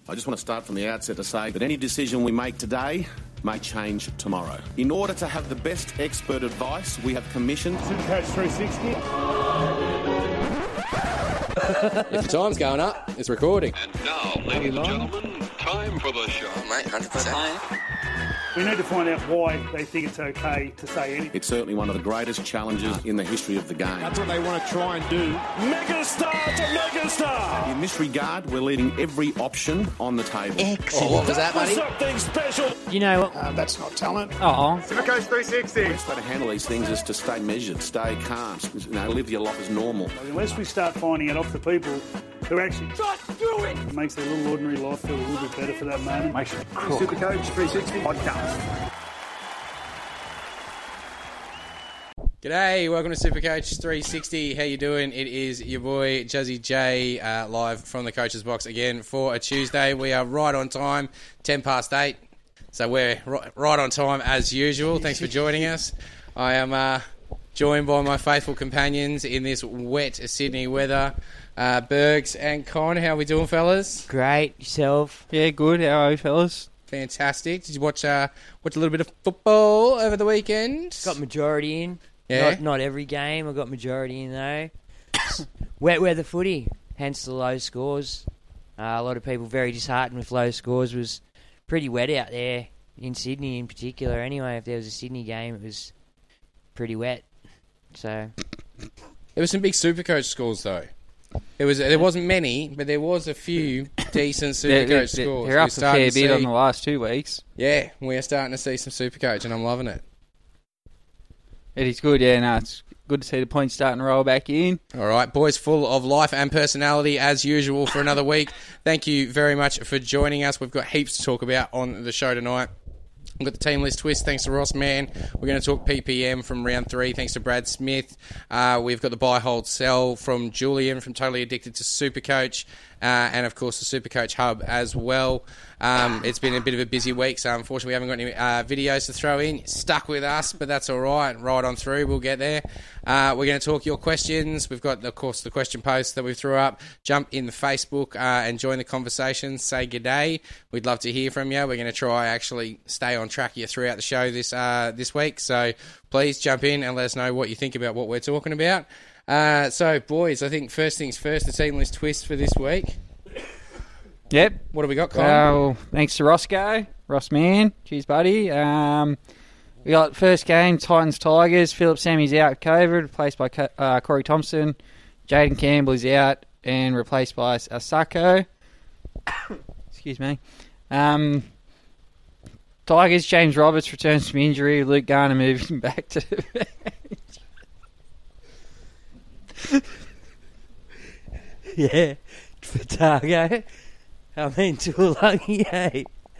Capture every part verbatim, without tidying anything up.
I just want to start from the outset to say that any decision we make today may change tomorrow. In order to have the best expert advice, we have commissioned Supercoach three sixty. If the time's going up, it's recording. And now, ladies and gentlemen, time for the show. Oh, mate, one hundred percent. We need to find out why they think it's okay to say anything. It's certainly one of the greatest challenges in the history of the game. That's what they want to try and do. Megastar to megastar! In this regard, we're leaving every option on the table. Excellent. Oh, what was that, buddy? Something special. You know what? Uh, that's not talent. Oh. Supercoach three sixty. The best way to handle these things is to stay measured, stay calm, you know, live your life as normal. Unless we start finding it off the people who actually Just do it! it makes their little ordinary life feel a little bit better for that moment. Makes it cool. Supercoach three sixty podcast. G'day, welcome to Supercoach three sixty. How you doing? It is your boy Juzzy J, uh, live from the coach's box again for a Tuesday. We are right on time, ten past eight. So we're right, right on time as usual. Thanks for joining us. I am uh, joined by my faithful companions in this wet Sydney weather. Uh, Bergs and Con, how are we doing, fellas? Great. Yourself? Yeah, good. How are you, fellas? Fantastic. Did you watch uh, watch a little bit of football over the weekend? Got majority in. Yeah? Not, not every game. I got majority in, though. Wet weather footy, hence the low scores. Uh, a lot of people very disheartened with low scores. It was pretty wet out there in Sydney in particular. Anyway, if there was a Sydney game, it was pretty wet. So There were some big Supercoach scores, though. There was there wasn't many, but there was a few decent Supercoach They're, they're, scores. they're up We're a starting fair to bit see- on the last two weeks. Yeah, we are starting to see some Supercoach, and I'm loving it. It is good, yeah. No, it's good to see the points starting to roll back in. All right, boys, full of life and personality as usual for another week. Thank you very much for joining us. We've got heaps to talk about on the show tonight. We've got the team list twist, thanks to Ross Mann. We're going to talk P P M from round three, thanks to Brad Smith. Uh, we've got the buy, hold, sell from Julian from Totally Addicted to Supercoach. Uh, and, of course, the Supercoach Hub as well. Um, it's been a bit of a busy week, so unfortunately we haven't got any uh, videos to throw in. Stuck with us, but that's all right. Right on through, we'll get there. Uh, we're going to talk your questions. We've got, of course, the question post that we threw up. Jump in the Facebook uh, and join the conversation. Say g'day. We'd love to hear from you. We're going to try actually stay on track here throughout the show this uh, this week. So please jump in and let us know what you think about what we're talking about. Uh, so, boys, I think first things first, the team list twist for this week. Yep. What have we got, Colin? Well, thanks to Roscoe, Ross Mann. Cheers, buddy. Um, we got first game, Titans-Tigers. Philip Sammy's out with COVID, replaced by uh, Corey Thompson. Jaden Campbell is out and replaced by Asako. Excuse me. Um, Tigers, James Roberts returns from injury. Luke Garner moving back to the bench. yeah, Fatago. I mean, Tuolangi, hey.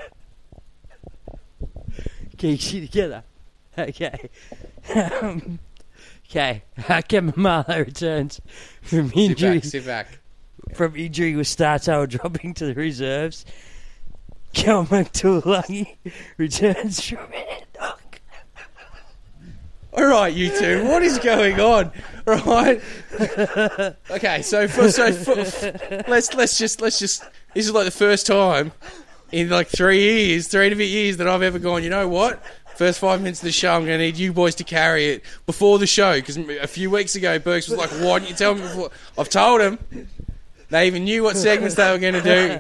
Keep you together. Okay. Um, okay. Kevin Marlowe returns from injury. Sit back, sit back. From injury with Startel dropping to the reserves. Kelman Tuolangi returns from Enoch. All right, you two, what is going on? All right. Okay, so for, so for, let's let's just let's just. This is like the first time in like three years, three and a bit years that I've ever gone. You know what? First five minutes of the show, I'm going to need you boys to carry it before the show, because a few weeks ago, Burks was like, "Why didn't you tell me before?" I've told them. They even knew what segments they were going to do.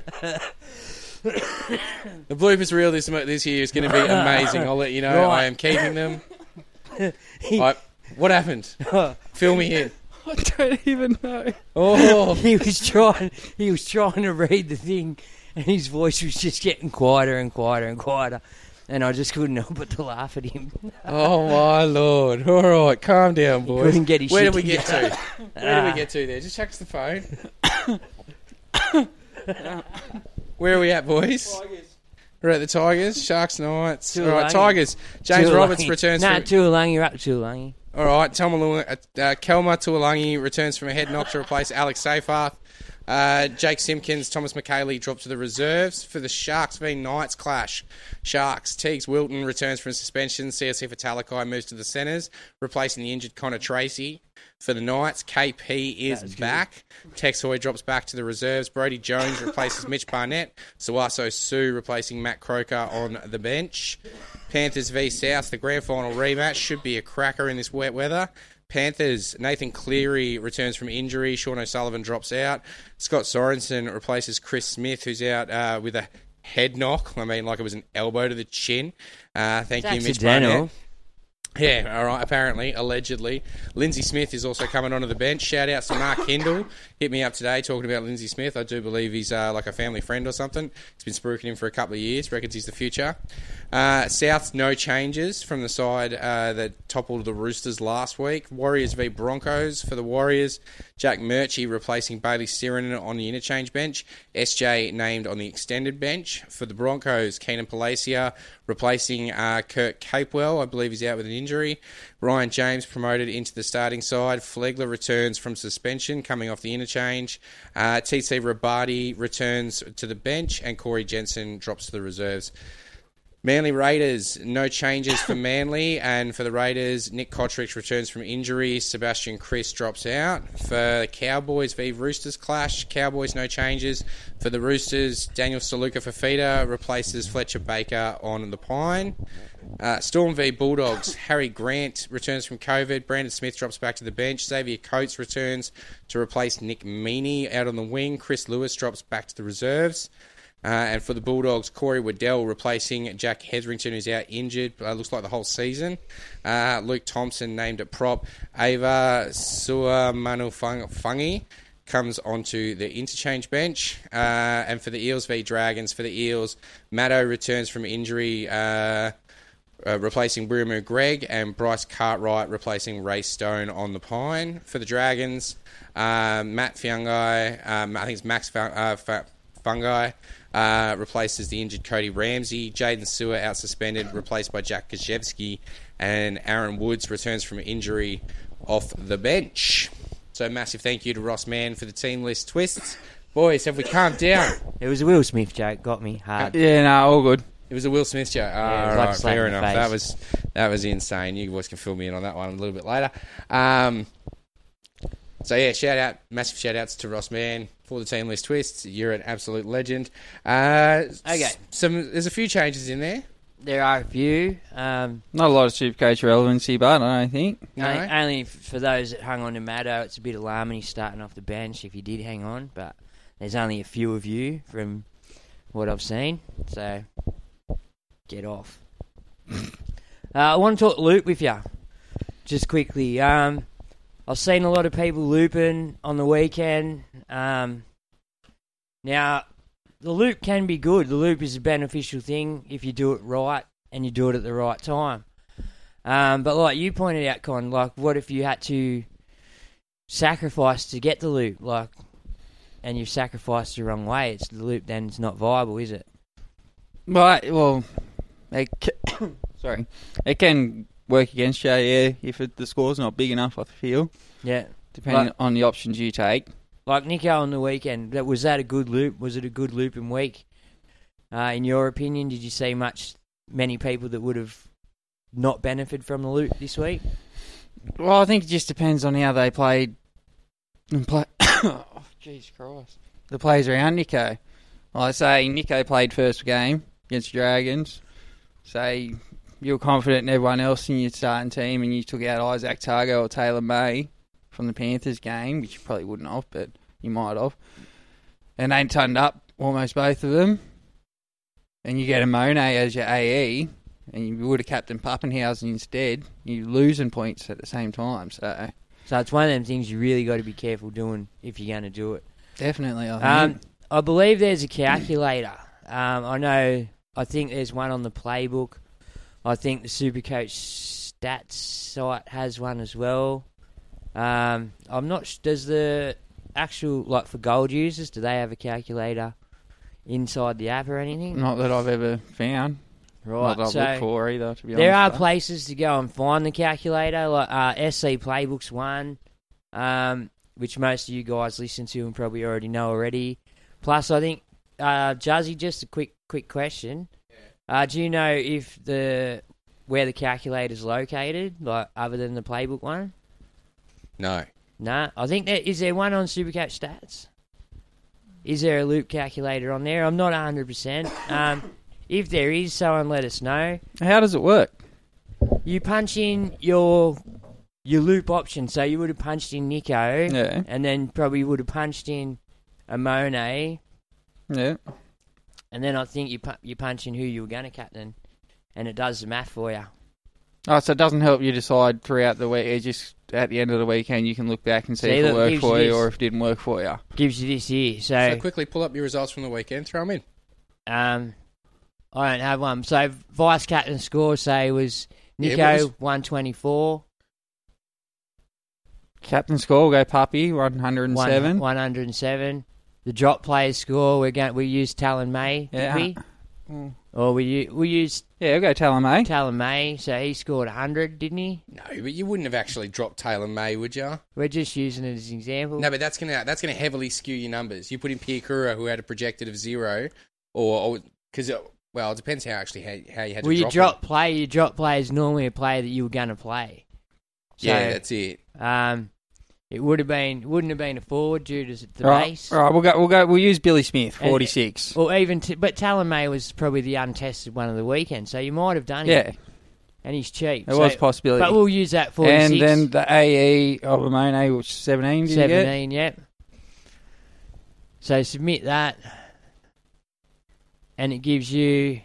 The bloopers reel this this year is going to be amazing. I'll let you know. Right. I am keeping them. I, what happened? Fill me in. I don't even know. Oh, He was trying. He was trying to read the thing, and his voice was just getting quieter and quieter and quieter, and I just couldn't help but to laugh at him. oh my lord! All right, calm down, boys. couldn't get his Where shit did we get together. to? Where did we get to there? Just chucks the phone. Where are we at, boys? We're at the Tigers, Sharks, Knights. All right, Tuolangi. Tigers. James Tuolangi. Roberts returns. Nah, from... Tuolangi, you're up to Tuolangi. All right, Tamalua, uh, uh, Kelma Tuolangi returns from a head knock to replace Alex Seyfarth. Uh, Jake Simpkins, Thomas McKaylee dropped to the reserves for the Sharks v Knights clash. Sharks, Teagues Wilton returns from suspension. C S C for Talakai moves to the centres, replacing the injured Connor Tracy. For the Knights, K P is back. Tex Hoy drops back to the reserves. Brody Jones replaces Mitch Barnett. Suaso Sue replacing Matt Croker on the bench. Panthers v South, the grand final rematch. Should be a cracker in this wet weather. Panthers, Nathan Cleary returns from injury. Sean O'Sullivan drops out. Scott Sorensen replaces Chris Smith, who's out uh, with a head knock. I mean, like it was an elbow to the chin. Uh, thank It's you, Mitch accidental. Barnett. Yeah, all right, apparently, allegedly. Lindsay Smith is also coming onto the bench. Shout out to Mark Hindle. Hit me up today talking about Lindsay Smith. I do believe he's uh, like a family friend or something. He's been spruiking him for a couple of years. Reckons he's the future. Uh, South's no changes from the side uh, that toppled the Roosters last week. Warriors v Broncos. For the Warriors, Jack Murchie replacing Bailey Sirenin on the interchange bench. S J named on the extended bench. For the Broncos, Keenan Palacia replacing uh, Kurt Capewell. I believe he's out with an injury. Ryan James promoted into the starting side. Flegler returns from suspension, coming off the interchange. Uh, T C Rabadi returns to the bench, and Corey Jensen drops to the reserves. Manly Raiders, no changes for Manly, and for the Raiders, Nick Kotrick returns from injury. Sebastian Chris drops out. For the Cowboys v Roosters clash, Cowboys no changes. For the Roosters, Daniel Saluka Fafita replaces Fletcher Baker on the Pine. Uh, Storm v Bulldogs, Harry Grant returns from COVID. Brandon Smith drops back to the bench. Xavier Coates returns to replace Nick Meaney out on the wing. Chris Lewis drops back to the reserves. Uh, and for the Bulldogs, Corey Waddell replacing Jack Hetherington, who's out injured, uh, looks like the whole season. Uh, Luke Thompson named at prop. Ava Suamanufangi comes onto the interchange bench. Uh, and for the Eels v Dragons, for the Eels, Maddo returns from injury, uh, uh, replacing Burimu Greg, and Bryce Cartwright replacing Ray Stone on the Pine. For the Dragons, uh, Matt Fungi, um, I think it's Max Fung, uh, Fungi, Uh, replaces the injured Cody Ramsey. Jaden Sewer out suspended, replaced by Jack Kajewski. And Aaron Woods returns from injury off the bench. So massive thank you to Ross Mann for the team list twists. Boys, have we calmed down? It was a Will Smith joke, got me hard. Yeah, no, all good. It was a Will Smith joke. Oh, Yeah, it was all like a right, slap fair in the enough. face. That was that was insane. You boys can fill me in on that one a little bit later. Um, so yeah, shout out, massive shout outs to Ross Mann for the team list twists. You're an absolute legend. Uh, Okay. some there's a few changes in there. There are a few. Um, Not a lot of Supercoach relevancy, but I don't think. No? only, only f- for those that hung on to Maddo, it's a bit alarming he's starting off the bench if you did hang on, but there's only a few of you from what I've seen, so get off. uh, I want to talk loop with you, just quickly. Um, I've seen a lot of people looping on the weekend. Um, now, the loop can be good. The loop is a beneficial thing if you do it right and you do it at the right time. Um, but like you pointed out, Con, like what if you had to sacrifice to get the loop, like, and you've sacrificed the wrong way? It's the loop, then it's not viable, is it? But, well, it ca- sorry, it can work against you, yeah, if it, the score's not big enough, I feel, Yeah. depending Like- on the options you take. Like Nico on the weekend, that was that a good loop? Was it a good looping week? Uh, in your opinion, did you see much, many people that would have not benefited from the loop this week? Well, I think it just depends on how they played. And play- oh, jeez Christ. The plays around Nico. Well, I say Nico played first game against Dragons. Say you were confident in everyone else in your starting team and you took out Isaac Targo or Taylor May from the Panthers game, which you probably wouldn't have, but you might have. And they turned up, almost both of them. And you get a Monet as your A E, and you would have captain Pappenhausen instead. You're losing points at the same time, so... So it's one of them things you really got to be careful doing if you're going to do it. Definitely, I think. Um, I believe there's a calculator. Um, I know, I think there's one on the playbook. I think the Supercoach stats site has one as well. Um, I'm not. Sh- does the actual, like for gold users, do they have a calculator inside the app or anything? Not that I've ever found. Right. Not that I've so looked for either, to be honest. there are but- places to go and find the calculator. Like uh, S C Playbook's one. Um, which most of you guys listen to and probably already know already. Plus, I think, uh, Juzzy, just a quick quick question. Uh, do you know if the where the calculator's located, like other than the playbook one? No. Nah. I think there is there one on Supercoach Stats? Is there a loop calculator on there? I'm not one hundred percent. Um, if there is, someone let us know. How does it work? You punch in your your loop option. So you would have punched in Nico, Yeah. and then probably would have punched in a Monet, Yeah. and then I think you pu- you punch in who you were going to captain, and it does the math for you. Oh, so it doesn't help you decide throughout the week. It's just at the end of the weekend you can look back and see, See, if it look, worked gives for you you this. or if it didn't work for you. Gives you this here. So, So quickly pull up your results from the weekend. Throw them in. um, I don't have one. So vice captain score say was Yeah, Nico what was- one twenty-four, Captain score, we'll go Puppy, one hundred seven. one hundred seven. The drop players score we going we used Talon May, did Yeah. we? Or we u- we used Yeah, we'll go Talon May. Talon May, so he scored one hundred, didn't he? No, but you wouldn't have actually dropped Taylor May, would you? We're just using it as an example. No, but that's gonna that's gonna heavily skew your numbers. You put in Pierre Kura, who had a projected of zero, or because well, it depends how actually how, how you had to well, you drop. drop them. play. Your drop play is normally a player that you were going to play. So, Yeah, that's it. Um, it would have been wouldn't have been a forward due to the All right, base. all right, we'll go. We'll go. We'll use Billy Smith, forty-six. Or even, t- but Talon May was probably the untested one of the weekend, so you might have done Yeah, it. And he's cheap. there so, was a possibility. But we'll use that forty-six. and then the A E of Ramone, which is seventeen. Did you get? seventeen, yep. So submit that, and it gives you.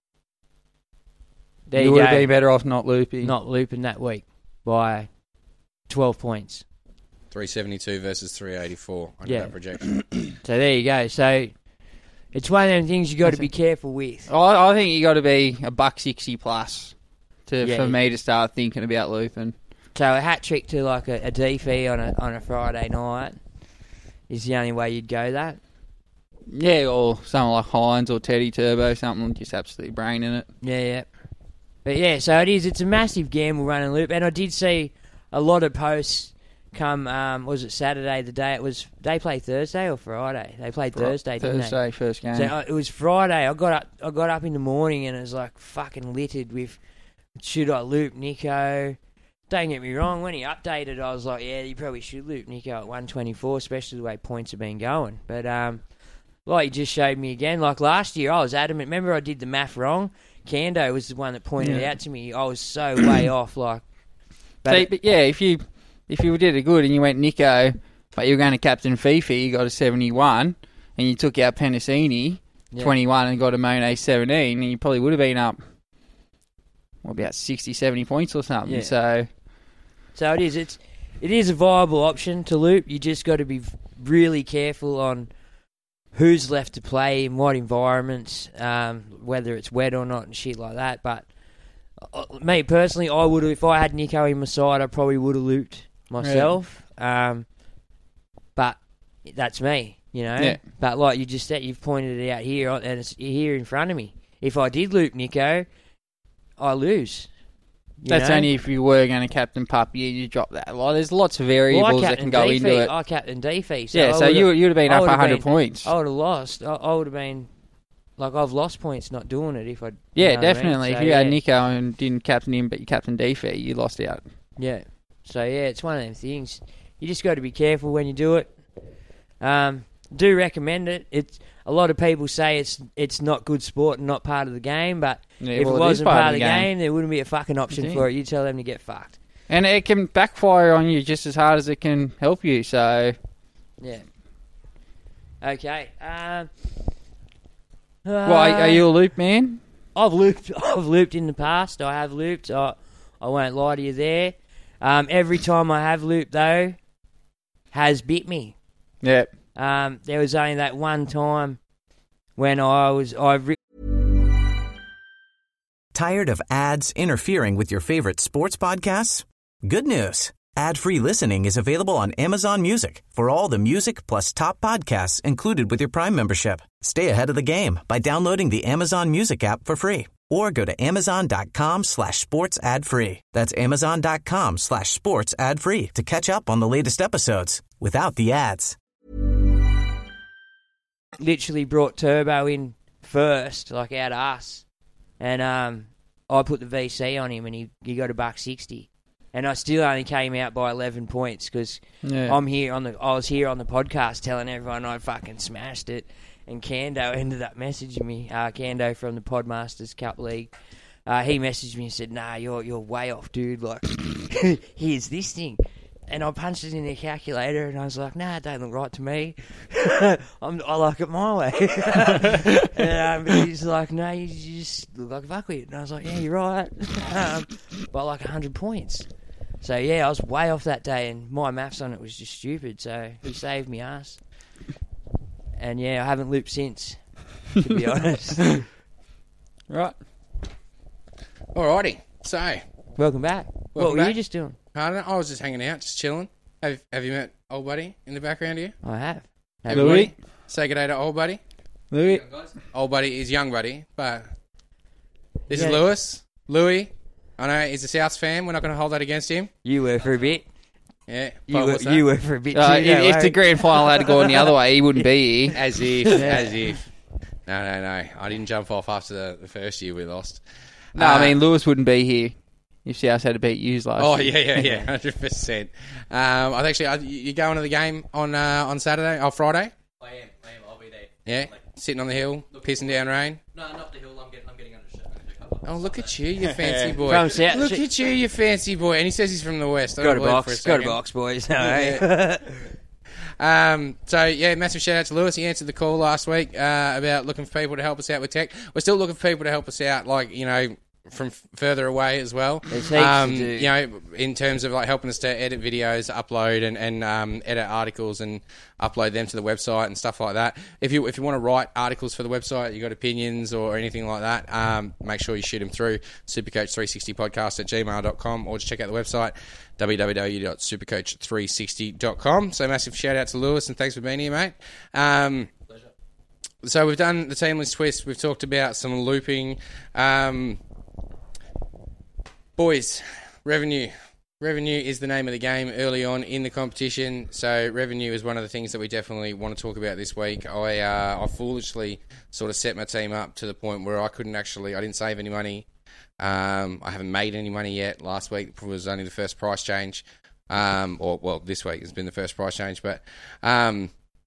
There You you, would go. have been better off not looping. Not looping that week by twelve points. three seventy-two versus three eighty-four under Yeah. that projection. So there you go. So it's one of them things you got to be careful with. I, I think you got to be a buck sixty plus to Yeah. for me to start thinking about looping. So a hat trick to like a, a D fee on a on a Friday night is the only way you'd go that. Yeah, or someone like Hines or Teddy Turbo, something just absolutely braining it. Yeah, yeah. But yeah, so it is. It's a massive gamble run and loop, and I did see a lot of posts come. Um, was it Saturday? The day it was. They played Thursday or Friday? They played Thursday, didn't they? Thursday, first game. So uh, it was Friday. I got up. I got up in the morning and it was like fucking littered with. Should I loop Nico? Don't get me wrong. When he updated, I was like, yeah, you probably should loop Nico at one twenty-four, especially the way points have been going. But um, like you just showed me again. Like last year, I was adamant. Remember, I did the math wrong. Kando was the one that pointed it Yeah. out to me. I was so way off. Like, but See, but yeah, if you if you did it good and you went Nico, but you were going to captain Fifi, you got a seventy-one, and you took out Penasini, Yeah. twenty-one, and got a Monet seventeen, and you probably would have been up, what, about sixty, seventy points or something. Yeah. So, So it is. It's it is a viable option to loop. You just got to be really careful on who's left to play in what environments, um, whether it's wet or not, and shit like that. But uh, me personally, I would have if I had Nico in my side, I probably would have looped myself. Um, but that's me, you know. Yeah. But like you just said, you've pointed it out here, and it's here in front of me. If I did loop Nico, I lose. You that's know? only if you were going to captain Puppy and you drop that. Like, there's lots of variables Well, I that captain can go D-Fee. into it. I captain D-Fee. So yeah, I so would've- you you'd have been I up would've one hundred been- points. I would have lost. I, I would have been like I've lost points not doing it if I. yeah, you know what I mean? definitely. So, if you had yeah. Nico and didn't captain him, but you captain D-Fee, you lost out. Yeah. So yeah, it's one of them things. You just got to be careful when you do it. Um, do recommend it. It's a lot of people say it's it's not good sport and not part of the game, but Yeah, if well, it it is wasn't part part of of the the game, game. there wouldn't be a fucking option Yeah. for it. You tell them to get fucked. And it can backfire on you just as hard as it can help you, so... Yeah. Okay. Um. Well, are, are you a loop man? I've looped. I've looped in the past. I have looped. I, I won't lie to you there. Um, every time I have looped though, has bit me. Yeah. Um, there was only that one time when I was I. Re- Tired of ads interfering with your favorite sports podcasts? Good news. Ad-free listening is available on Amazon Music for all the music plus top podcasts included with your Prime membership. Stay ahead of the game by downloading the Amazon Music app for free or go to amazon.com slash sports ad free. That's amazon.com slash sports ad free to catch up on the latest episodes without the ads. Literally brought Turbo in first, like out of us, and um, I put the V C on him, and he, he got a buck sixty, and I still only came out by eleven points because Yeah. I'm here on the I was here on the podcast telling everyone I fucking smashed it, and Kando ended up messaging me. Uh, Kando from the Podmasters Cup League, uh, he messaged me and said, "Nah, you're you're way off, dude. Like, here's this thing." And I punched it in the calculator, and I was like, "Nah, it don't look right to me. I'm, I like it my way." and um, he's like, "No, you, you just look like a buckwheat." And I was like, "Yeah, you're right." um, by like one hundred points. So, yeah, I was way off that day, and my maths on it was just stupid, so he saved me ass. And, yeah, I haven't looped since, to be honest. Right. Alrighty. So, Welcome back. Welcome what were back. you just doing? pardon? I was just hanging out, just chilling. Have Have you met old buddy in the background here? I have. Have Louis. you? Say good day to old buddy. Louis. Old buddy is young buddy, but this Yeah. is Lewis. Louis. I know he's a Souths fan. We're not going to hold that against him. You were for a bit. Yeah. You but were, what's that? you were for a bit Uh, too. if, don't if the worry. grand final had gone the other way, he wouldn't be here. As if, as if. No, no, no. I didn't jump off after the, the first year we lost. No, Uh, I mean, Lewis wouldn't be here if South had to beat you last Oh year. yeah, yeah, yeah, hundred percent. Um, I actually, I, you going to the game on uh, on Saturday or Friday? I am, I am, I'll be there. Yeah, sitting on the hill, pissing down rain. No, not the hill, I'm getting, I'm getting under shirt. Oh, look at you, you fancy boy. From South- Look at you, you fancy boy. And he says he's from the west. I Got don't a believe it box. for a Got a second. box, boys. No, eh? Um, so yeah, massive shout out to Lewis. He answered the call last week uh, about looking for people to help us out with tech. We're still looking for people to help us out, like you know, from f- further away as well. There's heaps to Um, do. you know, in terms of like helping us to edit videos, upload and and um, edit articles and upload them to the website and stuff like that. If you if you want to write articles for the website, you got opinions or anything like that, um, make sure you shoot them through Supercoach three sixty podcast at gmail dot com or just check out the website w w w dot supercoach three sixty dot com. So massive shout out to Lewis and thanks for being here, mate. Um, so we've done the teamless twist. We've talked about some looping. Um, boys, revenue. Revenue is the name of the game early on in the competition. So revenue is one of the things that we definitely want to talk about this week. I uh, I foolishly sort of set my team up to the point where I couldn't actually, I didn't save any money. Um, I haven't made any money yet. Last week was only the first price change. Um, or, well, this week has been the first price change. But um,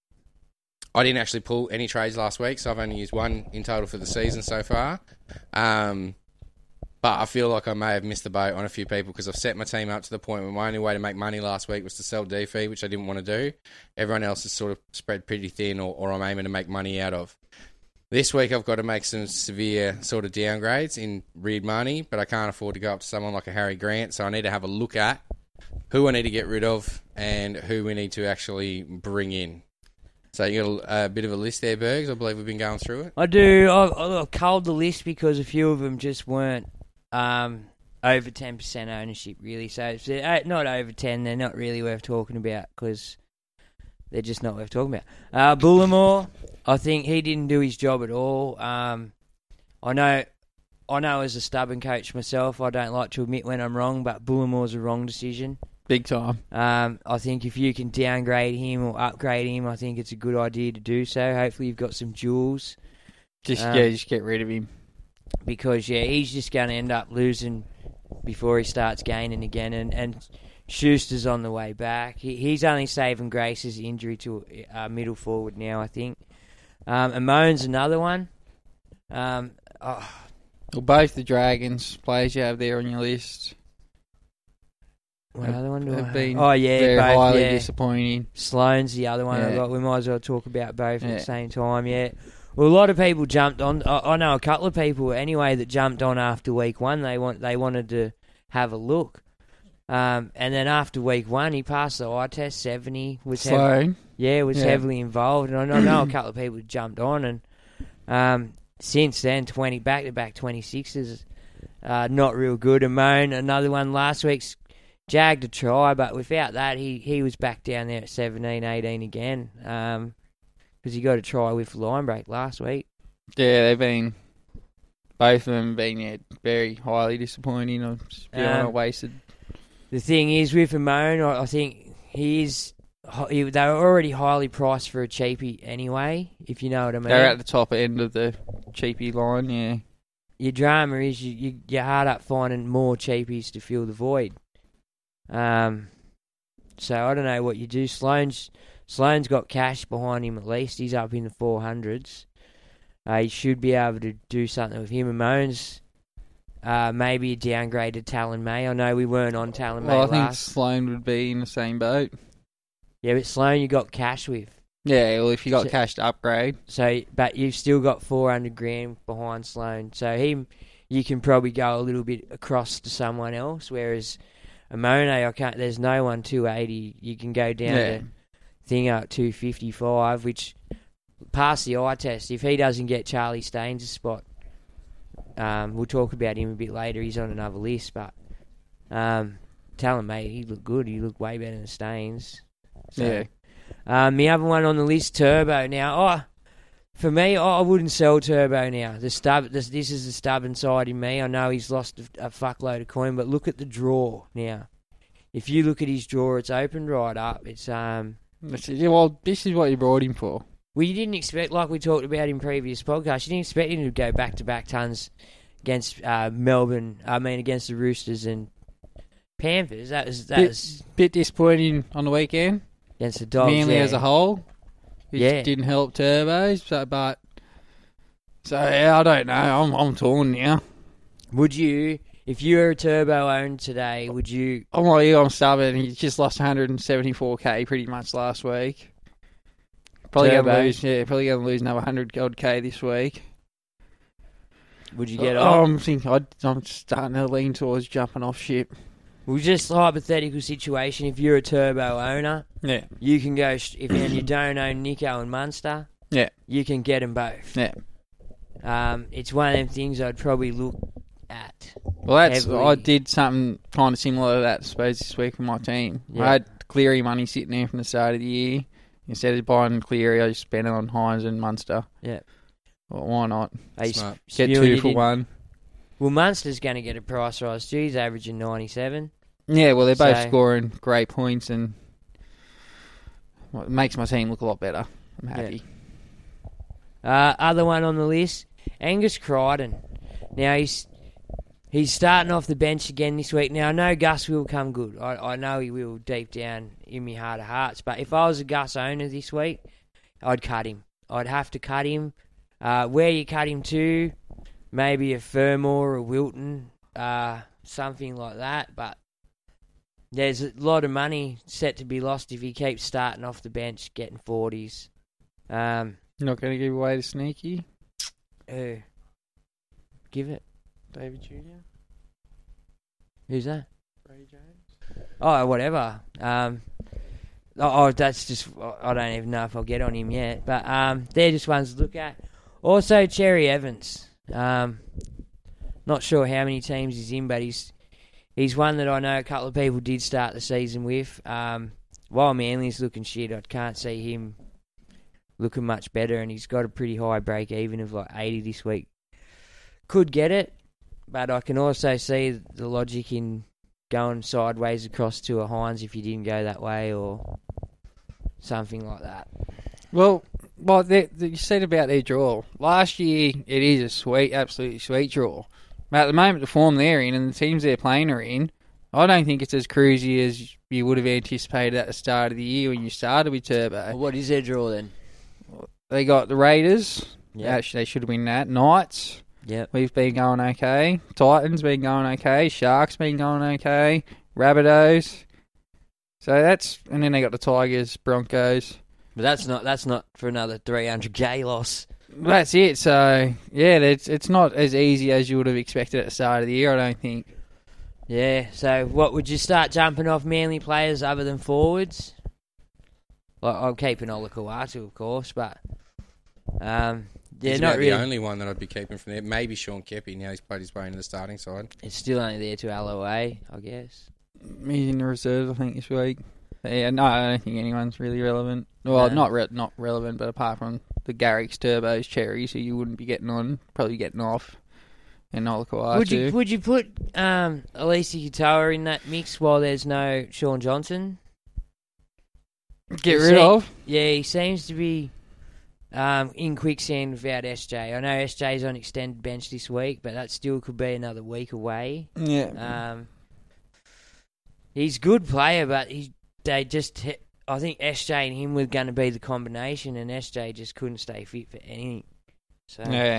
I didn't actually pull any trades last week, so I've only used one in total for the season so far. Um, but I feel like I may have missed the boat on a few people because I've set my team up to the point where my only way to make money last week was to sell D F I, which I didn't want to do. Everyone else is sort of spread pretty thin or, or I'm aiming to make money out of. This week I've got to make some severe sort of downgrades in Reed money, but I can't afford to go up to someone like a Harry Grant, so I need to have a look at who I need to get rid of and who we need to actually bring in. So you got a, a bit of a list there, Bergs. I believe we've been going through it. I do. I've, I've culled the list because a few of them just weren't um, over ten percent ownership, really. So if they're not over ten, they're not really worth talking about because they're just not worth talking about. Uh, Bullimore, I think he didn't do his job at all. Um, I know I know as a stubborn coach myself, I don't like to admit when I'm wrong, but Bullimore's a wrong decision. Big time. Um, I think if you can downgrade him or upgrade him, I think it's a good idea to do so. Hopefully you've got some jewels. Just Um, yeah, just get rid of him. Because, yeah, he's just going to end up losing before he starts gaining again. And, and Schuster's on the way back. He, he's only saving Grace's injury to uh, middle forward now, I think. Um, Amon's another one. Um, oh, Well, both the Dragons players you have there on your list what other one do I have have? been Oh, yeah, very both, highly yeah. disappointing. Sloane's the other one Yeah. I got. We might as well talk about both at Yeah. the same time, yeah. Well, a lot of people jumped on. I, I know a couple of people anyway that jumped on after week one. They want they wanted to have a look, um, and then after week one, he passed the eye test. Seventy was heavy, Sloan. yeah, was Yeah. heavily involved, and I know, I know a couple of people jumped on, and um, since then, twenty back to back twenty sixes, uh, not real good. Amon, another one last week's. Jagged a try, but without that, he, he was back down there at seventeen, eighteen again. Um, because he got a try with line break last week. Yeah, they've been both of them have been yeah, very highly disappointing. I'm just feeling Um, I wasted. The thing is with Amon, I, I think he is They were already highly priced for a cheapie anyway, if you know what I mean. They're at the top end of the cheapie line, yeah. Your drama is you, you, you're hard up finding more cheapies to fill the void. Um, so I don't know what you do. Sloane's, Sloane's got cash behind him at least. He's up in the four hundreds. Uh, you should be able to do something with him. And Moans, uh, maybe a downgrade to Talon May. I know we weren't on Talon Well, May I think last. Sloane would be in the same boat. Yeah, but Sloane you got cash with. Yeah, well, if you got So- cash to upgrade. So, but you've still got four hundred grand behind Sloane. So him, you can probably go a little bit across to someone else. Whereas Amone, I can't. There's no one two eighty. You can go down Yeah. to thing at two fifty-five, which pass the eye test. If he doesn't get Charlie Staines a spot, um, we'll talk about him a bit later. He's on another list, but um, tell him, mate, he looked good. He looked way better than Staines. So, Yeah. Um, the other one on the list, Turbo. Now, oh, for me, oh, I wouldn't sell Turbo now. The stub, this, this is the stubborn side in me. I know he's lost a, a fuckload of coin, but look at the draw now. If you look at his draw, it's opened right up. It's um. This is- Well, this is what you brought him for. Well, you didn't expect, like we talked about in previous podcasts, you didn't expect him to go back to back tons against uh, Melbourne. I mean, against the Roosters and Panthers. That was that Bit, was bit disappointing on the weekend. against the Dogs. Manly yeah. as a whole. Which Yeah. didn't help Turbos, so, but... So, yeah, I don't know. I'm, I'm torn now. Would you, if you were a Turbo owned today, would you... I'm like you, I'm stubborn. He just lost one hundred seventy-four k pretty much last week. Probably going to Turbo. lose, yeah, probably going to lose another one hundred odd k this week. Would you get oh, off? I'm thinking, I'd, I'm starting to lean towards jumping off ship. Well, just hypothetical situation, if you're a Turbo owner, Yeah. you can go, sh- if and you don't own Nico and Munster, Yeah. you can get them both. Yeah. Um, it's one of them things I'd probably look at. Well, that's heavily. I did something kind of similar to that, I suppose, this week with my team. Yeah. I had Cleary money sitting there from the start of the year. Instead of buying Cleary, I just spent it on Hines and Munster. Yeah. Well, why not? Are you Smart. s- Get spewing two you for didn't- one. Well, Munster's going to get a price rise too. He's averaging ninety-seven. Yeah, well, they're both So- scoring great points, and well, it makes my team look a lot better. I'm happy. Uh, other one on the list, Angus Crichton. Now, he's he's starting off the bench again this week. Now, I know Gus will come good. I, I know he will deep down in my heart of hearts. But if I was a Gus owner this week, I'd cut him. I'd have to cut him. Uh, where you cut him to, maybe a Fermor or Wilton, uh, something like that. But there's a lot of money set to be lost if he keeps starting off the bench, getting forties. Um, You're not going to give away to Sneaky? uh, give it. David Junior? Who's that? Ray James? Oh, whatever. Um, oh, oh, that's just... I don't even know if I'll get on him yet. But um, they're just ones to look at. Also, Cherry Evans. Um, not sure how many teams he's in, but he's he's one that I know a couple of people did start the season with. Um, while Manly's looking shit, I can't see him looking much better, and he's got a pretty high break-even of like eighty this week. Could get it, but I can also see the logic in going sideways across to a Hines if you didn't go that way or something like that. Well, well, they, they, you said about their draw. Last year, it is a sweet, absolutely sweet draw. But at the moment, the form they're in and the teams they're playing are in, I don't think it's as cruisy as you would have anticipated at the start of the year when you started with Turbo. Well, what is their draw then? They got the Raiders. Yeah. Actually, they should have been that. Knights. Yep. We've been going okay. Titans been going okay. Sharks been going okay. Rabbitohs. So that's... And then they got the Tigers, Broncos. But that's not that's not for another three hundred k loss. That's it. So, yeah, it's it's not as easy as you would have expected at the start of the year, I don't think. Yeah, so what, would you start jumping off Manly players other than forwards? Well, I'm keeping Olakau'atu, of course, but... Um, yeah, He's not about really. the only one that I'd be keeping from there. Maybe Sean Kepi. Now he's played his way into the starting side. It's still only there to L O A, I guess. He's in the reserves, I think, this week. But yeah, no, I don't think anyone's really relevant. Well, No. not re- not relevant, but apart from the Garricks, Turbos, Cherries, who you wouldn't be getting on, probably getting off, and Olakau'atu. Would you would you put um, Elise Katoa in that mix while there's no Sean Johnson? Get He rid se- of. Yeah, he seems to be um, in quicksand without S J. I know S J's on extended bench this week, but that still could be another week away. Yeah. Um, he's a good player, but he they just I think S J and him were going to be the combination, and S J just couldn't stay fit for anything. So Yeah.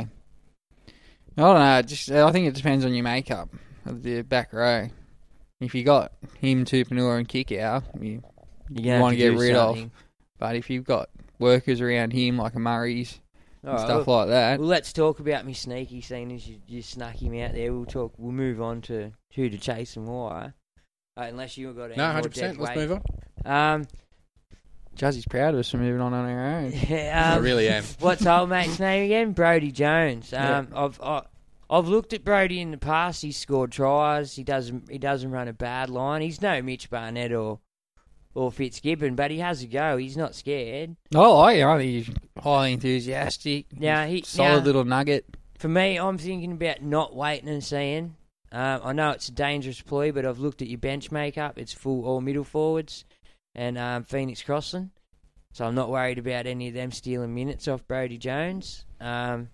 I don't know. Just I think it depends on your makeup of the back row. If you got him, Tupanua, and Kickout, you, you're you gonna want to have get do rid something. of. But if you've got workers around him, like a Murray's and All right, stuff well- like that, Well, let's talk about me sneaky, seeing as you, you snuck him out there. We'll talk. We'll move on to who to chase and why. Uh, unless you've got any No, more one hundred percent. dead Let's weight. move on. Um, Juzzy's proud of us for moving on on our own. yeah, um, I really am. What's old mate's name again? Brody Jones. Um, I've I, I've looked at Brody in the past. He's scored tries. He doesn't he doesn't run a bad line. He's no Mitch Barnett or or Fitzgibbon, but he has a go. He's not scared. Oh, I I think he's highly enthusiastic. Now he Solid now, little nugget. For me, I'm thinking about not waiting and seeing. Um, I know it's a dangerous ploy, but I've looked at your bench makeup. It's full all middle forwards and um, Phoenix Crossland. So I'm not worried about any of them stealing minutes off Brody Jones. Um,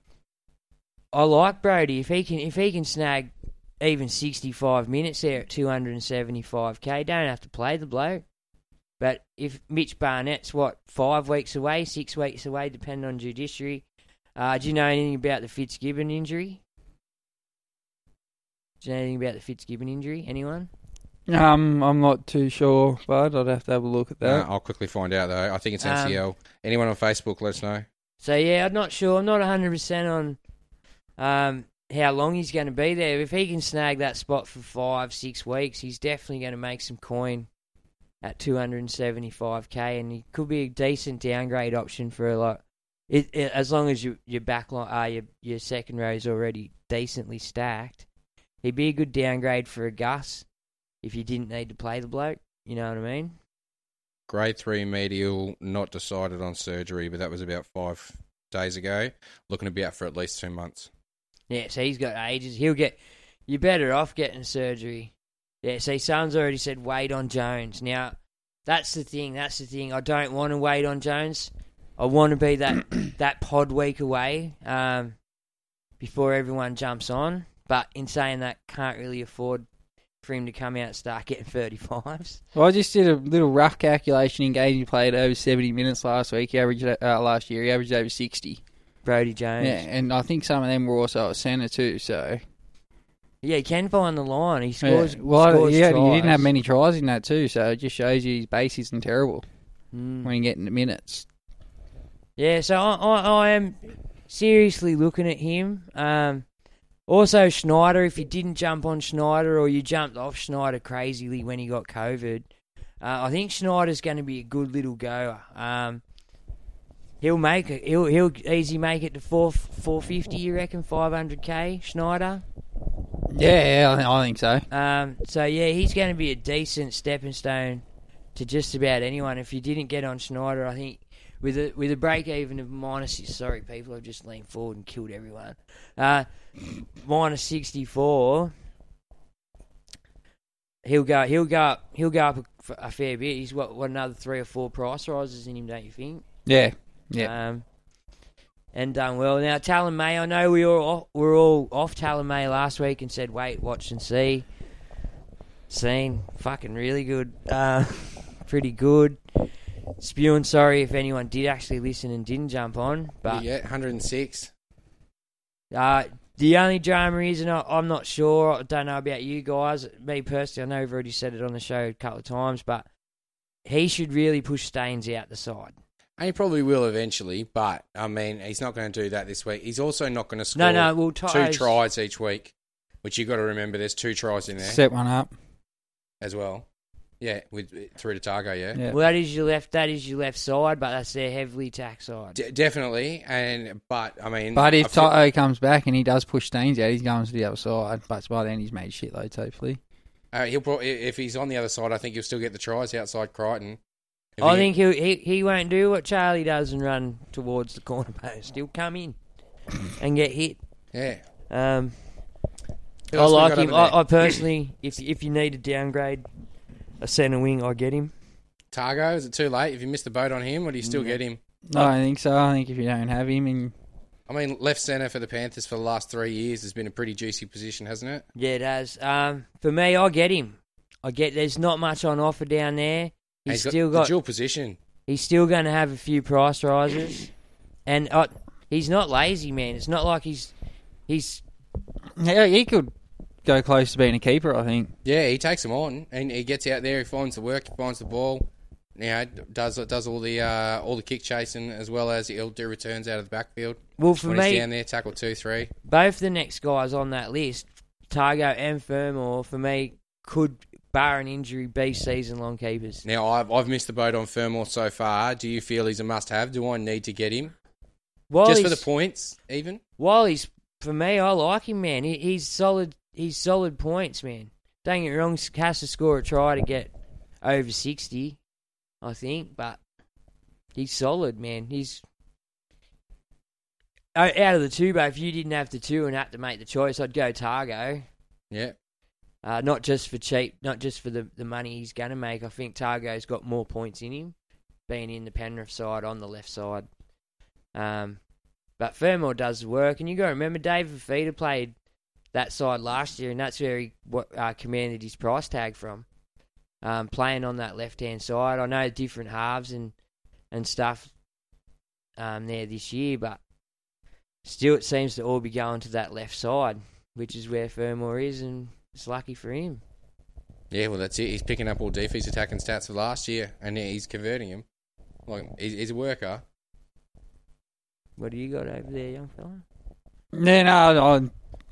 I like Brody. If he can if he can snag even sixty-five minutes there at two hundred seventy-five K, don't have to play the bloke. But if Mitch Barnett's, what, five weeks away, six weeks away, depending on judiciary, uh, do you know anything about the Fitzgibbon injury? Do you know anything about the Fitzgibbon injury? Anyone? Um, I'm not too sure, bud. I'd have to have a look at that. No, I'll quickly find out, though. I think it's N C L. Um, Anyone on Facebook, let us know. So, yeah, I'm not sure. I'm not one hundred percent on um, how long he's going to be there. If he can snag that spot for five, six weeks, he's definitely going to make some coin at two hundred seventy-five K, and he could be a decent downgrade option for a lot. It, it, as long as you, your back line, uh, your, your second row is already decently stacked, he'd be a good downgrade for a Gus if you didn't need to play the bloke. You know what I mean? Grade three medial, not decided on surgery, but that was about five days ago. Looking to be out for at least two months. Yeah, so he's got ages. He'll get. You're better off getting surgery. Yeah, see, someone's already said wait on Jones. Now, that's the thing. That's the thing. I don't want to wait on Jones. I want to be that that pod week away um, before everyone jumps on. But in saying that, can't really afford for him to come out and start getting thirty-fives. Well, I just did a little rough calculation in games he played over seventy minutes last week. He averaged uh, last year. He averaged over sixty. Brody Jones. Yeah, and I think some of them were also at centre too. So yeah, he can find the line. He scores. Yeah. Well, scores yeah, tries. he didn't have many tries in that too. So it just shows you his base isn't terrible Mm. when you get into minutes. Yeah, so I, I, I am seriously looking at him. Um, also, Schneider, if you didn't jump on Schneider or you jumped off Schneider crazily when he got COVID, uh, I think Schneider's going to be a good little goer. Um, he'll make it. He'll he'll easy make it to four four fifty. You reckon five hundred k Schneider? Yeah, yeah, I, think, I think so. Um, so yeah, he's going to be a decent stepping stone to just about anyone. If you didn't get on Schneider, I think. With a with a break even of minus, sorry people, I've just leaned forward and killed everyone. Uh, minus sixty four. He'll go. He'll go up. He'll go up a, a fair bit. He's what, what another three or four price rises in him, don't you think? Yeah, yeah. Um, and done well. Now Talon May, I know we were all, we were all off Talon May last week and said wait, watch and see. Seen fucking really good. Uh, pretty good. Spewing sorry if anyone did actually listen and didn't jump on, but yeah, one hundred six. Uh, the only drama is, and I, I'm not sure. I don't know about you guys. Me personally, I know we've already said it on the show a couple of times, but he should really push Staines out the side. And he probably will eventually, but I mean, he's not going to do that this week. He's also not going to score No, no, well, two Ty's- tries each week, which you've got to remember. There's two tries in there Set one up. as well. Yeah, with through to Targo, yeah. Yeah. Well, that is your left. That is your left side, but that's their heavily taxed side. D- definitely, and but I mean, But if I feel- Toto comes back and he does push Staines out, he's going to the other side. But by then he's made shitloads, hopefully. uh, he'll probably, if he's on the other side, I think he'll still get the tries outside Crichton. If I he- think he'll, he he won't do what Charlie does and run towards the corner post. He'll come in and get hit. yeah. Um, Who I else we like got him. over there? I, I personally, if if you need a downgrade, a centre wing, I get him. Targo, is it too late? Have you missed the boat on him, or do you still Yeah. get him? No, I think so. I think if you don't have him, and I mean, left centre for the Panthers for the last three years has been a pretty juicy position, hasn't it? Yeah, it has. Um, for me, I get him. I get. There's not much on offer down there. And He's, he's still got, got. the dual position. He's still going to have a few price rises, and uh, he's not lazy, man. It's not like he's he's. yeah, he could go close to being a keeper. I think. Yeah, he takes them on, and he gets out there. He finds the work, he finds the ball. You know, does does all the uh, all the kick chasing as well as he'll do returns out of the backfield. Well, for when me, he's down there, tackle two, three. Both the next guys on that list, Targo and Fermor, for me, could, bar an injury, be season-long keepers. Now, I've I've missed the boat on Fermor so far. Do you feel he's a must-have? Do I need to get him While just for he's- the points, even? While he's, for me, I like him, man. He, he's solid. He's solid points, man. Don't get me wrong. Has to score a try to get over sixty, I think, but he's solid, man. He's out of the two, but if you didn't have the two and had to make the choice, I'd go Targo. Yeah. Uh, not just for cheap, not just for the, the money he's going to make. I think Targo's got more points in him, being in the Penrith side on the left side. Um, but Fermor does the work, and you got to remember David Fifita played that side last year, and that's where he uh, commanded his price tag from. Um, playing on that left hand side, I know different halves and and stuff um, there this year, but still it seems to all be going to that left side, which is where Fermor is, and it's lucky for him. Yeah, well, that's it. He's picking up all defense attacking stats for last year, and he's converting him. Like he's, he's a worker. What do you got over there, young fella? Yeah, no, I'm,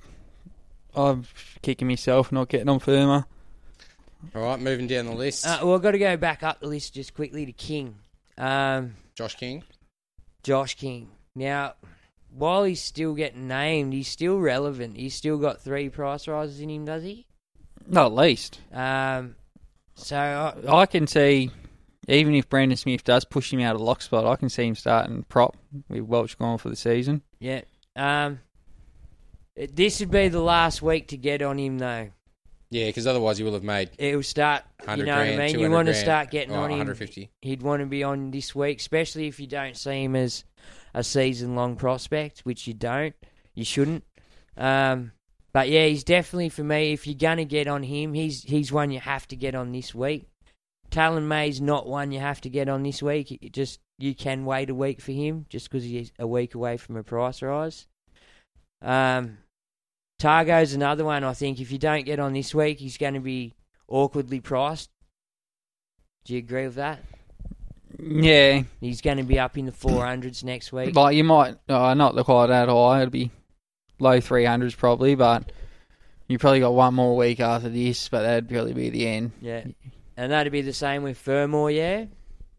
I'm kicking myself not getting on Fermor. All right, moving down the list. Uh, well, I've got to go back up the list just quickly to King. Um, Josh King. Josh King. Now, while he's still getting named, he's still relevant. He's still got three price rises in him, does he? Not at least. Um, so I, I can see, even if Brandon Smith does push him out of lock spot, I can see him starting prop with Welch gone for the season. yeah. Um, it- this would be the last week to get on him, though. Yeah, because otherwise he will have made It'll start, you one hundred know what I grand, mean? two You hundred want to grand, start getting or on him. one hundred fifty. He'd want to be on this week, especially if you don't see him as a season-long prospect, which you don't. You shouldn't. Um, but yeah, he's definitely, for me, if you're going to get on him, he's he's one you have to get on this week. Talon May's not one you have to get on this week. It just you can wait a week for him just because he's a week away from a price rise. Um, Targo's another one, I think. If you don't get on this week, he's going to be awkwardly priced. Do you agree with that? Yeah. He's going to be up in the four hundreds next week. Like, you might, uh, not quite that high, it'll be low three hundreds probably, but you probably got one more week after this, but that'd probably be the end. Yeah. And that'd be the same with Fermor, yeah?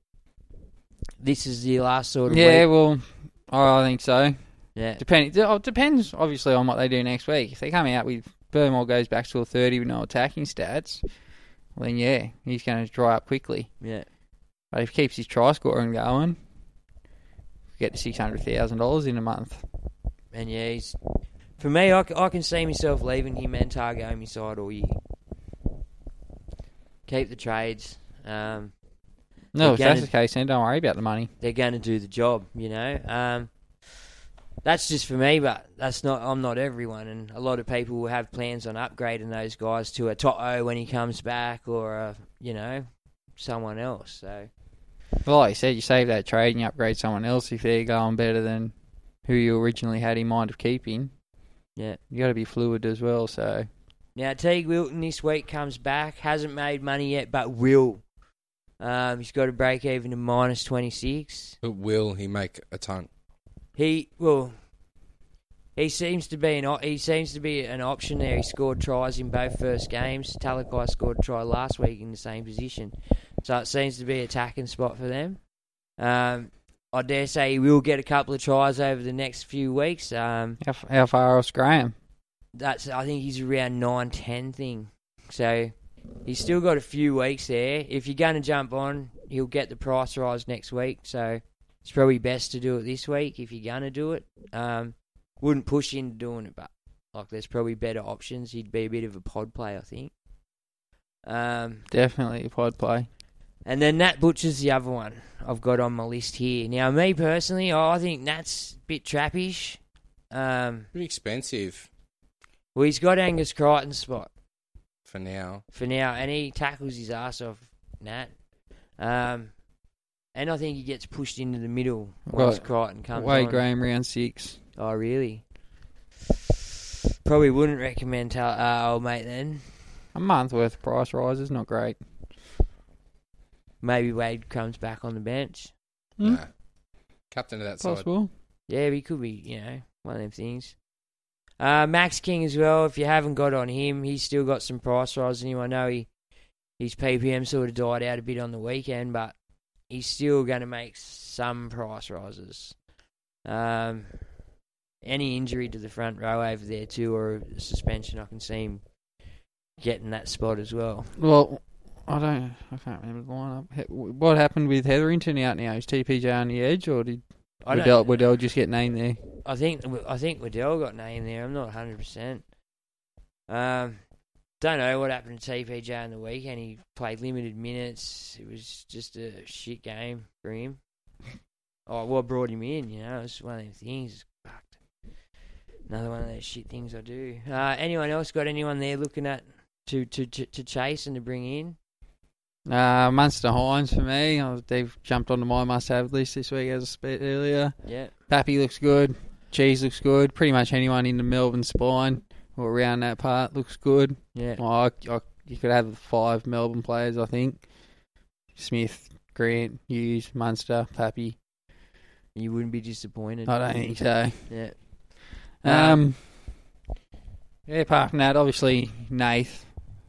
This is the last sort of Yeah, week. well, I think so. Yeah. Depending, it depends, obviously, on what they do next week. If they come out with Fermor goes back to a thirty with no attacking stats, well, then, yeah, he's going to dry up quickly. Yeah. But if he keeps his try scoring going, get to six hundred thousand dollars in a month. And yeah, he's... For me, I, c- I can see myself leaving him and Targo on my side all year. Keep the trades. Um, No, if they're that's gonna- the case, then don't worry about the money. They're going to do the job, you know. Um, that's just for me, but that's not. I'm not everyone, and a lot of people will have plans on upgrading those guys to a Toto when he comes back, or a, you know, someone else. So Well, like you said, you save that trade and you upgrade someone else if they're going better than who you originally had in mind of keeping. yeah. You got to be fluid as well. So Now Teague Wilton this week comes back, hasn't made money yet, but will. Um, he's got to break even to minus twenty six. But will he make a ton? He well, he seems to be an op- he seems to be an option there. He scored tries in both first games. Talakai scored a try last week in the same position, so it seems to be an attacking spot for them. Um, I dare say he will get a couple of tries over the next few weeks. Um, how, how far off Graham? that's I think he's around nine ten thing. So he's still got a few weeks there. If you're going to jump on, he'll get the price rise next week. So it's probably best to do it this week if you're going to do it. Um, wouldn't push into doing it, but like there's probably better options. He'd be a bit of a pod play, I think. Um, Definitely a pod play. And then Nat Butcher's the other one I've got on my list here. Now, me personally, oh, I think Nat's a bit trappish. Um, Pretty expensive well, he's got Angus Crichton's spot for now. for now, and he tackles his ass off, Nat. Um, and I think he gets pushed into the middle once Right. Crichton comes Wade on. Graham round six. Oh, really? Probably wouldn't recommend tell, uh, old mate then. A month worth of price rises, not great. Maybe Wade comes back on the bench. Hmm? Nah. Captain of that side. Possible. Yeah, he could be, you know, one of them things. Uh, Max King as well, if you haven't got on him, he's still got some price rise in him. I know he his P P M sort of died out a bit on the weekend, but he's still going to make some price rises. Um, any injury to the front row over there too, or a suspension, I can see him getting that spot as well. Well, I don't. I can't remember the lineup. He- What happened with Hetherington out now? Is T P J on the edge, or did I don't- Waddell, Waddell just get named there? I think I think Waddell got named there. I'm not one hundred percent. Um, don't know what happened to T P J on the weekend. He played limited minutes. It was just a shit game for him. Oh, what brought him in? You know, it's one of them things. Fucked. Another one of those shit things I do. Uh, anyone else got anyone there looking at to to to, to chase and to bring in? Uh, Munster Hines for me. I was, they've jumped onto my must-have list this week, as I said earlier. Yeah. Pappy looks good. Cheese looks good. Pretty much anyone in the Melbourne spine or around that part looks good. Yeah. Oh, I, I, you could have five Melbourne players, I think. Smith, Grant, Hughes, Munster, Pappy. You wouldn't be disappointed. I don't think so. Yeah. Um. Yeah, apart from that, obviously, Nath.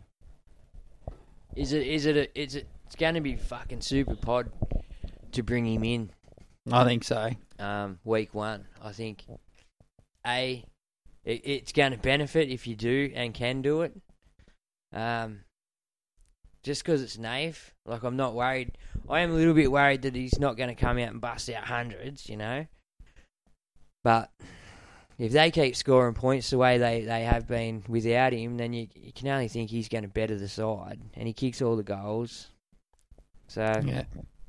Is it? Is it? A, is it? It's going to be fucking super pod to bring him in. I think so. Um, week one, I think. A, it, it's going to benefit if you do and can do it. Um, just because it's Nath, like I'm not worried. I am a little bit worried that he's not going to come out and bust out hundreds, you know. But if they keep scoring points the way they, they have been without him, then you you can only think he's going to better the side, and he kicks all the goals. So Yeah.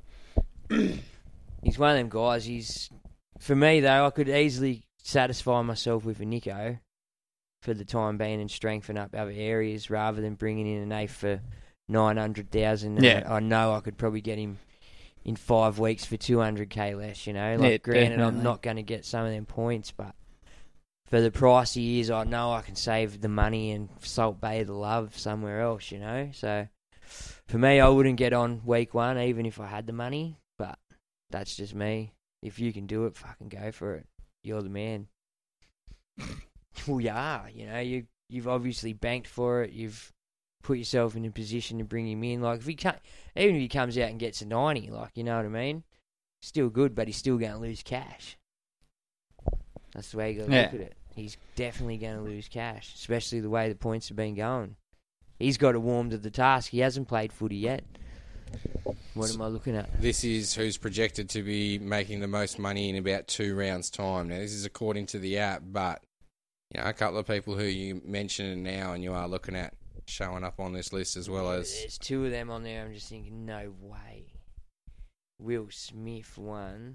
he's one of them guys. He's for me though. I could easily satisfy myself with a Nico for the time being and strengthen up other areas rather than bringing in an eighth for nine hundred thousand. Yeah. I know I could probably get him in five weeks for two hundred k less. You know, like Yeah, granted, I'm definitely. not going to get some of them points, but for the price he is, I know I can save the money and Salt Bay the love somewhere else. You know, so for me, I wouldn't get on week one even if I had the money. But that's just me. If you can do it, fucking go for it. You're the man. Well, you are. You know, you you've obviously banked for it. You've put yourself in a position to bring him in. Like if he can't, even if he comes out and gets a ninety, like you know what I mean, still good, but he's still going to lose cash. That's the way you got to Yeah. look at it. He's definitely going to lose cash, especially the way the points have been going. He's got to warm to the task. He hasn't played footy yet. What am I looking at? This is who's projected to be making the most money in about two rounds' time. Now, this is according to the app, but you know, a couple of people who you mentioned now and you are looking at showing up on this list as well as... There's two of them on there. I'm just thinking, no way. Will Smith won.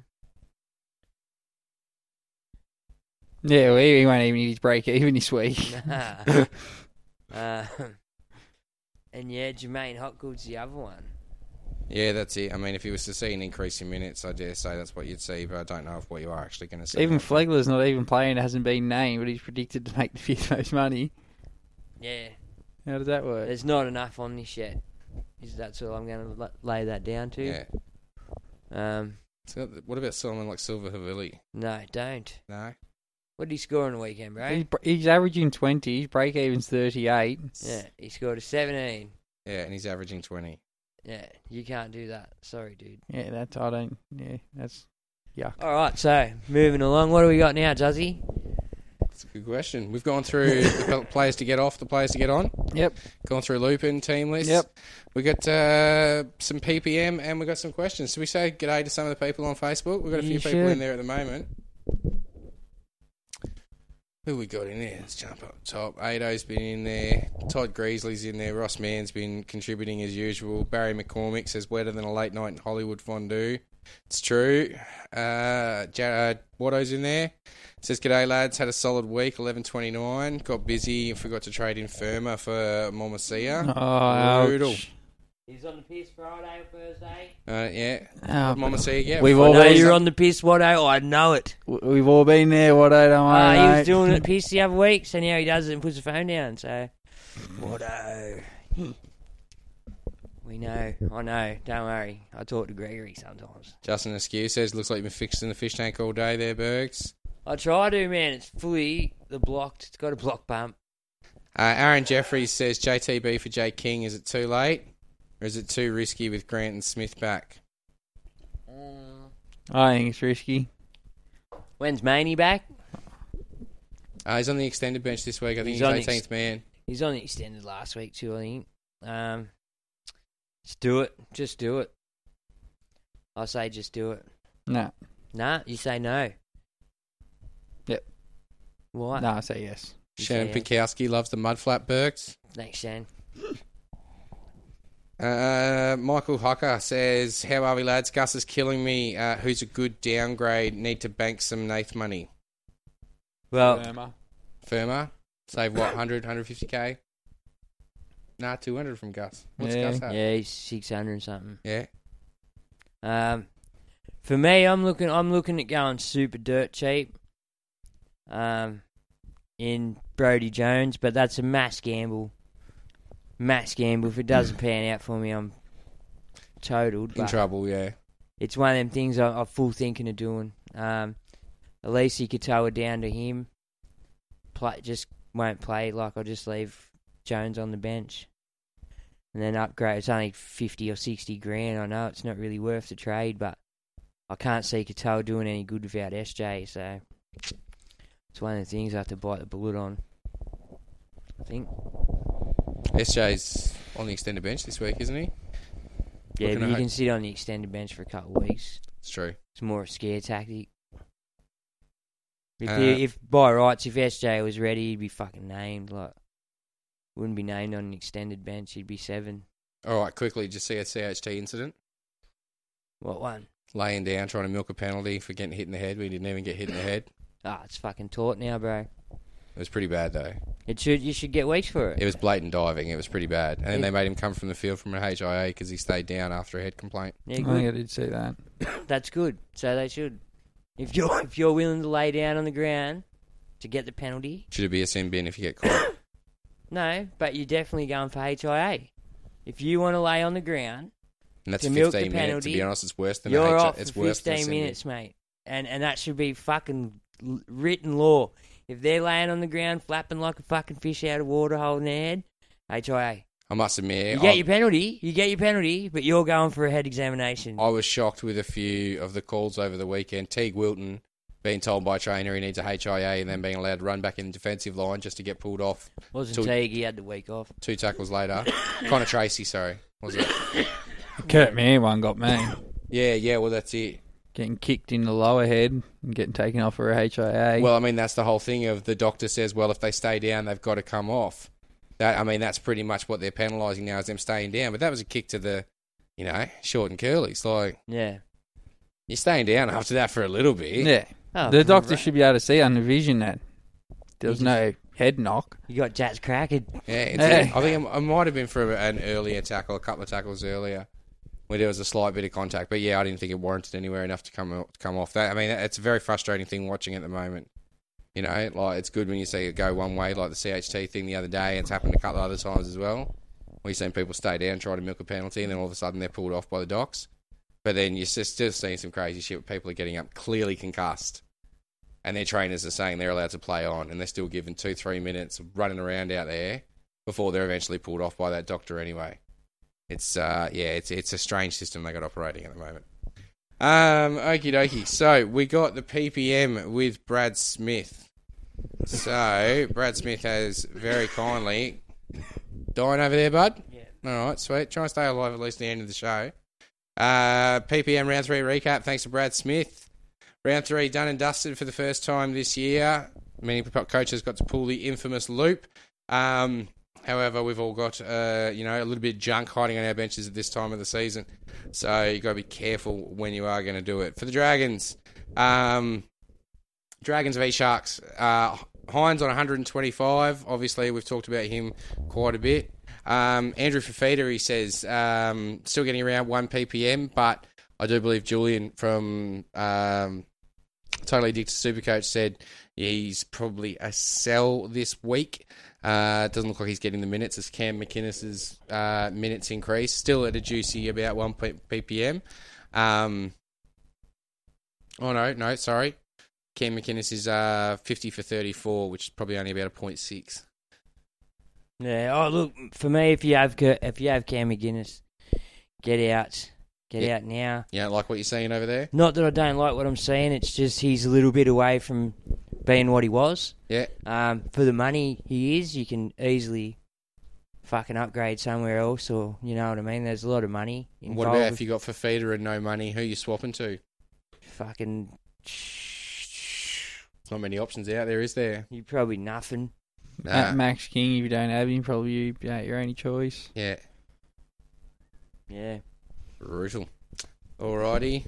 Yeah, well, he won't even need his break even this week. Nah. uh, and yeah, Jermaine Hopgood's the other one. Yeah, that's it. I mean, if he was to see an increase in minutes, I dare say that's what you'd see, but I don't know if what you are actually going to see. Even Flegler's not even playing, hasn't been named, but he's predicted to make the fifth most money. Yeah. How does that work? There's not enough on this yet. Is That's all I'm going to lay that down to. Yeah. Um. So what about someone like Silver Havili? No, don't. No? What did he score on the weekend, bro? He's, he's averaging twenty, his break even's thirty-eight. Yeah, he scored a seventeen. Yeah, and he's averaging twenty. Yeah, you can't do that. Sorry, dude. Yeah, that's, I don't, yeah, that's yuck. All right, so moving along. What do we got now, Juzzy? That's a good question. We've gone through the players to get off, the players to get on. Yep. Gone through Lupin, team list. Yep. We got uh, some P P M and we got some questions. So we say g'day to some of the people on Facebook. We've got a few You people should. in there at the moment. Who we got in there? Let's jump up top. Ado's been in there. Todd Greasley's in there. Ross Mann's been contributing as usual. Barry McCormick says wetter than a late night in Hollywood fondue. It's true. Uh, Jared Watto's in there. Says, g'day lads, had a solid week, eleven twenty-nine. Got busy and forgot to trade in Firma for Momasia. Oh, Brutal. ouch. He's on the piss Friday or Thursday. Uh, yeah. Oh, Momasia, yeah. We've I all know been, you're on the piss, Watto. I know it. we've all been there. What I don't Uh, worry, he was mate. doing it piss the other week, so now he does it and puts the phone down. So, Watto. We know. I know. Don't worry. I talk to Gregory sometimes. Justin Askew says, looks like you've been fixing the fish tank all day there, Bergs. I try to, man. It's fully the blocked. It's got a block bump. Uh, Aaron Jeffries says, J T B for Jay King. Is it too late? Or is it too risky with Grant and Smith back? I think it's risky. When's Maney back? Uh, he's on the extended bench this week. I think He's he's, on eighteenth ex- man. He's on the extended last week too, I think. Um, just do it. Just do it. I say just do it. No. Nah, you say no. Yep. Why? No, I say yes. Shannon Yeah. Pikowski loves the mudflap Bergs. Thanks, Shan. Uh, Michael Hocker says, how are we, lads? Gus is killing me. Uh, who's a good downgrade? Need to bank some Nath money. Well, Firma. Firma? Save what, one hundred, one fifty k? Nah, two hundred from Gus. What's Yeah. Gus at? yeah, he's six hundred something. Yeah. Um, for me, I'm looking. I'm looking at going super dirt cheap. Um, in Brody Jones, but that's a mass gamble. Mass gamble. If it doesn't pan out for me, I'm totaled. In but trouble, yeah. It's one of them things I, I'm full thinking of doing. Um, at least he could tow it down to him. Play, just won't play. Like I'll just leave Jones on the bench, and then upgrade. It's only fifty or sixty grand. I know it's not really worth the trade, but I can't see Katoa doing any good without S J. So it's one of the things I have to bite the bullet on. I think. S J's on the extended bench this week, isn't he? Yeah, Looking but at you ho- can sit on the extended bench for a couple of weeks. It's true. It's more a scare tactic. If, Uh, he, if by rights, if S J was ready, he'd be fucking named. Like, wouldn't be named on an extended bench. He'd be seven. All right, quickly, just see a C H T incident. What one? Laying down, trying to milk a penalty for getting hit in the head. We didn't even get hit in the head. Ah, it's fucking taut now, bro. It was pretty bad, though. It should. You should get weeks for it. It was blatant diving. It was pretty bad. And then Yeah. they made him come from the field from an H I A because he stayed down after a head complaint. Yeah, I think good. I did see that. That's good. So they should. If you're if you're willing to lay down on the ground to get the penalty, Should it be a sin bin if you get caught? no, but you're definitely going for H I A. If you want to lay on the ground, And that's To milk the fifteen minutes. To penalty, be honest, it's worse than you're a H I A. off It's for worse than a fifteen sin bin. minutes, mate. And and that should be fucking l- written law. If they're laying on the ground flapping like a fucking fish out of water holding their head, H I A. I must admit, You get I, your penalty, you get your penalty, but you're going for a head examination. I was shocked with a few of the calls over the weekend. Teague Wilton being told by a trainer he needs a H I A and then being allowed to run back in the defensive line just to get pulled off. Wasn't Two- Teague, he had the week off. Two tackles later. Connor Tracy, sorry. Was it? Kurt Mann one got me. Yeah, yeah, well, that's it. Getting kicked in the lower head and getting taken off for a H I A. Well, I mean, that's the whole thing of the doctor says, well, if they stay down, they've got to come off. That, I mean, that's pretty much what they're penalising now is them staying down. But that was a kick to the, you know, short and curlies. Like, Yeah. you're staying down after that for a little bit. yeah. Oh, the doctor right. should be able to see on the vision that there was He no head knock. You got Jats cracking. Yeah, it's Hey. I think it, it might have been for an earlier tackle, a couple of tackles earlier, where there was a slight bit of contact. But yeah, I didn't think it warranted anywhere enough to come to come off. That I mean, it's a very frustrating thing watching at the moment. You know, like it's good when you see it go one way, like the C H T thing the other day. It's happened a couple of other times as well. We've seen people stay down, try to milk a penalty, and then all of a sudden they're pulled off by the docs. But then you're just still seeing some crazy shit where people are getting up clearly concussed. And their trainers are saying they're allowed to play on, and they're still given two, three minutes of running around out there before they're eventually pulled off by that doctor anyway. It's, uh, yeah, it's it's a strange system they got operating at the moment. Um, okie dokie. So, we got the P P M with Brad Smith. So, Brad Smith has very kindly... Dying over there, bud? Yeah. All right, sweet. Try and stay alive at least the end of the show. Uh, P P M round three recap, thanks to Brad Smith. Round three done and dusted for the first time this year. many coaches got to pull the infamous loop. Um, however, we've all got uh, you know a little bit of junk hiding on our benches at this time of the season, so you got to be careful when you are going to do it. For the Dragons, um, Dragons v Sharks. Uh, Hines on one hundred twenty-five. Obviously, we've talked about him quite a bit. Um, Andrew Fafita, he says, um, still getting around one P P M, but I do believe Julian from um, Totally Addicted Supercoach said yeah, he's probably a sell this week. Uh, it doesn't look like he's getting the minutes as Cam McInnes's uh, minutes increase. Still at a juicy about one P P M. Um, oh, no, no, sorry. Cam McInnes is uh, fifty for thirty-four, which is probably only about a point six. Yeah. Oh, look, for me, if you have if you have Cam McInnes, get out, get Yeah. out now. Yeah, like what you're seeing over there. Not that I don't like what I'm seeing. It's just he's a little bit away from being what he was. Yeah. Um, for the money he is, you can easily fucking upgrade somewhere else, or you know what I mean. There's a lot of money involved. What about with if you got Fafita and no money? Who are you swapping to? fucking? Not many options out there, is there? You probably nothing. Nah. At Max King, if you don't have him, probably you, yeah, your only choice. Yeah. Yeah. Brutal. Alrighty.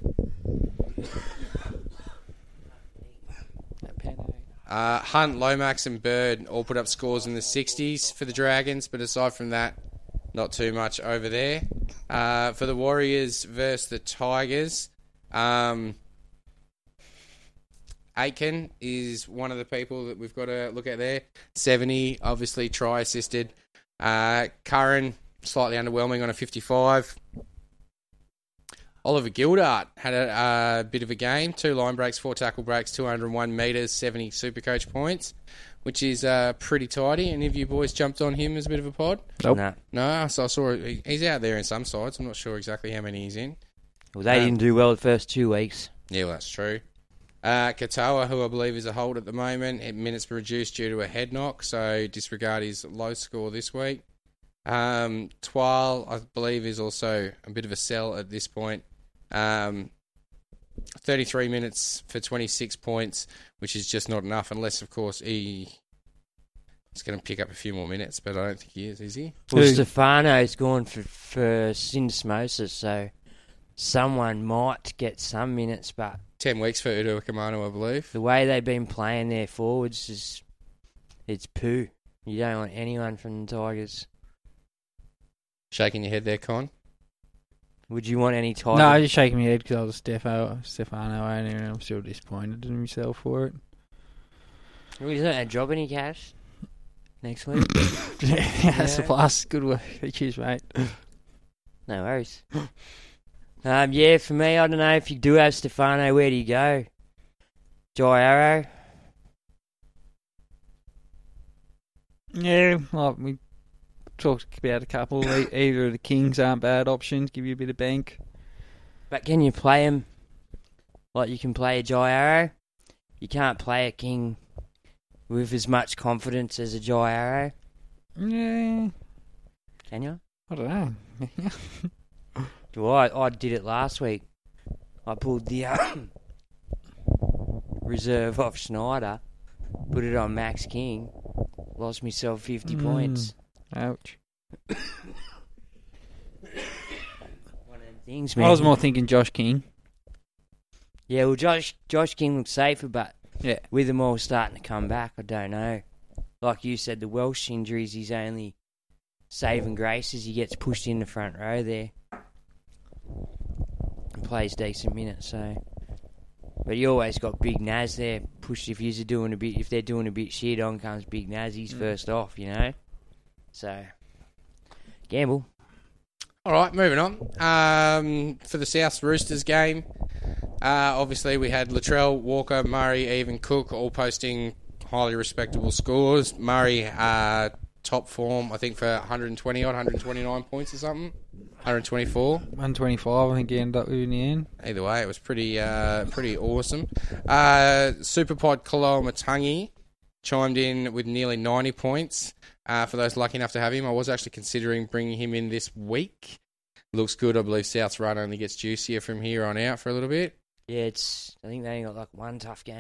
Uh, Hunt, Lomax and Bird all put up scores in the sixties for the Dragons, but aside from that, not too much over there. Uh, for the Warriors versus the Tigers, um, Aitken is one of the people that we've got to look at there. seventy, obviously try-assisted. Uh, Curran, slightly underwhelming on a fifty-five. Oliver Gildart had a uh, bit of a game. Two line breaks, four tackle breaks, two hundred one metres, seventy Supercoach points, which is uh, pretty tidy. Any of you boys jumped on him as a bit of a pod? Nope. No. No, so I saw he- he's out there in some sides. I'm not sure exactly how many he's in. Well, they Um, didn't do well the first two weeks. Yeah, well, that's true. Uh, Katoa, who I believe is a hold at the moment, it minutes reduced due to a head knock, so disregard his low score this week. Um, Twal, I believe, is also a bit of a sell at this point. Um, thirty-three minutes for twenty-six points, which is just not enough, unless, of course, he is going to pick up a few more minutes, but I don't think he is, is he? Well, Who? Stefano's gone for, for syndesmosis, so someone might get some minutes, but Ten weeks for Udo Kamano, I believe. the way they've been playing their forwards is it's poo. You don't want anyone from the Tigers. Shaking your head there, Con. Would you want any Tigers? No, I'm just shaking my head because I was Stefano, Stefano owner, and I'm still disappointed in myself for it. Well, you don't drop any cash next week. yeah, that's a plus. Good work. Cheers, mate. No worries. um, yeah, for me, I don't know if you do have Stefano, where do you go? Jai Arrow? Yeah, like we talked about a couple. E- Either of the Kings aren't bad options. Give you a bit of bank. But can you play him like you can play a Jai Arrow? You can't play a King with as much confidence as a Jai Arrow, Yeah, can you? I don't know. Well, I, I did it last week. I pulled the um, reserve off Schneider, put it on Max King, lost myself fifty Mm. points. Ouch. One of them things, man. I was more thinking Josh King. Yeah, well, Josh Josh King looks safer, but Yeah. with them all starting to come back, I don't know. Like you said, the Welsh injuries, his only saving grace is he gets pushed in the front row there and plays decent minutes. So, but you always got Big Naz there. Pushed if you're doing a bit, if they're doing a bit shit, on comes Big Naz. He's Mm. first off, you know. So, gamble. All right, moving on. Um, for the South Roosters game, uh, obviously we had Latrell, Walker, Murray, even Cook all posting highly respectable scores. Murray, uh, top form, I think, for one hundred twenty odd, one hundred twenty-nine points or something. one hundred twenty-four. one twenty-five, I think he ended up with in the end. Either way, it was pretty uh, pretty awesome. Uh, Superpod Kaloa Matangi chimed in with nearly ninety points. Uh, for those lucky enough to have him, I was actually considering bringing him in this week. Looks good. I believe South's run only gets juicier from here on out for a little bit. Yeah, it's. I think they only got like one tough game.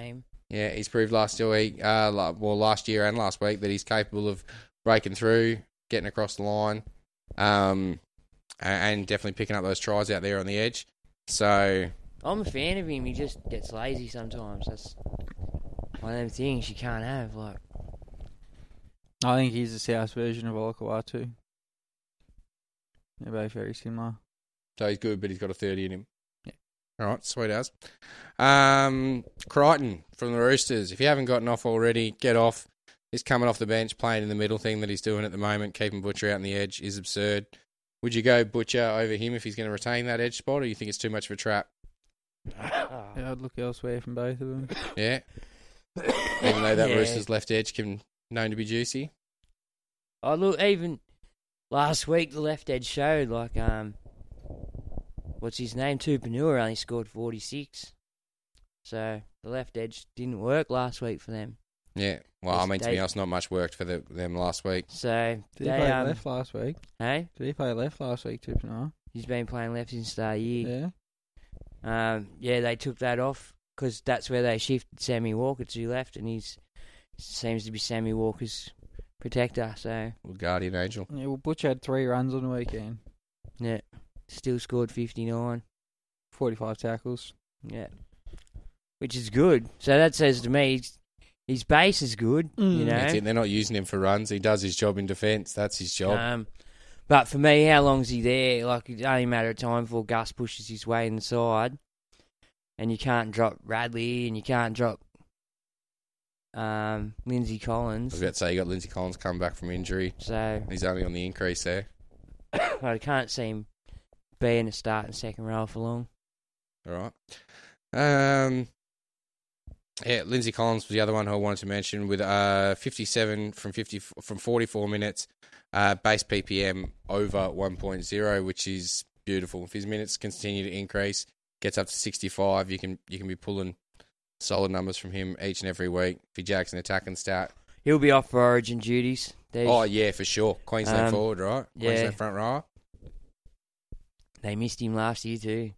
Yeah, he's proved last week, uh, la- well, last year and last week that he's capable of breaking through, getting across the line, um, a- and definitely picking up those tries out there on the edge. So I'm a fan of him. He just gets lazy sometimes. That's one of them things you can't have. Like, I think he's the South version of Olakawatu. They're both very similar. So he's good, but he's got a thirty in him. Yeah. All right, sweet as. Um, Crichton from the Roosters. If you haven't gotten off already, get off. He's coming off the bench, playing in the middle thing that he's doing at the moment, keeping Butcher out on the edge is absurd. Would you go Butcher over him if he's going to retain that edge spot, or you think it's too much of a trap? Yeah, I'd look elsewhere from both of them. Yeah. Even though that Yeah. Roosters left edge can known to be juicy. I look even last week the left edge showed like um, what's his name? Tupanua only scored forty-six, so the left edge didn't work last week for them. Yeah. Well, I mean, to They- be honest, not much worked for the, them last week. So Did he they play um, left last week? hey, Did he play left last week, Tupanua? he's been playing left since the year. Yeah. Um, yeah, they took that off because that's where they shifted Sammy Walker to left, and he's seems to be Sammy Walker's protector. So Guardian Angel. Yeah, well, Butch had three runs on the weekend. yeah, still scored fifty-nine. forty-five tackles. Yeah, which is good. So that says to me his, his base is good. You know, That's it. They're not using him for runs. He does his job in defence. That's his job. Um, but for me, how long's he there? Like, it's only a matter of time before Gus pushes his way inside. And you can't drop Radley, and you can't drop um, Lindsay I Collins. was about to say, you got Lindsay Collins come back from injury. So He's only on the increase there. I can't see him being a starting second row for long. All right. Um, yeah, Lindsay Collins was the other one who I wanted to mention with uh, fifty-seven from fifty from forty-four minutes, uh, base P P M over one point oh, which is beautiful. If his minutes continue to increase, gets up to sixty-five, you can you can be pulling solid numbers from him each and every week. If he jacks an attacking stat. He'll be off for Origin duties. There's, Oh, yeah, for sure. Queensland Um, forward, right? yeah. Queensland front row. They missed him last year too.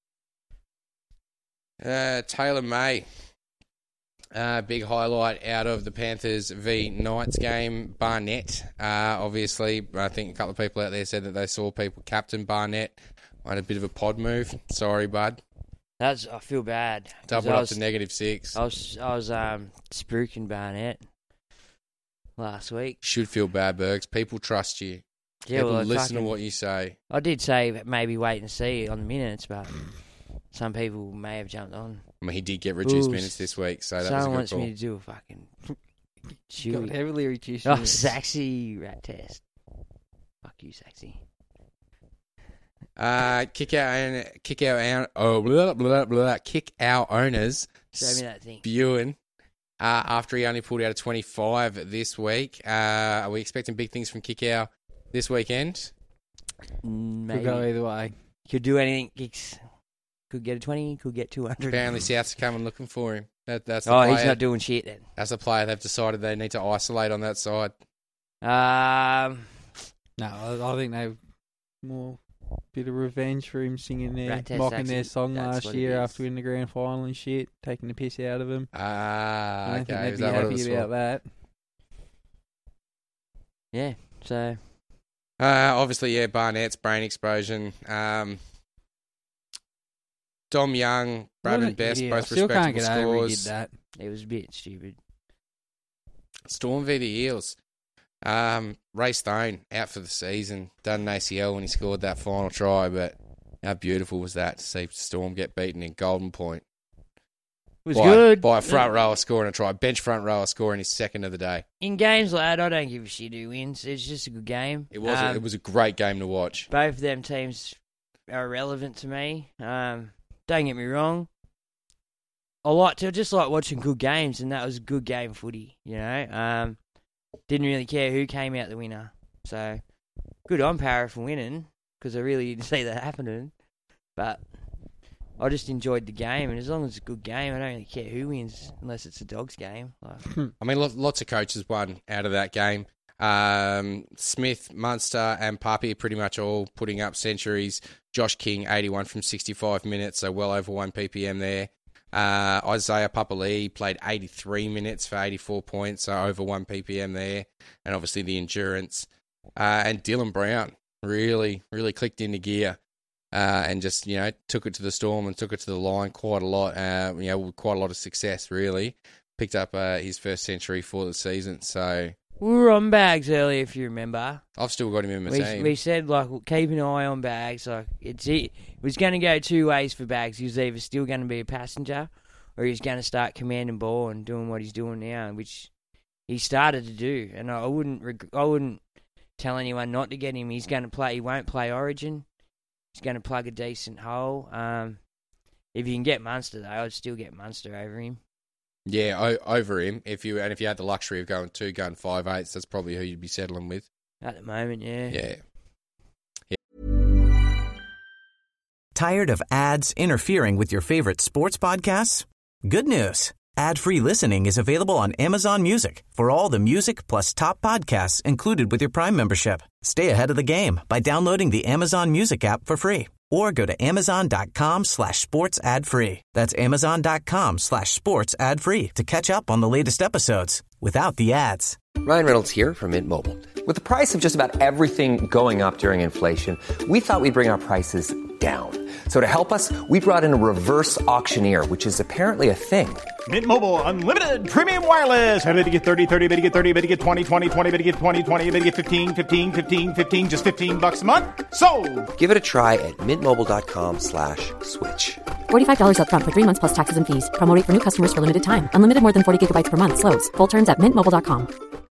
Uh, Taylor May. Uh, big highlight out of the Panthers v Knights game. Barnett, uh, obviously. I think a couple of people out there said that they saw people captain Barnett. Had a bit of a pod move. Sorry, bud. That's I feel bad. 'cause Doubled I up was, to negative six. I was I was um spooking Barnett last week. Should feel bad, Bergs. People trust you. Yeah, People well, I listen to fucking- what you say. I did say maybe wait and see on the minutes, but some people may have jumped on. I mean, he did get reduced Ooh, minutes this week, so that was a Someone good wants call. me to do a fucking Got chewy. heavily reduced. Oh, minutes. Saxy rat test. Fuck you, Saxy. Uh, kick out, kick out, our- oh, blah, blah, blah, kick our owners. Show me that thing. Spewing. Uh, after he only pulled out a twenty-five this week. Uh, are we expecting big things from Kickow this weekend? Mm, Could go Maybe. either way. Could do anything. Kicks. Could get a twenty, could get two hundred. Apparently South's coming looking for him. That, that's the Oh, player. he's not doing shit then. That's the player they've decided they need to isolate on that side. Um, No, I, I think they've more bit of revenge for him singing their Rat Test mocking their Saxy, song that's last what it year is. after winning the grand final and shit, taking the piss out of him. Ah, I don't okay. think they'd Is be that what it was happy about for? that. yeah, so Uh, obviously, yeah, Barnett's brain explosion. Um, Dom Young, What an Bradman Best, idiot. I both still can't respectable get over he did scores. that. it was a bit stupid. Storm v the Eels. Um, Ray Stone out for the season. Done an A C L when he scored that final try, but how beautiful was that to see Storm get beaten in Golden Point? It was by, good. by a front rower scoring a try, bench front rower scoring his second of the day. In games like that, I don't give a shit who wins. It's just a good game. It was Um, it was a great game to watch. Both of them teams are relevant to me. Um, don't get me wrong. I like to I just like watching good games, and that was a good game of footy. You know, um, didn't really care who came out the winner. So good on Para for winning because I really didn't see that happening. But I just enjoyed the game, and as long as it's a good game, I don't really care who wins unless it's a Dogs game. Like, I mean, lo- lots of coaches won out of that game. Um, Smith, Munster, and Papi pretty much all putting up centuries. Josh King, eighty-one from sixty-five minutes, so well over one P P M there. Uh, Isaiah Papali'i played eighty-three minutes for eighty-four points, so over one P P M there, and obviously the endurance. Uh, and Dylan Brown really, really clicked into gear uh, and just, you know, took it to the Storm and took it to the line quite a lot, uh, you know, with quite a lot of success, really. Picked up uh, his first century for the season, so... We were on Bags earlier, if you remember. I've still got him in my we, team. We said, like, keep an eye on Bags. Like, it's it, it was going to go two ways for Bags. He was either still going to be a passenger or he was going to start commanding ball and doing what he's doing now, which he started to do. And I wouldn't reg- I wouldn't tell anyone not to get him. He's going to play. He won't play Origin. He's going to plug a decent hole. Um, if you can get Munster, though, I'd still get Munster over him. Yeah, o- over him. If you and if you had the luxury of going two, going five eights, that's probably who you'd be settling with at the moment. Yeah. Yeah. yeah. Tired of ads interfering with your favorite sports podcasts? Good news. Ad-free listening is available on Amazon Music for all the music plus top podcasts included with your Prime membership. Stay ahead of the game by downloading the Amazon Music app for free or go to amazon.com slash sports ad free. That's amazon.com slash sports ad free to catch up on the latest episodes without the ads. Ryan Reynolds here from Mint Mobile. With the price of just about everything going up during inflation, we thought we'd bring our prices down. So to help us, we brought in a reverse auctioneer, which is apparently a thing. Mint Mobile Unlimited Premium Wireless. How to get thirty, thirty, how to get thirty, how to get twenty, twenty, twenty, how to get twenty, twenty, how to get fifteen, fifteen, fifteen, fifteen, just fifteen bucks a month? Sold! Give it a try at mintmobile.com slash switch. forty-five dollars up front for three months plus taxes and fees. Promo rate for new customers for limited time. Unlimited more than forty gigabytes per month. Slows full terms at mint mobile dot com.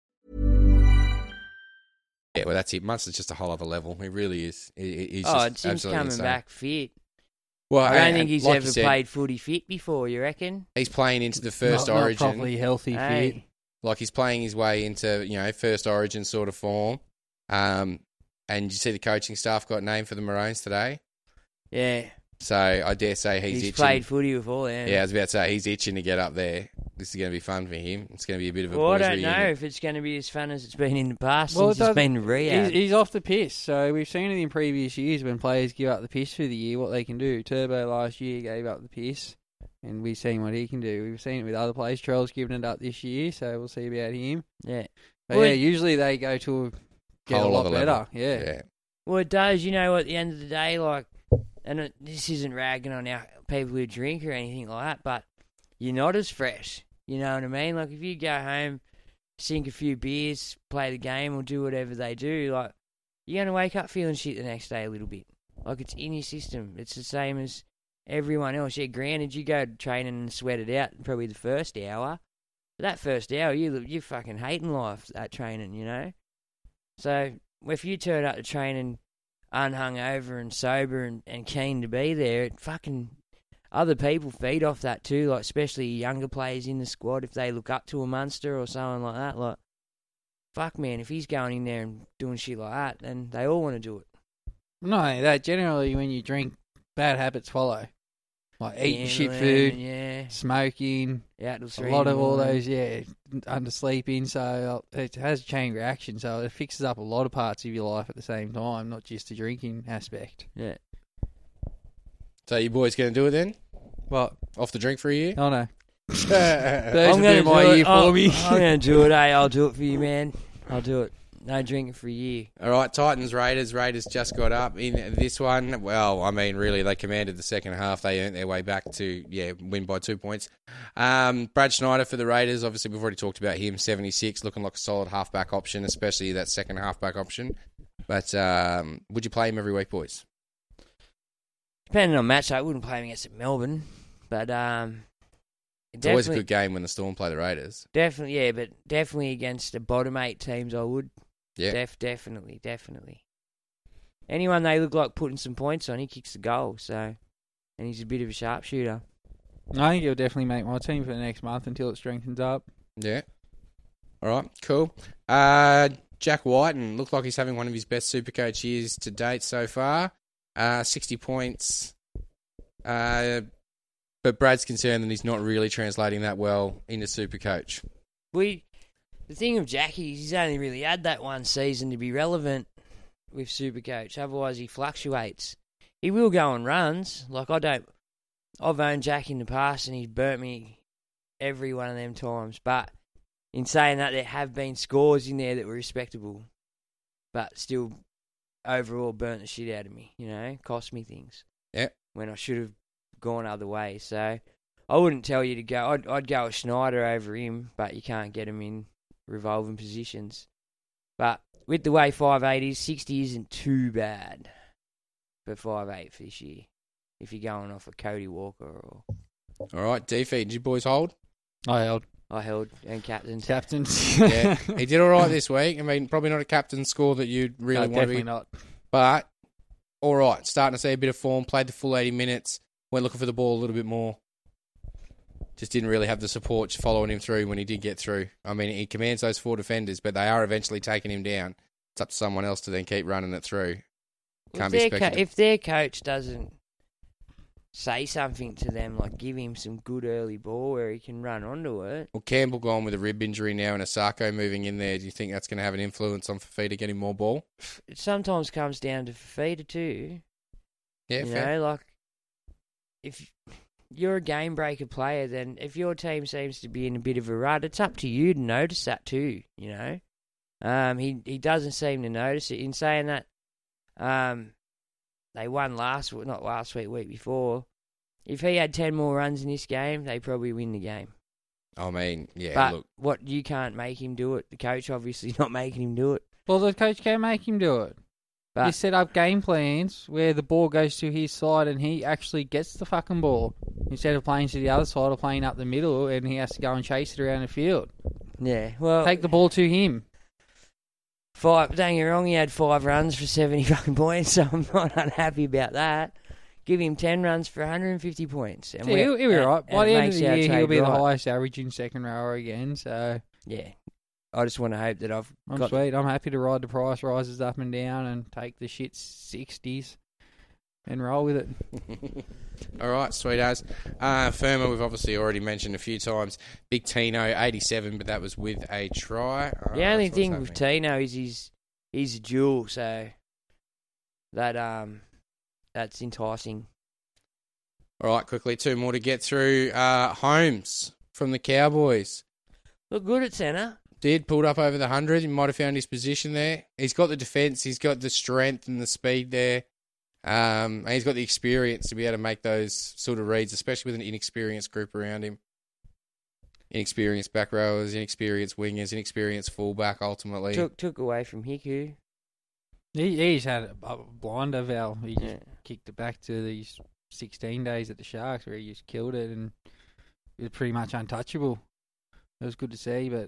Yeah, well, that's it. Munster's just a whole other level. He really is. He, he's oh, just it's him absolutely coming insane. back fit. Well, I don't and, think he's like ever said, played footy fit before, you reckon? He's playing into the first not, Origin. Not properly healthy hey. fit. Like he's playing his way into, you know, first Origin sort of form. Um, and you see the coaching staff got named for the Maroons today. Yeah. So I dare say he's, he's itching. played footy before then. Yeah, I was about to say he's itching to get up there. This is going to be fun for him. It's going to be a bit of a Well, I boys' don't know reunion. if it's going to be as fun as it's been in the past Well, since it's been rehab. He's, he's off the piss. So we've seen it in previous years when players give up the piss for the year, what they can do. Turbo last year gave up the piss, and we've seen what he can do. We've seen it with other players. Trell's given it up this year, so we'll see about him. Yeah. But Well, yeah, it- usually they go to a, get Whole a lot other better. level. Yeah. Yeah. Well, it does. You know, at the end of the day, like, and it, this isn't ragging on our people who drink or anything like that, but you're not as fresh. You know what I mean? Like, if you go home, sink a few beers, play the game, or do whatever they do, like, you're going to wake up feeling shit the next day a little bit. Like, it's in your system. It's the same as everyone else. Yeah, granted, you go to training and sweat it out probably the first hour. But that first hour, you, you're fucking hating life, that training, you know? So, if you turn up to training unhungover and sober and, and keen to be there, it fucking... Other people feed off that too, like especially younger players in the squad, if they look up to a Munster or someone like that. Like, fuck, man, if he's going in there and doing shit like that, then they all want to do it. No, that generally when you drink, bad habits follow. Like eating shit Gambling, food, yeah, smoking, out till a three lot in of the all morning. those, yeah, undersleeping. So it has a chain reaction. So it fixes up a lot of parts of your life at the same time, not just the drinking aspect. Yeah. So you boys going to do it then? What? Off the drink for a year? Oh, no. I'm Those will gonna do my do it. year for I'll, me. I'm going to do it, eh? I'll do it for you, man. I'll do it. No drinking for a year. All right, Titans, Raiders. Raiders just got up in this one. Well, I mean, really, they commanded the second half. They earned their way back to, yeah, win by two points. Um, Brad Schneider for the Raiders. Obviously, we've already talked about him, seventy-six, looking like a solid halfback option, especially that second halfback option. But um, would you play him every week, boys? Depending on match, I wouldn't play him against Melbourne. But, um... It's always a good game when the Storm play the Raiders. Definitely, yeah, but definitely against the bottom eight teams, I would. Yeah. Def, definitely, definitely. Anyone they look like putting some points on, he kicks the goal, so... And he's a bit of a sharpshooter. I think he'll definitely make my team for the next month until it strengthens up. Yeah. All right, cool. Uh, Jack Whiten looked like he's having one of his best Supercoach years to date so far. Uh, sixty points. Uh... But Brad's concerned that he's not really translating that well into Supercoach. We, the thing of Jackie, he's only really had that one season to be relevant with Supercoach. Otherwise, he fluctuates. He will go on runs. Like I don't, I've owned Jack in the past and he's burnt me every one of them times. But in saying that, there have been scores in there that were respectable, but still overall burnt the shit out of me, you know, cost me things. Yeah. When I should have gone other ways. So I wouldn't tell you to go. I'd, I'd go with Schneider over him, but you can't get him in revolving positions. But with the way five eight is, sixty isn't too bad for five eight for this year, if you're going off a Cody Walker or... All right, defeat. Did you boys hold? I held. I held, and captains. Captains. Yeah, he did all right this week. I mean, probably not a captain score that you'd really No, want to be. definitely not. But, all right, starting to see a bit of form, played the full eighty minutes, went looking for the ball a little bit more. Just didn't really have the support following him through when he did get through. I mean, he commands those four defenders, but they are eventually taking him down. It's up to someone else to then keep running it through. Can't if, be their expected. co- if their coach doesn't say something to them, like give him some good early ball where he can run onto it. Well, Campbell gone with a rib injury now and Asako moving in there. Do you think that's going to have an influence on Fafita getting more ball? It sometimes comes down to Fafita too. Yeah, you fair. know, like if you're a game breaker player, then if your team seems to be in a bit of a rut, it's up to you to notice that too. You know, um, he he doesn't seem to notice it. In saying that, um, they won last not last week, week before. If he had ten more runs in this game, they probably win the game. I mean, yeah, but look. what you can't make him do it. The coach obviously not making him do it. Well, the coach can make him do it. But you set up game plans where the ball goes to his side and he actually gets the fucking ball instead of playing to the other side or playing up the middle and he has to go and chase it around the field. Yeah, well, take the ball to him. Five. Don't get me wrong, he had five runs for seventy fucking points, so I'm not unhappy about that. Give him ten runs for one hundred fifty points. And Yeah, he'll, he'll be and- right. and By the it end of makes the our year, trade he'll be the right. highest average in second rower again. So Yeah, I just want to hope that I've I'm got sweet. I'm happy to ride the price rises up and down and take the shit sixties and roll with it. All right, sweet as. Uh, Firma, we've obviously already mentioned a few times. Big Tino, eighty-seven, but that was with a try. All The right, only that's what's thing with happening. Tino is he's he's a duel, so that um that's enticing. All right, quickly, two more to get through. Uh, Holmes from the Cowboys. Look good at centre. Did, pulled up over the one hundred. He might have found his position there. He's got the defence. He's got the strength and the speed there. Um, and he's got the experience to be able to make those sort of reads, especially with an inexperienced group around him. Inexperienced back rowers, inexperienced wingers, inexperienced fullback, ultimately. Took took away from Hiku. He, he's had a, a blinder, Val. He just Yeah. kicked it back to these sixteen days at the Sharks where he just killed it and it was pretty much untouchable. It was good to see, but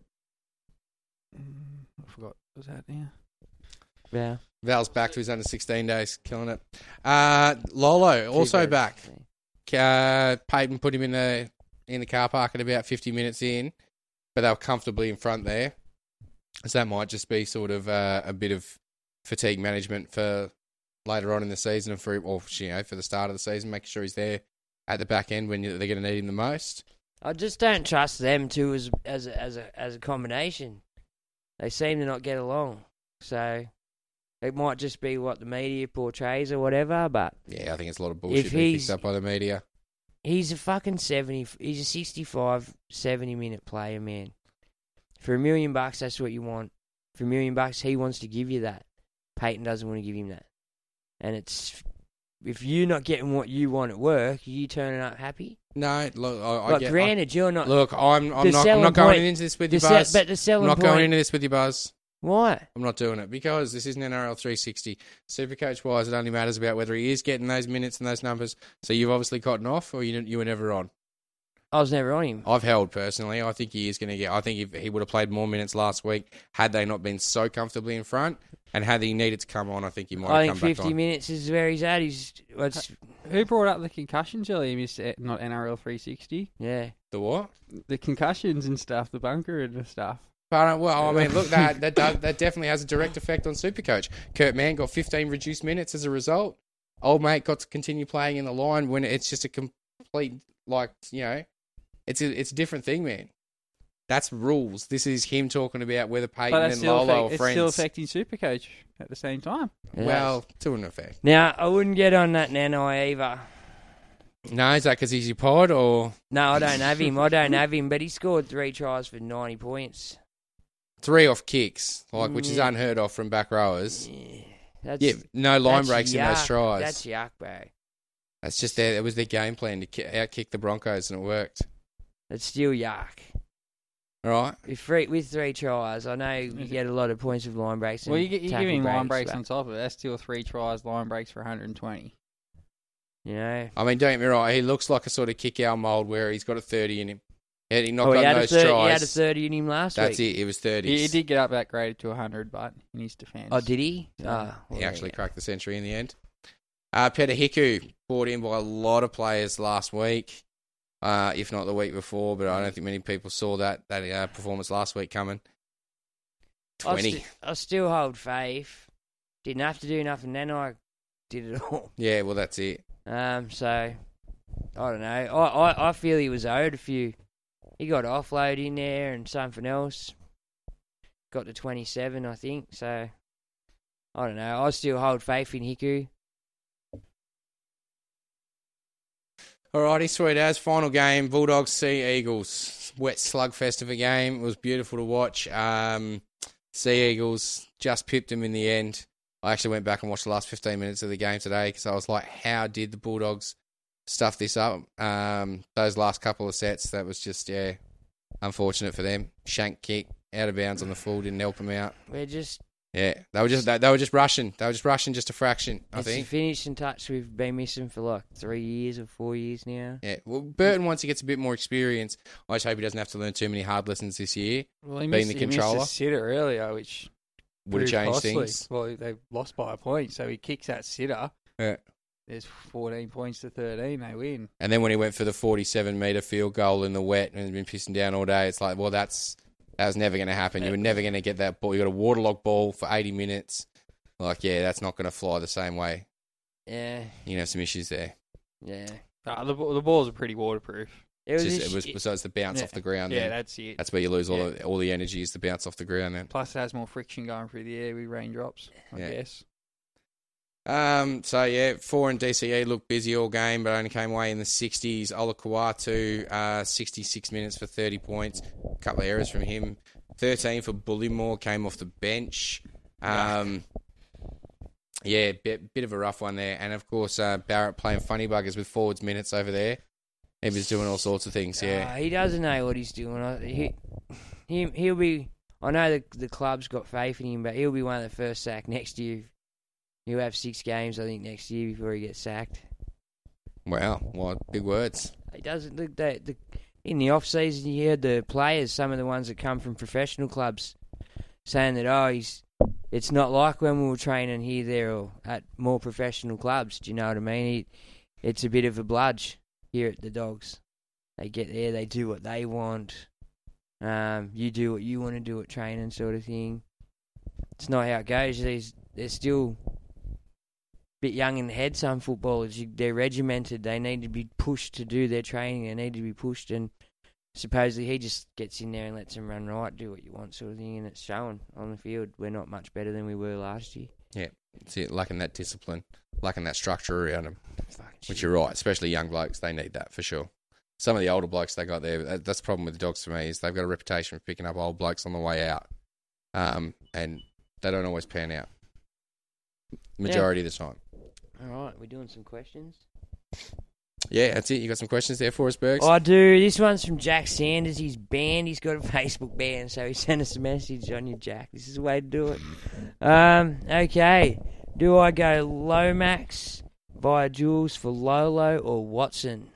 mm, I forgot what was that now. Yeah. Val's back to his under sixteen days, killing it. Uh, Lolo, also Two back. birds. Uh, Peyton put him in the in the car park at about fifty minutes in, but they were comfortably in front there. So that might just be sort of uh, a bit of fatigue management for later on in the season, and for or you know for the start of the season, making sure he's there at the back end when they're going to need him the most. I just don't trust them two as as a, as a as a combination. They seem to not get along, so it might just be what the media portrays or whatever. But Yeah, I think it's a lot of bullshit if being he's picked up by the media. he's a fucking seventy, he's a sixty-five, seventy minute player, man. For a million bucks, that's what you want. For a million bucks, he wants to give you that. Peyton doesn't want to give him that, and it's if you're not getting what you want at work, are you turning up happy? No, look, I, I Like, get. granted, I, you're not. Look, I'm, I'm the not. I'm selling not going point- into this with the you, se- Buzz. but the selling I'm not point- going into this with you, Buzz. Why? I'm not doing it because this isn't N R L three sixty. Supercoach wise, it only matters about whether he is getting those minutes and those numbers. So you've obviously gotten off, or you you were never on. I was never on him. I've held personally. I think he is going to get. I think if he would have played more minutes last week had they not been so comfortably in front, and had he needed to come on, I think he might I have think come back fifty on. minutes is where he's at. He's it's, Who brought up the concussions earlier, Mister Not N R L three sixty? yeah. The what? The concussions and stuff, the bunker and stuff. But uh, well, I mean, look, that that does, that definitely has a direct effect on Supercoach. Kurt Mann got fifteen reduced minutes as a result. Old mate got to continue playing in the line when it's just a complete like you know, it's a it's a different thing, man. That's rules. This is him talking about whether Peyton But that's and still, Lolo affect, are it's friends. still affecting Supercoach at the same time. Well, to an effect. Now I wouldn't get on that Nanai either. No, is that because he's your pod or? No, I don't have him. I don't have him, but he scored three tries for ninety points. Three off kicks, like which is Yeah. unheard of from back rowers. Yeah, that's, Yeah, no line that's breaks in those yuck. tries. That's yuck, bro. That's just their, it was their game plan to ki- outkick the Broncos, and it worked. It's still yuck. All right. With three, with three tries, I know you get a lot of points with line breaks. Well, and you get, you're tackle giving line breaks, breaks but, on top of it. That's still three tries, line breaks for one hundred twenty. You know, I mean, don't get me wrong. He looks like a sort of kick-out mould where he's got a thirty in him. Yeah, he knocked oh, he on had, a those thirty, tries. he had a thirty in him last That's week. it. It was thirty. He, he did get up that graded to one hundred, but in his defence. Oh, did he? So, Oh, well, He actually yeah. cracked the century in the end. Uh, Peter Hiku, brought in by a lot of players last week, uh, if not the week before, but I don't think many people saw that that uh, performance last week coming. I, twenty. st- I still hold faith. Didn't have to do nothing then. I did it all. Yeah, well, that's it. Um, so I don't know. I, I, I feel he was owed a few. He got offload in there and something else. Got to twenty-seven, I think. So I don't know. I still hold faith in Hiku. Alrighty, sweet as. Final game, Bulldogs Sea Eagles. Wet slugfest of a game. It was beautiful to watch. Um, sea Eagles just pipped them in the end. I actually went back and watched the last fifteen minutes of the game today because I was like, how did the Bulldogs stuff this up? Um, those last couple of sets, that was just, yeah, unfortunate for them. Shank kick, out of bounds on the full, didn't help them out. We're just Yeah, they were just they, they were just rushing. They were just rushing just a fraction, I it's think. a finishing touch we've been missing for like three years or four years now. Yeah, well, Burton, once he gets a bit more experience, I just hope he doesn't have to learn too many hard lessons this year. Well, he being missed, the he missed controller a sitter earlier, which would have proved changed costly. things. Well, they lost by a point, so he kicks that sitter. Yeah. There's fourteen points to thirteen, they win. And then when he went for the forty-seven metre field goal in the wet and has been pissing down all day, it's like, well, that's that was never going to happen. You were never going to get that ball. You got a waterlogged ball for eighty minutes. Like, yeah, that's not going to fly the same way. Yeah, You can have some issues there. yeah. Uh, the the balls are pretty waterproof. It It's was, just, a it was sh- besides the bounce Yeah. off the ground. Yeah, then. that's it. That's where you lose all Yeah. the all the energy is the bounce off the ground. Then. Plus, it has more friction going through the air with raindrops, I Yeah. guess. Um, so yeah, four and D C E looked busy all game, but only came away in the sixties. Ola Kawatu, uh, sixty-six minutes for thirty points. A couple of errors from him. thirteen for Bullymore, came off the bench. Um, yeah, bit, bit of a rough one there. And of course, uh, Barrett playing funny buggers with forwards minutes over there. He was doing all sorts of things. Yeah, Uh, he doesn't know what he's doing. I- He, he, he'll be. I know the the club's got faith in him, but he'll be one of the first sacked next year. He'll have six games, I think, next year before he gets sacked. wow, what big words. He doesn't look that. The, in the off season, you heard the players, some of the ones that come from professional clubs, saying that oh, he's. It's not like when we were training here, there, or at more professional clubs. Do you know what I mean? He, it's a bit of a bludge here at the Dogs. They get there, they do what they want. Um, you do what you want to do at training, sort of thing. It's not how it goes. There's, they're still a bit young in the head, some footballers. You, they're regimented. They need to be pushed to do their training. They need to be pushed. And supposedly he just gets in there and lets them run right, do what you want, sort of thing. And it's showing on the field. We're not much better than we were last year. Yeah, it's it, lacking that discipline, lacking that structure around them. Fucking Which shit. you're right, especially young blokes, they need that for sure. Some of the older blokes they got there, that- that's the problem with the Dogs for me, is they've got a reputation for picking up old blokes on the way out. Um, and they don't always pan out. Majority of the time. All right, we're doing some questions. Yeah, that's it. You got some questions there for us, Bergs? I do. This one's from Jack Sanders. He's banned. He's got a Facebook ban, so he sent us a message on you, Jack. This is the way to do it. Um, okay. Do I go Lomax via Jules for Lolo or Watson?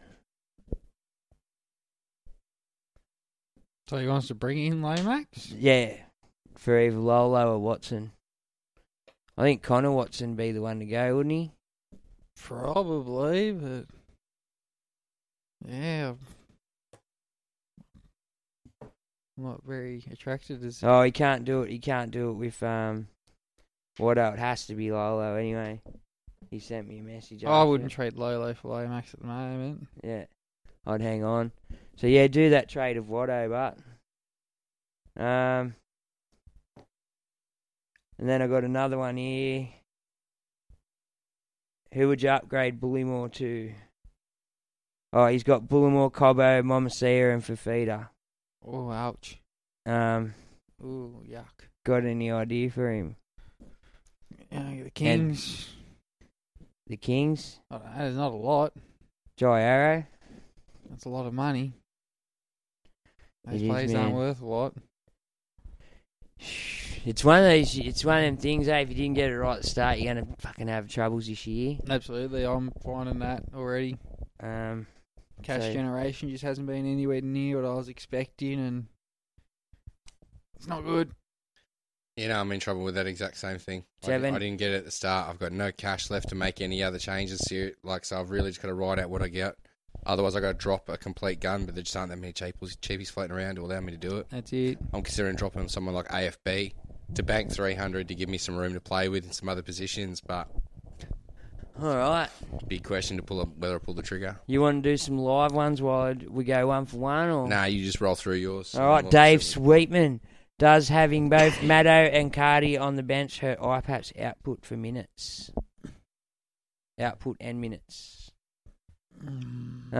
So he wants to bring in Lomax? Yeah, for either Lolo or Watson. I think Connor Watson would be the one to go, wouldn't he? Probably, but yeah, I'm not very attracted as. Oh, he can't do it. He can't do it with um. Watto. It has to be Lolo anyway. He sent me a message. I after. wouldn't trade Lolo for Lomax at the moment. Yeah, I'd hang on. So yeah, do that trade of Watto, but um, and then I got another one here. Who would you upgrade Bullymore to? Oh, he's got Bullimore, Cobbo, Momasia, and Fafita. Oh, ouch. Um, Ooh, yuck. got any idea for him? Yeah, the Kings. And the Kings? I don't know, there's not a lot. Jai Arrow? That's a lot of money. Those It is, players man. aren't worth a lot. It's one of these. It's one of them things. Eh? If you didn't get it right at the start, you're gonna fucking have troubles this year. Absolutely, I'm finding that already. Um, Cash so- generation just hasn't been anywhere near what I was expecting, and it's not good. You know, I'm in trouble with that exact same thing. I, Seven. I didn't get it at the start. I've got no cash left to make any other changes. So, like, so I've really just got to ride out what I get. Otherwise, I got to drop a complete gun, but there just aren't that many cheapies, cheapies floating around to allow me to do it. That's it. I'm considering dropping someone like A F B to bank three hundred to give me some room to play with in some other positions, but all right. big question to pull up whether I pull the trigger. You want to do some live ones while we go one for one, or Nah, you just roll through yours. all right? Dave Sweetman. Does having both Maddo and Cardi on the bench hurt I PAP's output for minutes? Output and minutes. Um,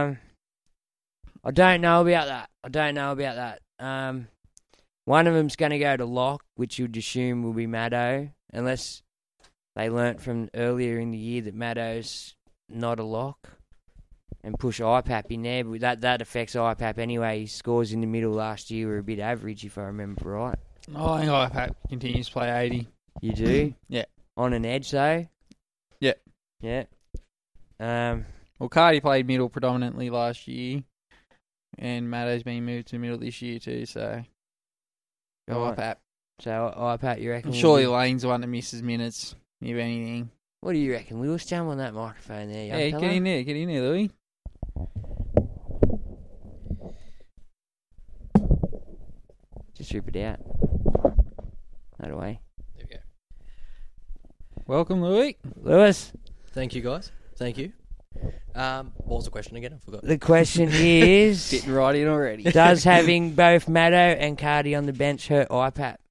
I don't know about that. I don't know about that. Um, one of them's going to go to lock, which you'd assume will be Maddo, unless they learnt from earlier in the year that Maddo's not a lock, and push I PAP in there. But that that affects I PAP anyway. His scores in the middle last year were a bit average, if I remember right. Oh, I think I Pat continues to play eighty. You do? Yeah. On an edge, though? Yeah. Yeah. Um. Well, Cardi played middle predominantly last year, and Maddo's been moved to middle this year too, so go Right. up Pat. So I PAP, you reckon? I'm will surely be- Lane's the one that misses minutes, if anything. What do you reckon, Lewis? Jump on that microphone there, young Yeah, fella. get in there, get in there, Louis. Just rip it out. That away. There we go. Welcome, Louis. Lewis. Thank you, guys. Thank you. Um, what was the question again? I forgot. The question is... Sitting right in already. Does having both Maddo and Cardi on the bench hurt I PAP?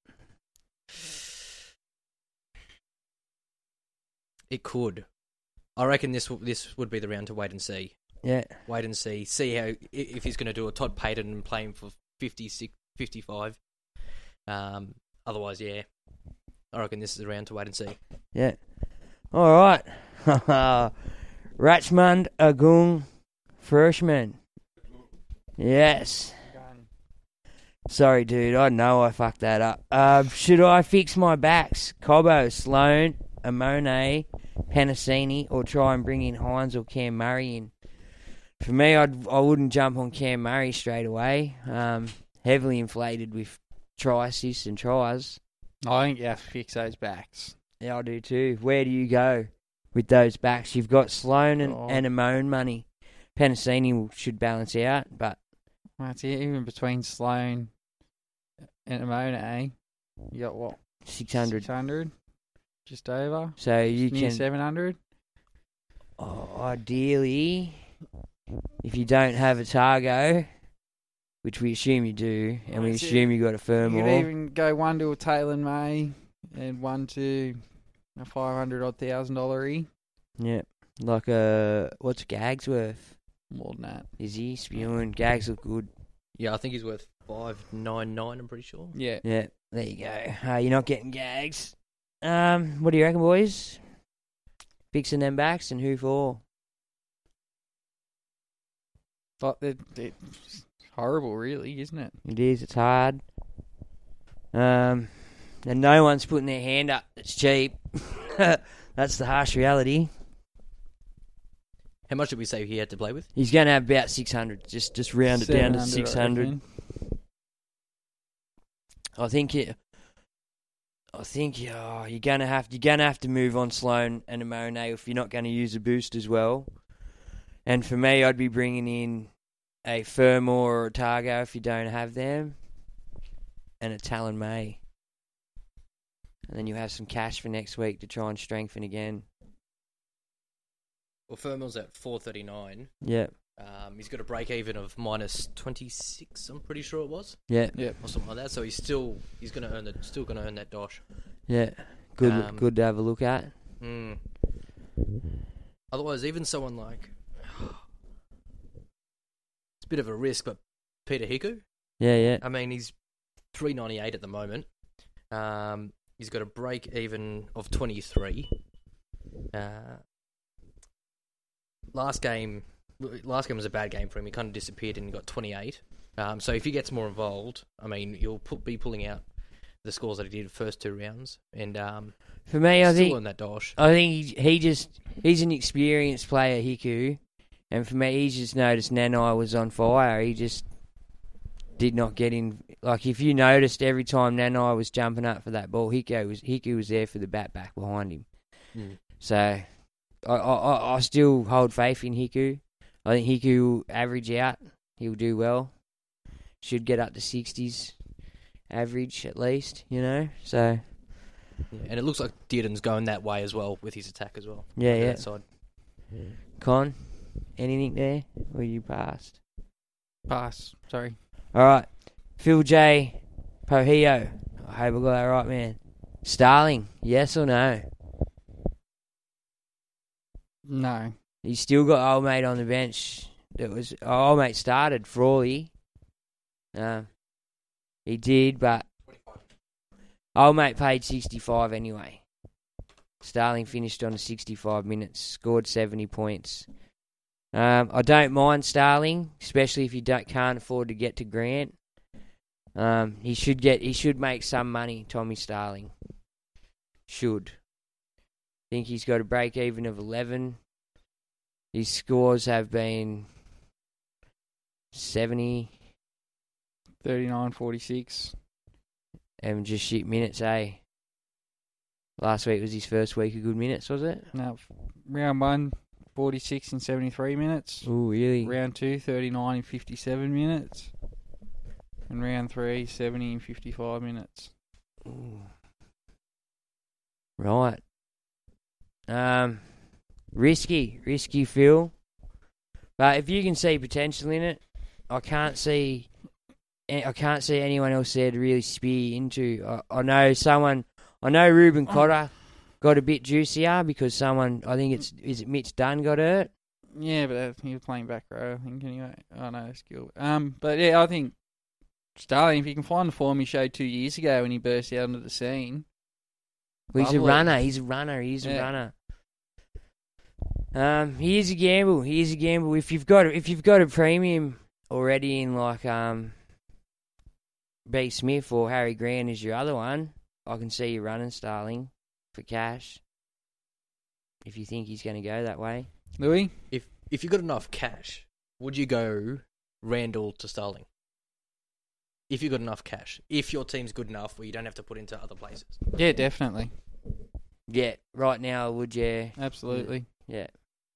It could. I reckon this w- this would be the round to wait and see. Yeah. Wait and see. See how i- if he's going to do a Todd Payton and play him for fifty-six, fifty-five. Um, otherwise, yeah. I reckon this is a round to wait and see. Yeah. All right. Ratchmund Agung Freshman. Yes. Sorry, dude. I know I fucked that up. Uh, should I fix my backs? Cobbo, Sloan, Amone, Panasini, or try and bring in Hines or Cam Murray in? For me, I'd, I wouldn't jump on Cam Murray straight away. Um, heavily inflated with try assists and tries. I think you have to fix those backs. Yeah, I do too. Where do you go with those backs? You've got Sloan and, Oh. and Amone money. Panasini should balance out, but That's it. Even between Sloan and Amona, eh? You got what? six hundred. six hundred? Just over? So you Near can seven hundred? oh, ideally, if you don't have a Targo, which we assume you do, and we That's it. assume you got a You Fermor. could even go one to a Taylor May and one to a five hundred odd thousand dollar e. Yeah, like a what's Gags worth? More than that. Is he spewing? Gags look good. Yeah, I think he's worth five nine nine. I'm pretty sure. Yeah. Yeah, there you go. Uh, you're not getting Gags. Um, what do you reckon, boys? Fixing them backs and who for? But it, it's horrible, really, isn't it? It is. It's hard. Um, and no one's putting their hand up. It's cheap. That's the harsh reality. How much did we say he had to play with? He's going to have about six hundred. Just just round it down to seven hundred, six I hundred. reckon. I think it. I think oh, you're gonna have you're gonna have to move on Sloan and Amone if you're not going to use a boost as well. And for me, I'd be bringing in a Fermor or a Targo if you don't have them, and a Talon May. And then you have some cash for next week to try and strengthen again. Well, Fermal's at four thirty nine. Yeah. Um, he's got a break even of minus twenty six. I'm pretty sure it was. Yeah. Yeah. Or something like that. So he's still he's going to earn the still going to earn that dosh. Yeah. Good. Um, good to have a look at. Mm. Otherwise, even someone like a bit of a risk, but Peter Hiku. Yeah, yeah. I mean, he's three ninety-eight at the moment. Um, he's got a break even of twenty-three. Uh, last game, last game was a bad game for him. He kind of disappeared and he got twenty-eight. Um, so if he gets more involved, I mean, you'll put, be pulling out the scores that he did the first two rounds. And um, for me, I still think on that dosh. I think he, he just he's an experienced player, Hiku, and for me, he's just noticed Nanai was on fire. He just did not get in. Like if you noticed, every time Nanai was jumping up for that ball, Hiku was Hiku was there for the bat back behind him. Mm. So I, I I still hold faith in Hiku. I think Hiku will average out. He'll do well. Should get up to sixties average at least, you know. So yeah, and it looks like Dearden's going that way as well with his attack as well. Yeah, yeah. That side. Con, anything there? Or you passed? Pass. Sorry. All right. Phil J. Pohio. I hope I got that right, man. Starling, yes or no? No. He's still got old mate on the bench. That was oh, old mate started Frawley. Uh, he did, but old mate paid sixty-five anyway. Starling finished on sixty-five minutes, scored seventy points. Um, I don't mind Starling, especially if you don't, can't afford to get to Grant. Um, he should get. He should make some money. Tommy Starling should. Think he's got a break even of eleven. His scores have been seventy. thirty-nine forty-six. And just shit minutes, eh? Last week was his first week of good minutes, was it? No, round one, forty-six and seventy-three minutes. Oh, really? Round two, thirty-nine and fifty-seven minutes. And round three, seventy and fifty-five minutes. Ooh. Right. Um, risky, risky Phil. But if you can see potential in it, I can't see, I can't see anyone else there to really spear into. I, I know someone, I know Ruben Cotter got a bit juicier because someone, I think it's, is it Mitch Dunn got hurt? Yeah, but uh, he was playing back row, I think, anyway. I know, skill. Um, but yeah, I think Starling, if you can find the form he showed two years ago when he burst out onto the scene. Well, he's a lovely. runner, he's a runner, he's Yeah. a runner. Um, he is a gamble. He is a gamble. If you've got a, if you've got a premium already in like um, B Smith or Harry Grant is your other one, I can see you running Starling for cash. If you think he's going to go that way, Louis, If if you got enough cash, would you go Randall to Starling? If you got enough cash, if your team's good enough where you don't have to put into other places. yeah, definitely, yeah. Right now, would you? absolutely. Yeah.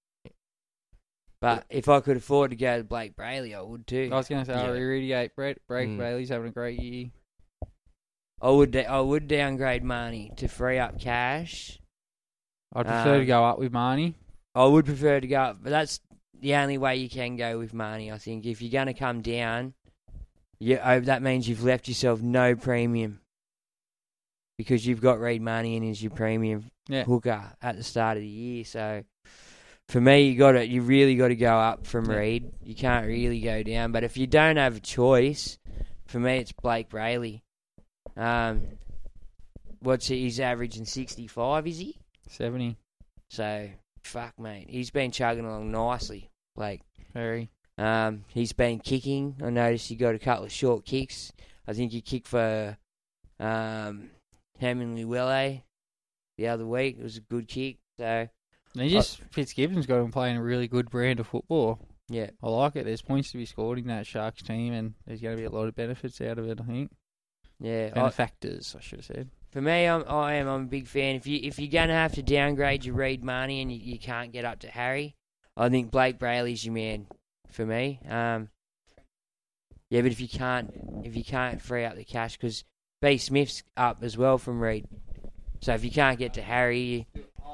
But if I could afford to go to Blake Brayley, I would too. I was going to say, Yeah. I irradiate Brett. Brake Mm. Bailey's having a great year. I would. Da- I would downgrade Marnie to free up cash. I'd prefer to Um, go up with Marnie. I would prefer to go up, but that's the only way you can go with Marnie, I think. If you're going to come down, you, oh, that means you've left yourself no premium because you've got Reed Marnie in as your premium Yeah. hooker at the start of the year. So for me, you got to, you really got to go up from Yeah. Reed. You can't really go down. But if you don't have a choice, for me, it's Blake Brayley. Um, what's he, he's averaging sixty-five, is he? seventy. So, fuck, mate. He's been chugging along nicely, Blake. Very. Um, he's been kicking. I noticed he got a couple of short kicks. I think he kicked for um, Hamlin Welle the other week. It was a good kick. So, And he just, Fitzgibbon's got him playing a really good brand of football. yeah. I like it. There's points to be scored in that Sharks team, and there's going to be a lot of benefits out of it, I think. Yeah. I, Benefactors, I should have said. for me, I'm, I am. I'm a big fan. If you if you're gonna have to downgrade your Reed Marnie and you, you can't get up to Harry, I think Blake Brayley's your man for me. Um, yeah, but if you can't if you can't free up the cash because B Smith's up as well from Reed, so if you can't get to Harry,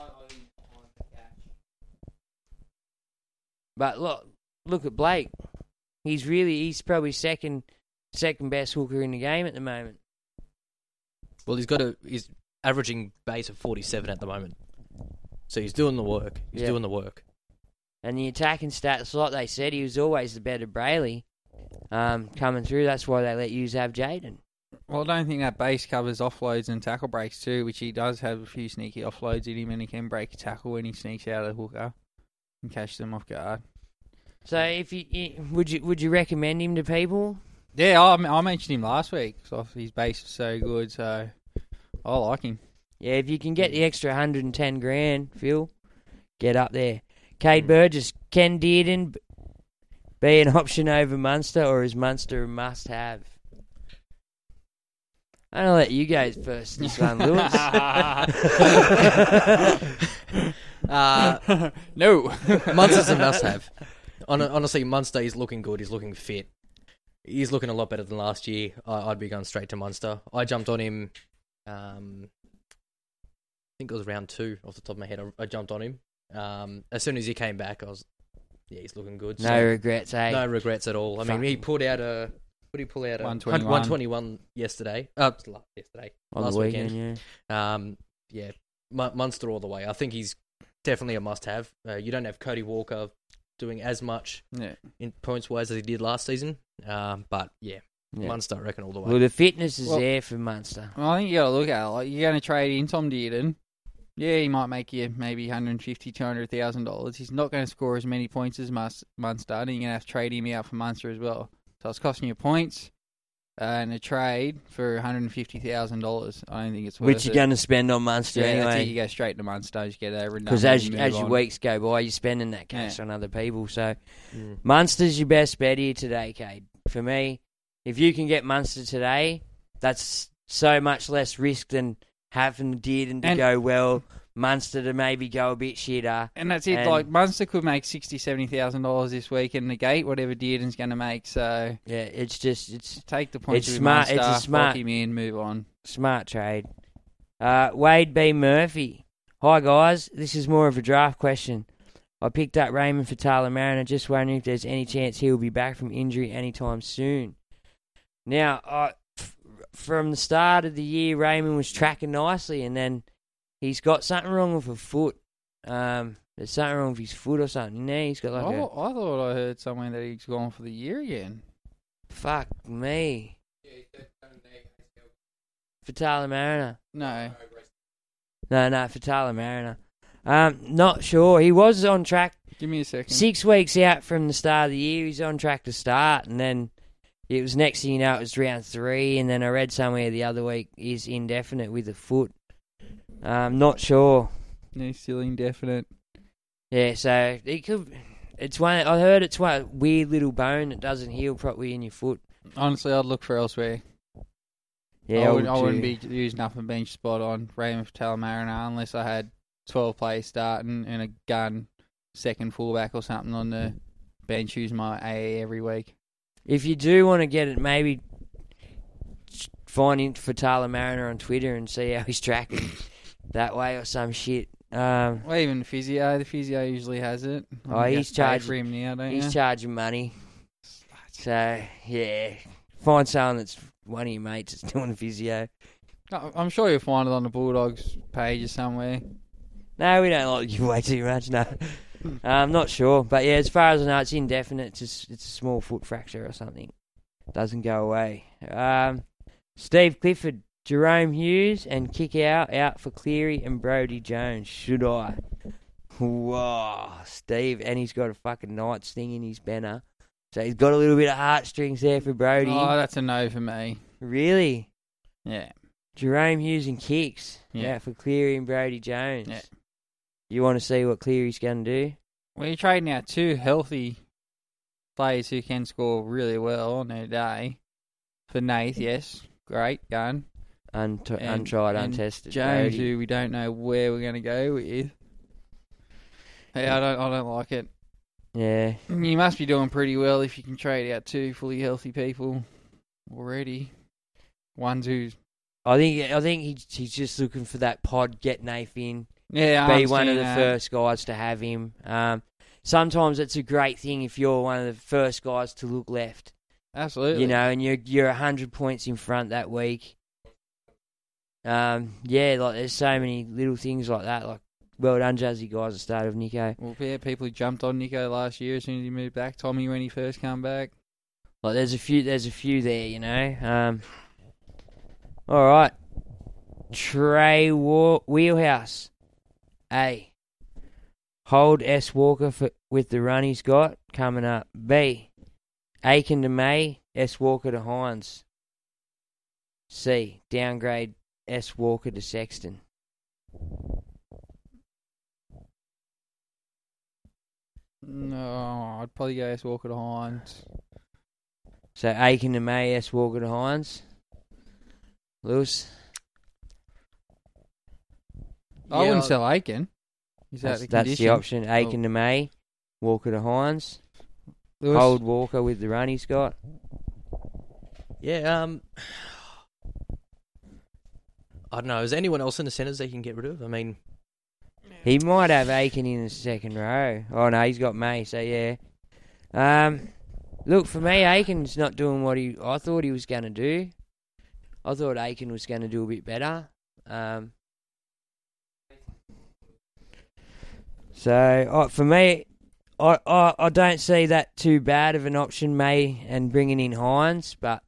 but look look at Blake. He's really he's probably second second best hooker in the game at the moment. Well, he's got a he's averaging base of forty-seven at the moment, so he's doing the work. He's Yeah. doing the work. And the attacking stats, like they said, he was always the better Brayley. um, coming through. That's why they let you have Jaden. Well, I don't think that base covers offloads and tackle breaks too, which he does have a few sneaky offloads in him, and he can break a tackle when he sneaks out of the hooker and catch them off guard. So, if you would you would you recommend him to people? Yeah, I, I mentioned him last week because his base is so good, so I like him. Yeah, if you can get the extra one hundred ten grand, Phil, get up there. Cade Burgess, can Dearden be an option over Munster, or is Munster a must-have? I'm going to let you go first this one, Lewis. uh, no. Munster's a must-have. Hon- honestly, Munster is looking good. He's looking fit. He's looking a lot better than last year. I- I'd be going straight to Munster. I jumped on him, um, I think it was round two off the top of my head. I, I jumped on him. Um, as soon as he came back, I was, yeah, he's looking good. No so, regrets, eh? No regrets at all. I mean, he pulled out a... What did he pull out? one twenty-one. one twenty-one yesterday. Uh, yesterday. On last the weekend, weekend. Yeah. Um, yeah. M- Munster all the way. I think he's definitely a must-have. Uh, you don't have Cody Walker doing as much yeah. in points-wise as he did last season. Um, but, yeah, yeah. Munster, I reckon, all the way. Well, the fitness is well, there for Munster. Well, I think you got to look at it. Like, you're going to trade in Tom Dearden. Yeah, he might make you maybe one hundred fifty thousand dollars, two hundred thousand dollars. He's not going to score as many points as Mus- Munster, and you're going to have to trade him out for Munster as well. So it's costing you points. Uh, and a trade for one hundred fifty thousand dollars. I don't think it's worth Which you're it. going to spend on Munster yeah, anyway. I think you go straight to Munster, just get over and done. Because as, and move as your on. weeks go by, you're spending that cash Yeah. on other people. So Mm. Munster's your best bet here today, Cade. For me, if you can get Munster today, that's so much less risk than having Dearden to And- go well, Munster to maybe go a bit shitter. And that's it. And- Like, Munster could make sixty thousand dollars, seventy thousand dollars this week and negate whatever Dearden's going to make. So Yeah, it's just it's take the points it's with smart. Munster, It's a smart lock him in, move on. smart trade. Uh, Wade B. Murphy. Hi, guys. This is more of a draft question. I picked up Raymond Fatala Mariner. Just wondering if there's any chance he'll be back from injury anytime soon. Now, I, f- from the start of the year, Raymond was tracking nicely, and then he's got something wrong with a foot. Um, there's something wrong with his foot or something. Yeah, he's got like I, a I thought I heard somewhere that he's gone for the year again. fuck me. Fatala Mariner. No. No, no, Fatala Mariner. Um, not sure. He was on track. Give me a second. Six weeks out from the start of the year, he's on track to start, and then it was next thing you know, it was round three, and then I read somewhere the other week he's indefinite with a foot. Um, not sure. No, still indefinite. Yeah, so it could. It's one. I heard it's one weird little bone that doesn't heal properly in your foot. Honestly, I'd look for elsewhere. Yeah, I, I would, would I wouldn't too. be using up a bench spot on Raymond Fatala-Mariner unless I had twelve players starting and a gun second fullback or something on the bench who's my A A every week. If you do want to get it, maybe find him Fatala Mariner on Twitter and see how he's tracking that way or some shit. Um, Well, even physio, the physio usually has it. Oh, You he's have to pay charging for him now, don't He's you? charging money. So yeah, find someone that's one of your mates that's doing physio. No, I'm sure you'll find it on the Bulldogs page or somewhere. No, we don't like to give away too much. No, I'm not sure, but yeah, as far as I know, it's indefinite. It's just, it's a small foot fracture or something. Doesn't go away. Um, Steve Clifford, Jerome Hughes, and kick out out for Cleary and Brodie Jones. Should I? Whoa, Steve, and he's got a fucking Knights thing in his banner, so he's got a little bit of heartstrings there for Brodie. Oh, that's a no for me. Really? Yeah. Jerome Hughes and kicks. Yeah. Yeah, for Cleary and Brodie Jones. Yeah. You want to see what Cleary's going to do? Well, you're trading out two healthy players who can score really well on their day. For Nath, yes. Great gun. Unt- And- untried, and untested. Jones, Brodie. who we don't know where we're going to go with. Yeah, I don't, I don't like it. Yeah. You must be doing pretty well if you can trade out two fully healthy people already. One's who's I think I think he's, he's just looking for that pod, get Nath in, Yeah, I be one of the understand that. first guys to have him. Um, sometimes it's a great thing if you're one of the first guys to look left. Absolutely. You know, and you're you're one hundred points in front that week. Um, yeah, like there's so many little things like that. Like, well done, Jazzy guys, at the start of Nico. Well, yeah, people who jumped on Nico last year as soon as he moved back. Tommy when he first came back. Like there's a few, there's a few there, you know. Um, all right, Trey Wa- Wheelhouse, A. Hold S Walker for, with the run he's got coming up. B. Aiken to May, S Walker to Hines. C. Downgrade S Walker to Sexton. No, I'd probably go S Walker to Hines. So Aiken to May, S Walker to Hines. Lewis? I wouldn't sell Aiken. Is that That's, the that's condition? the option. Aiken Oh. to May, Walker to Hines. Lewis? Hold Walker with the run he's got. Yeah, um... I don't know. Is there anyone else in the centres they can get rid of? I mean... He might have Aiken in the second row. Oh, no, he's got May, so yeah. Um, look, for me, Aiken's not doing what he I thought he was going to do. I thought Aiken was going to do a bit better. Um, so, uh, for me, I, I I don't see that too bad of an option, May, and bringing in Hines, but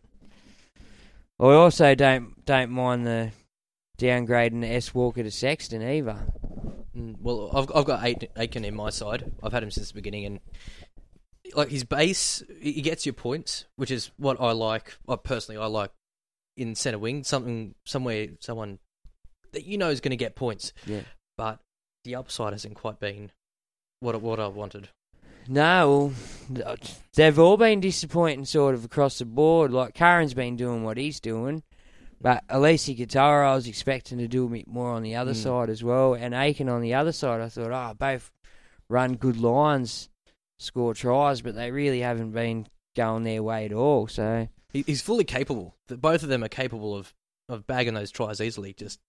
I also don't don't mind the downgrading the S Walker to Sexton either. Mm, well, I've I've got Aiken in my side. I've had him since the beginning, and like his base, he gets your points, which is what I like. I personally, I like in centre wing something somewhere someone that you know is going to get points. Yeah. But the upside hasn't quite been what what I wanted. No, well, they've all been disappointing sort of across the board. Like, Curran's been doing what he's doing, but Alesi Katara I was expecting to do a bit more on the other Mm. side as well, and Aiken on the other side. I thought, oh, both run good lines, score tries, but they really haven't been going their way at all, so... He, he's fully capable. The- Both of them are capable of, of bagging those tries easily, just...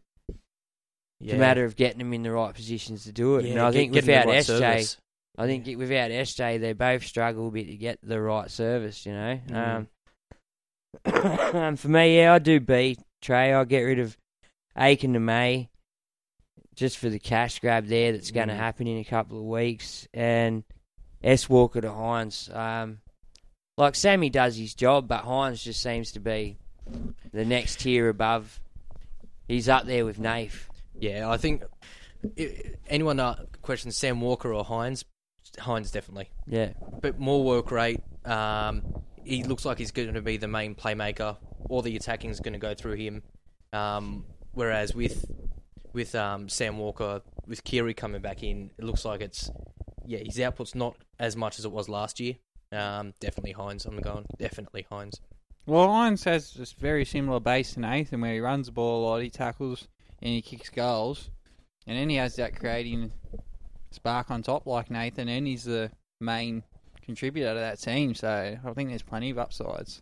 It's a matter of getting them in the right positions to do it. Yeah, and I get- think getting the without right S J, service. I think without S J, they both struggle a bit to get the right service. You know. Mm. Um, um, for me, yeah, I do B Trey. I'll get rid of Aiken to May, just for the cash grab there that's going to Mm. happen in a couple of weeks, and S Walker to Hines. Um, like Sammy does his job, but Hines just seems to be the next tier above. He's up there with Naif. Yeah, I think i anyone uh, questions Sam Walker or Hines, Hines definitely. Yeah. But more work rate. Um, he looks like he's going to be the main playmaker. All the attacking is going to go through him. Um, whereas with with um, Sam Walker, with Keary coming back in, it looks like it's yeah his output's not as much as it was last year. Um, definitely Hines. I'm going definitely Hines. Well, Hines has this very similar base to Nathan, where he runs the ball a lot, he tackles, and he kicks goals. And then he has that creating spark on top like Nathan, and he's the main contributor to that team. So I think there's plenty of upsides.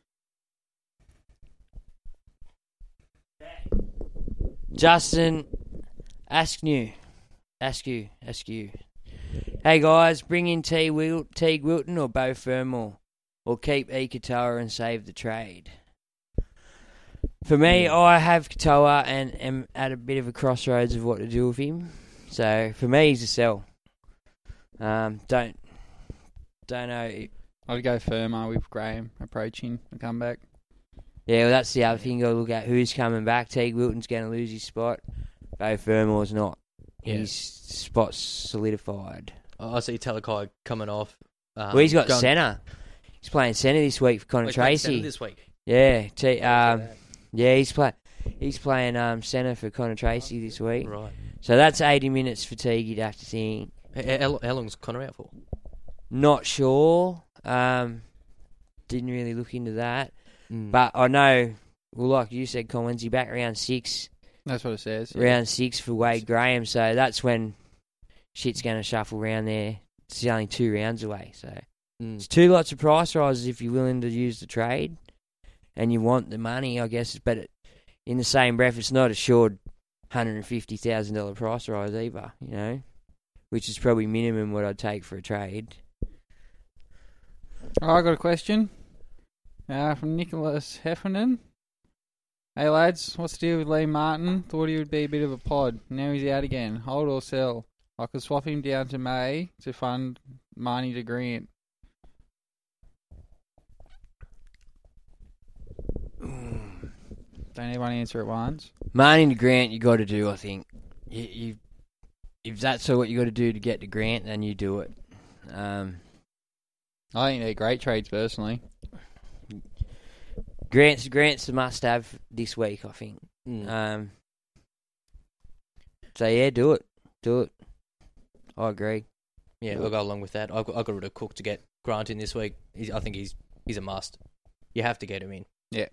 Justin Askew. Askew. Askew. Hey guys, bring in T. Wil- Teague Wilton or Bo Fermor, or keep E. Katoa and save the trade. For me, I have Katoa and am at a bit of a crossroads of what to do with him. So for me, he's a sell. Um, don't don't know. I'd go Firma with Graham approaching a comeback. Yeah, well, that's the other thing you got to look at. Who's coming back? Teague Wilton's going to lose his spot. Bo Fermor's not. Yeah. His spot's solidified. I see Talakai coming off. Um, well, he's got going- centre. He's playing centre this week for Connor Oh, he's playing Tracy. centre this week? Yeah, T- um, yeah, he's play he's playing um, centre for Connor Tracy this week. Right. So that's eighty minutes for Teague. You'd have to think. How, how, how long's Connor out for? Not sure. Um, didn't really look into that. Mm. But I know. Well, like you said, Con, when's he back? Round six. That's what it says. yeah. Round six for Wade Graham. So that's when shit's going to shuffle round there. It's only two rounds away. So Mm. it's two lots of price rises if you're willing to use the trade and you want the money, I guess. But it, in the same breath, it's not assured one hundred fifty thousand dollars price rise either, you know, which is probably minimum what I'd take for a trade. Oh, I got a question uh, from Nicholas Heffernan. Hey lads, what's the deal with Lee Martin? Thought he would be a bit of a pod. Now he's out again. Hold or sell? I could swap him down to May to fund Marnie to Grant. Don't everyone answer at once. Marnie to Grant, you got to do. I think you, you if that's what you got to do to get to Grant, then you do it. Um, I think they're great trades, personally. Grant's Grant's a must-have this week, I think. Mm. Um, so yeah, do it, do it. I agree. Yeah, I'll go along with that. I've got, I've got rid of Cook to get Grant in this week. He's, I think he's he's a must. You have to get him in. Yeah.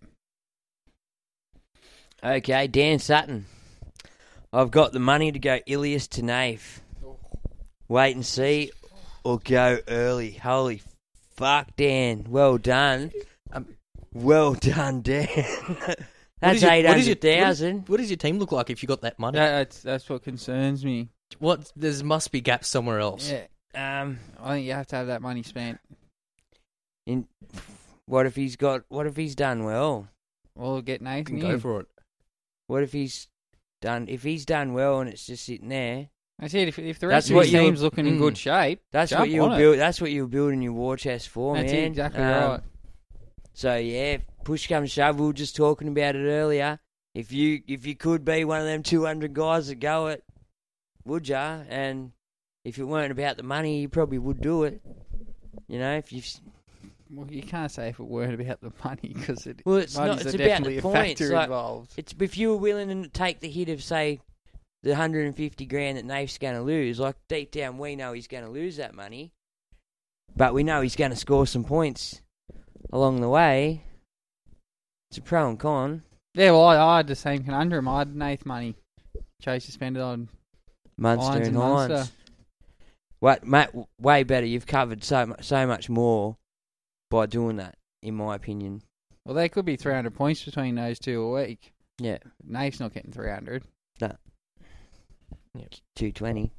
Okay, Dan Sutton. I've got the money to go Ilias to Naif. Wait and see, or go early. Holy fuck, Dan. Well done. Um, well done, Dan. What That's is your- eight what is your- hundred thousand. What does your team look like if you got that money? That, that's that's what concerns me. What? There must be gaps somewhere else. Yeah. Um, I think you have to have that money spent. In what if he's got? What if he's done well? Well, get Nathan Can go in. for it. What if he's done? If he's done well and it's just sitting there, I said if if the That's rest of what your you- team's looking in mm. good shape, that's jump what you'll on it. build. That's what you're building your war chest for, That's man. exactly Um, right. So yeah, push comes to shove. We were just talking about it earlier. If you if you could be one of them two hundred guys that go it, would ya? And if it weren't about the money, you probably would do it. You know, if you Well, you can't say if it weren't about the money because it. well, it's money's not. It's a about definitely the a points. factor Like, involved. it's if you were willing to take the hit of say the one hundred fifty grand that Naif's going to lose. Like deep down, we know he's going to lose that money, but we know he's going to score some points along the way. It's a pro and con. Yeah, well, I, I had the same conundrum. I had Nath money. Chose to spend it on Munster Irons and and Hines. Munster. What, mate? Way better. You've covered so much, so much more by doing that, in my opinion. Well, there could be three hundred points between those two a week. Yeah, Nath's not getting three hundred. no, Yep. two twenty.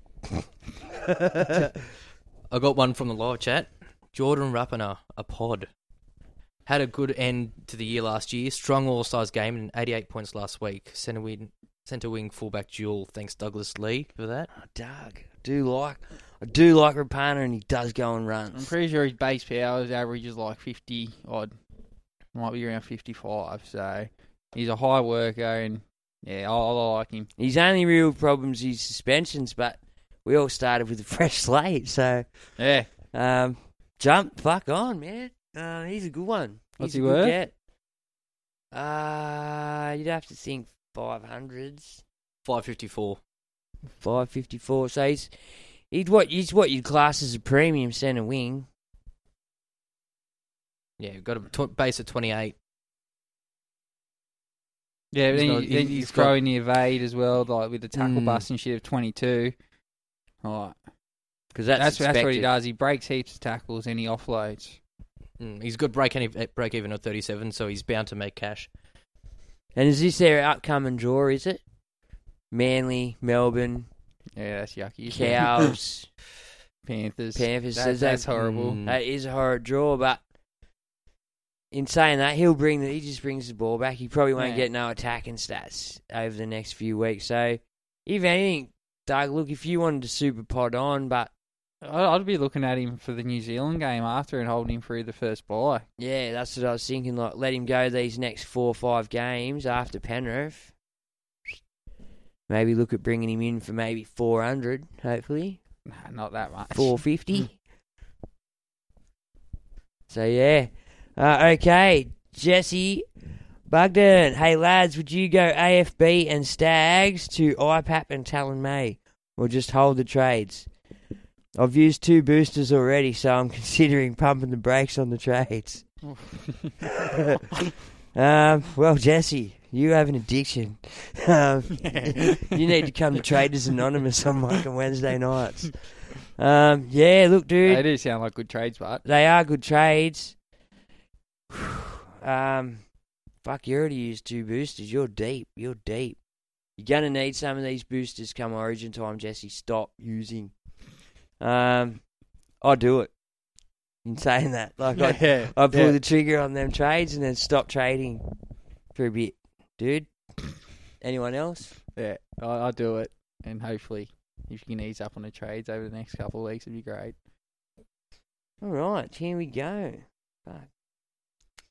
I got one from the live chat. Jordan Rapiner, a pod. Had a good end to the year last year. Strong all-stars game and eighty-eight points last week. Centre wing, centre wing fullback duel. Thanks Douglas Lee for that. Oh, Doug, I do like, I do like Rapana, and he does go and runs. I'm pretty sure his base powers average is like fifty odd. Might be around fifty-five. So he's a high worker, and yeah, I, I like him. His only real problem's his suspensions, but we all started with a fresh slate, so Yeah. um, jump, fuck on, man. Uh, he's a good one. What's he's he a good worth? get. Uh, you'd have to think five hundreds, five fifty-four. five fifty-four. So he's he's what he's what you'd class as a premium centre wing. Yeah, got a tw- base of twenty-eight. Yeah, but He's then, got- you, then he's you got- throw in the evade as well, like with the tackle Mm. bust and shit of twenty-two. Right. Because that's That's, that's what he expected. does. He breaks heaps of tackles and he offloads. Mm, he's good break, any, break even at thirty-seven, so he's bound to make cash. And is this their upcoming draw? Is it Manly, Melbourne, Yeah, that's yucky. Cows, Panthers. Panthers? That- So that's that- horrible. Mm. That is a horrid draw, but in saying that, he'll bring the, he just brings the ball back. He probably won't Yeah. get no attacking stats over the next few weeks. So, if anything, Doug, look, if you wanted to super pod on, but I- I'd be looking at him for the New Zealand game after and holding him through the first bye. yeah, that's what I was thinking. Like, let him go these next four or five games after Penrith. Maybe look at bringing him in for maybe four hundred, hopefully. Nah, not that much. four fifty. So, yeah. Uh, okay, Jesse Bugden. Hey, lads, would you go A F B and Stags to I P A P and Talon May? Or just hold the trades? I've used two boosters already, so I'm considering pumping the brakes on the trades. um, well, Jesse, you have an addiction. Um, you need to come to Traders Anonymous on fucking Wednesday nights. Um, yeah, look, dude. They do sound like good trades, but They are good trades. um, fuck, you already used two boosters. You're deep. You're deep. You're going to need some of these boosters come Origin time, Jesse. Stop using. Um, I'll do it. In saying that, like I, Yeah, I pull yeah. the trigger on them trades and then stop trading for a bit, dude. Anyone else? yeah, I, I'll do it. And hopefully, if you can ease up on the trades over the next couple of weeks, it'd be great. All right, here we go. Fuck.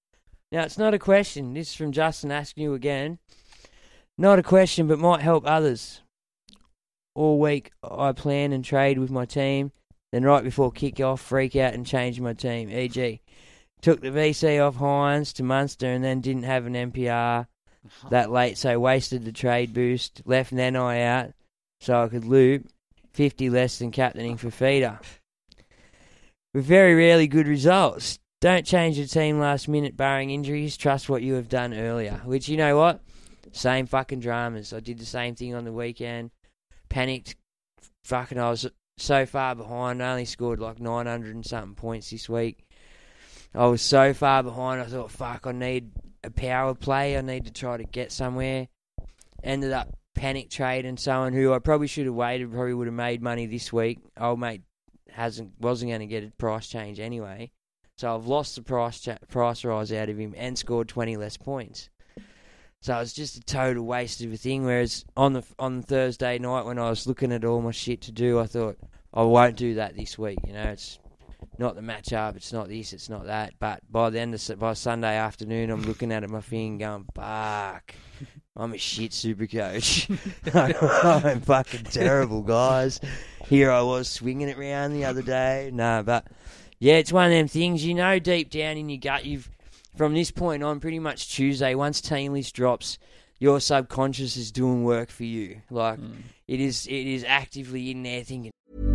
Now, it's not a question. This is from Justin asking you again. Not a question, but might help others. All week, I plan and trade with my team. Then right before kick-off, freak out and change my team. for example, took the V C off Hines to Munster and then didn't have an N P R that late, so wasted the trade boost. Left Nanai out so I could loop. fifty less than captaining for Feeder. With very rarely good results. Don't change your team last minute barring injuries. Trust what you have done earlier. Which, you know what? Same fucking dramas. I did the same thing on the weekend. Panicked. Fucking, I was so far behind. I only scored like nine hundred and something points this week. I was so far behind. I thought, fuck, I need a power play. I need to try to get somewhere. Ended up panic trading someone who I probably should have waited. Probably would have made money this week. Old mate hasn't wasn't going to get a price change anyway. So I've lost the price cha- price rise out of him and scored twenty less points. So it's just a total waste of a thing. Whereas on the on Thursday night when I was looking at all my shit to do, I thought I won't do that this week. You know, it's not the match up, it's not this, it's not that. But by the end of by Sunday afternoon, I'm looking at it, my thing going, fuck, I'm a shit super coach. I'm fucking terrible, guys. Here I was swinging it around the other day. No, but yeah, it's one of them things. You know, deep down in your gut, you've from this point on, pretty much Tuesday, once team list drops, your subconscious is doing work for you. Like mm. it is, it is actively in there thinking.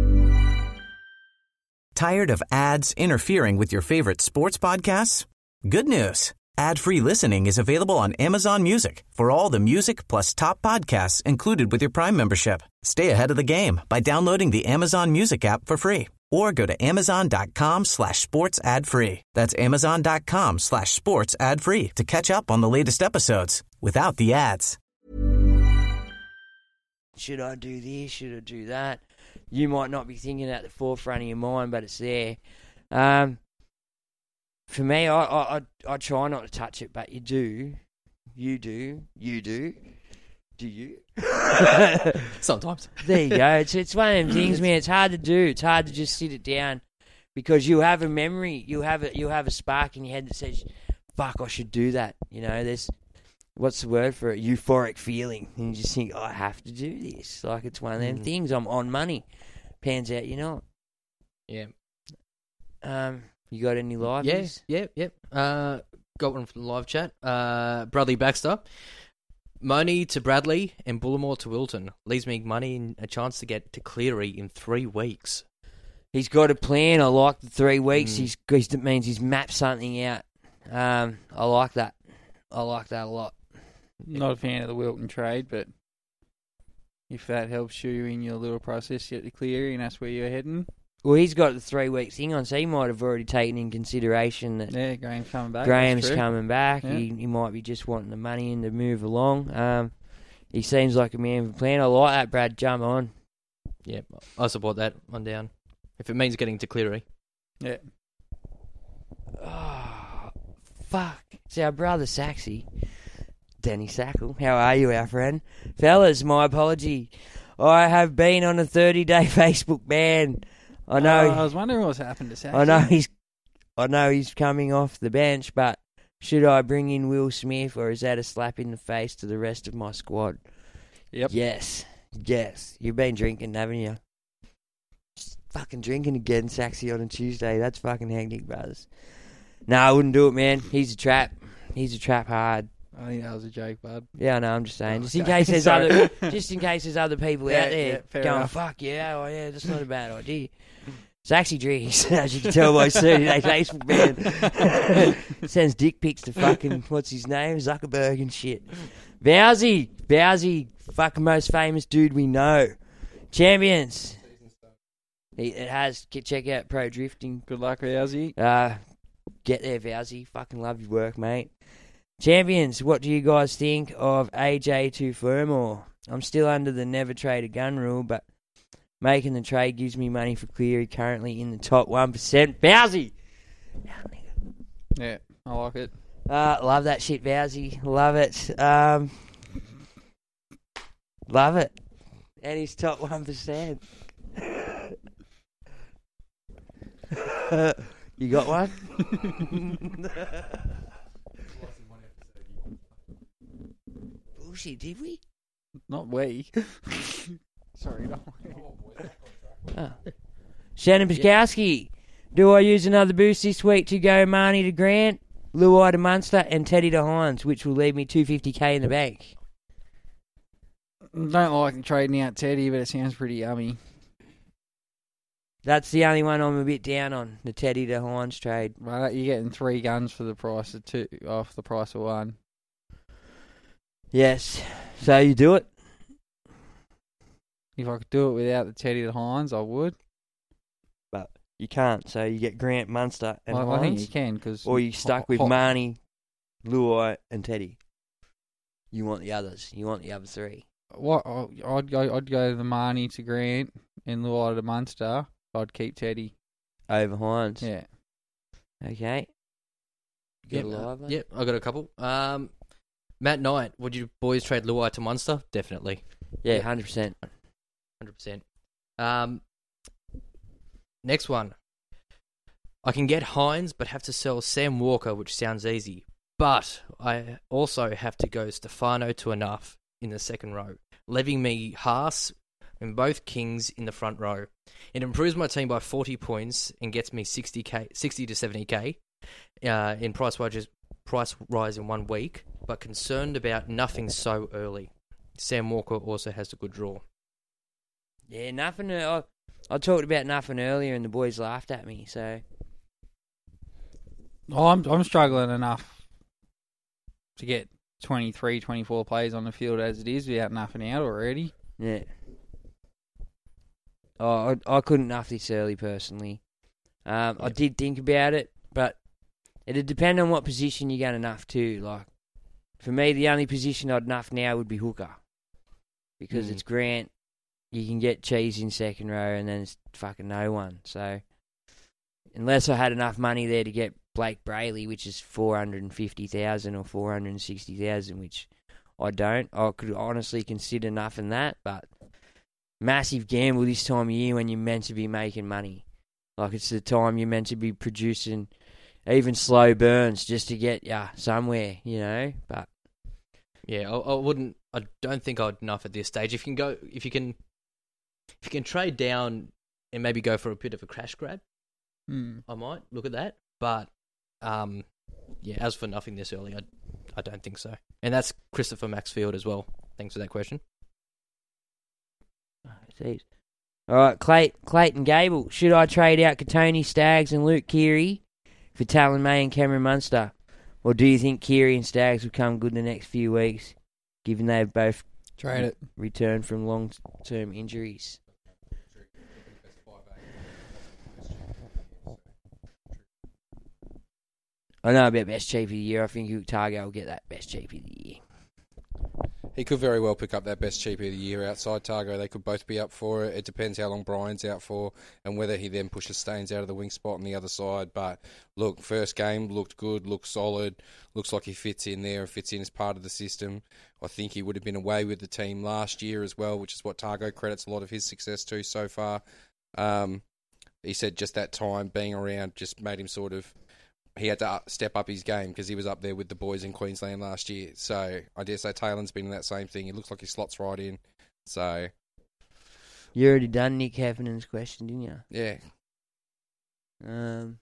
Tired of ads interfering with your favorite sports podcasts? Good news. Ad-free listening is available on Amazon Music for all the music plus top podcasts included with your Prime membership. Stay ahead of the game by downloading the Amazon Music app for free or go to amazon.com slash sports ad free. That's amazon.com slash sports ad free to catch up on the latest episodes without the ads. Should I do this? Should I do that? You might not be thinking at the forefront of your mind, but it's there. Um, for me, I, I, I, I try not to touch it, but you do. You do. You do. Do you? Sometimes. There you go. It's it's one of them things, man. It's hard to do. It's hard to just sit it down because you have a memory. You have a, you have a spark in your head that says, fuck, I should do that. You know, there's, what's the word for it? Euphoric feeling. And you just think, oh, I have to do this. Like, it's one of them mm. things. I'm on money. Pans out, you're not. Yeah. Um, you got any live? Yes, yeah, yeah, yeah. Uh, got one from the live chat. Uh, Bradley Baxter. Money to Bradley and Bullimore to Wilton leaves me money and a chance to get to Cleary in three weeks. He's got a plan. I like the three weeks. Mm. He's, he's that means he's mapped something out. Um, I like that. I like that a lot. Not a fan of the Wilton trade, but if that helps you in your little process, get to Cleary and that's where you're heading. Well, he's got the three weeks thing on, so he might have already taken in consideration that yeah, Graham's coming back. Graham's coming back. Yeah. He, he might be just wanting the money in to move along. Um, he seems like a man with a plan. I like that, Brad. Jump on. Yeah, I support that one down. If it means getting to Cleary. Yeah. Oh, fuck. It's our brother Saxy. Danny Sackle. How are you, our friend? Fellas, my apology. I have been on a thirty-day Facebook ban. I know. Uh, I was wondering what's happened to Saxy. I know he's, I know he's coming off the bench, but should I bring in Will Smith, or is that a slap in the face to the rest of my squad? Yep. Yes. Yes. You've been drinking, haven't you? Just fucking drinking again, Saxy, on a Tuesday. That's fucking hectic, brothers. No, I wouldn't do it, man. He's a trap. He's a trap hard. I think that was a joke, bud. Yeah, no, I'm just saying. Oh, just in okay. case there's other, just in case there's other people yeah, out there yeah, going, enough. "Fuck yeah, oh yeah, that's not a bad idea." Saxy drinks, as you can tell by thirty-day Facebook ban. Sends dick pics to fucking what's his name, Zuckerberg and shit. Vowsy, Vowsy, fucking most famous dude we know. Champions. He, it has. Check out Pro Drifting. Good luck, Vowsy. Uh, get there, Vowsy. Fucking love your work, mate. Champions, what do you guys think of A J to Fermor? I'm still under the never trade a gun rule, but making the trade gives me money for Cleary, currently in the top one percent. Vowsy! Yeah, I like it. Uh, love that shit, Vowsy. Love it. Um, love it. And he's top one percent. You got one? bullshit, did we? Not we. Sorry, no. Oh. Shannon Piskowski. Do I use another boost this week to go Marnie to Grant, Luai to Munster, and Teddy to Hines, which will leave me two hundred fifty k in the bank? Don't like trading out Teddy, but it sounds pretty yummy. That's the only one I'm a bit down on, the Teddy to Hines trade. Well, you're getting three guns for the price of two, off the price of one. Yes. So you do it? If I could do it without the Teddy to Hines, I would. But you can't, so you get Grant, Munster, and Well, Hines. I think you can, because... Or you stuck with Marnie, Luai, and Teddy. You want the others. You want the other three. What I'd go, I'd go the Marnie to Grant and Luai to Munster. I'd keep Teddy over Hines. Yeah. Okay. Yep, Got a live uh, one? yep, I got a couple. Um, Matt Knight, would you boys trade Luai to Munster? Definitely. Yeah, hundred percent. Hundred percent. Um, next one. I can get Hines, but have to sell Sam Walker, which sounds easy. But I also have to go Stefano to enough in the second row, leaving me Haas and both Kings in the front row. It improves my team by forty points and gets me sixty k, sixty to seventy k uh, in price rise, price rise in one week, but concerned about nothing so early. Sam Walker also has a good draw. Yeah, nothing. I, I talked about nothing earlier, and the boys laughed at me. So oh, I'm I'm struggling enough to get twenty-three, twenty-four plays on the field as it is without nothing out already. Yeah. Oh, I, I couldn't nuff this early personally. Um, I did think about it, but it'd depend on what position you're going to nuff too. Like, for me, the only position I'd nuff now would be hooker, because Mm. it's Grant. You can get Cheese in second row, and then it's fucking no one. So, unless I had enough money there to get Blake Brayley, which is four hundred and fifty thousand or four hundred and sixty thousand, which I don't, I could honestly consider nuffing that, but. Massive gamble this time of year when you're meant to be making money. Like, it's the time you're meant to be producing even slow burns just to get ya somewhere, you know. But yeah, I, I wouldn't. I don't think I'd enough at this stage. If you can go, if you can, if you can trade down and maybe go for a bit of a crash grab, Hmm. I might look at that. But um, yeah, as for nothing this early, I, I don't think so. And that's Christopher Maxfield as well. Thanks for that question. all right, Clay, Clayton Gable. Should I trade out Katoni Staggs and Luke Keary for Talon May and Cameron Munster? Or do you think Keary and Staggs will come good in the next few weeks, given they've both Trade it. returned from long-term injuries? I know about best cheap of the year. I think Targo will get that best cheap of the year. He could very well pick up that best cheap of the year outside Targo. They could both be up for it. It depends how long Brian's out for and whether he then pushes Staines out of the wing spot on the other side. But look, first game looked good, looked solid, looks like he fits in there and fits in as part of the system. I think he would have been away with the team last year as well, which is what Targo credits a lot of his success to so far. Um, he said just that time being around just made him sort of... He had to step up his game because he was up there with the boys in Queensland last year. So I dare say Taylor's been in that same thing. It looks like he slots right in. So You already done Nick Heffernan's question, didn't you? yeah, Um,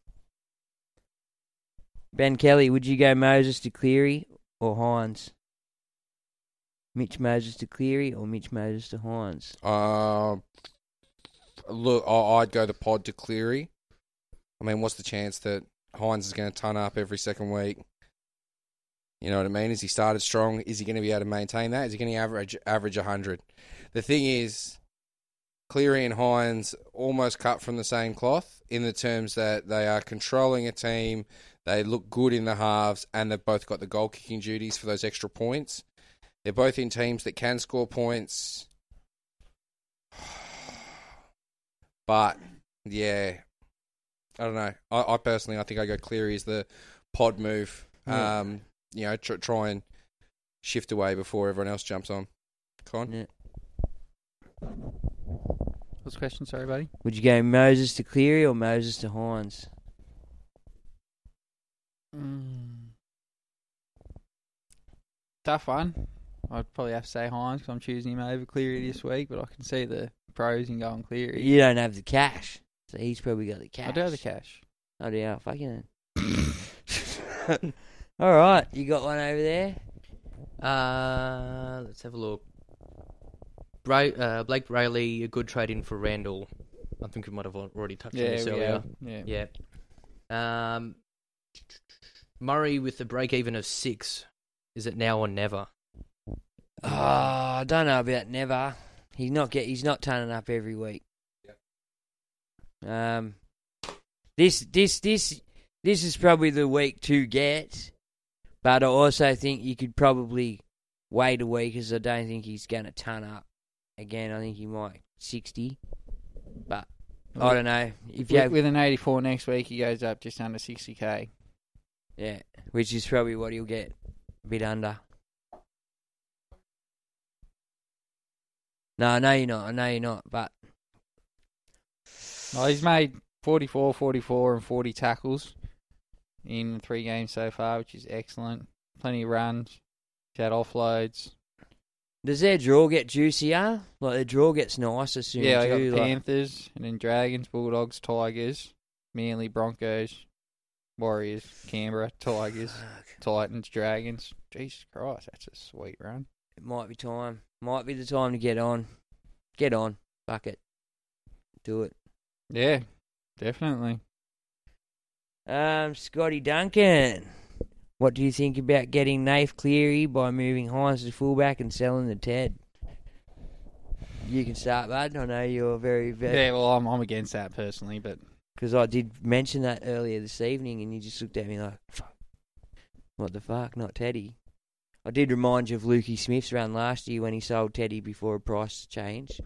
Ben Kelly, would you go Moses to Cleary or Hines? Mitch Moses to Cleary or Mitch Moses to Hines? uh, look, I- I'd go the pod to Cleary. I mean, what's the chance that Hines is going to ton up every second week? You know what I mean? Is he started strong? Is he going to be able to maintain that? Is he going to average average one hundred? The thing is, Cleary and Hines almost cut from the same cloth in the terms that they are controlling a team, they look good in the halves, and they've both got the goal-kicking duties for those extra points. They're both in teams that can score points. But, yeah... I don't know. I, I personally, I think I go Cleary as the pod move. Yeah. Um, you know, tr- try and shift away before everyone else jumps on. Con? Yeah. What's the question? Sorry, buddy. Would you go Moses to Cleary or Moses to Hines? Mm. Tough one. I'd probably have to say Hines because I'm choosing him over Cleary this week, but I can see the pros in going Cleary. You don't have the cash, so he's probably got the cash. I do have the cash. Oh, do you? Fucking. All right, you got one over there. Uh, let's have a look. Bra- uh, Blake Brayley, a good trade in for Randall. I think we might have already touched Yeah, on this we earlier. have. Yeah. Yeah. Um, Murray with the break even of six. Is it now or never? Oh, I don't know about never. He's not get. He's not turning up every week. Um, this this this this is probably the week to get, but I also think you could probably wait a week, as I don't think he's going to turn up again. I think he might sixty, but I don't know if you with, have, with an eighty-four next week, he goes up just under sixty k. yeah, which is probably what he'll get, a bit under. No, I know you're not. I know you're not, but Well, he's made forty-four, forty-four, and forty tackles in three games so far, which is excellent. Plenty of runs. He's had offloads. does their draw get juicier? Like, their draw gets nicer soon, Yeah, I got too. Like, Panthers, and then Dragons, Bulldogs, Tigers, Manly, Broncos, Warriors, Canberra, Tigers, Titans, Dragons. Jesus Christ, that's a sweet run. it might be time. Might be the time to get on. Get on. Fuck it. Do it. Yeah, definitely. Um, Scotty Duncan. What do you think about getting Nath Cleary by moving Hines to fullback and selling the Ted? You can start, bud. I know you're very, very... Yeah, well, I'm, I'm against that personally, but... Because I did mention that earlier this evening, and you just looked at me like, fuck. What the fuck? Not Teddy. I did remind you of Lukey Smith's run last year when he sold Teddy before a price change.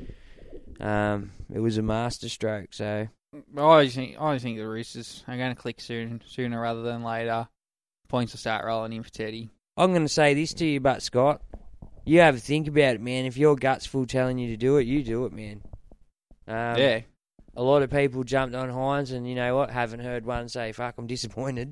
Um, it was a master stroke, so... I always think, I always think the Roosters are going to click soon, sooner rather than later. Points will start rolling in for Teddy. I'm going to say this to you, but Scott, you have a think about it, man. If your gut's full telling you to do it, you do it, man. Um, yeah. A lot of people jumped on Hines, and you know what? Haven't heard one say, fuck, I'm disappointed.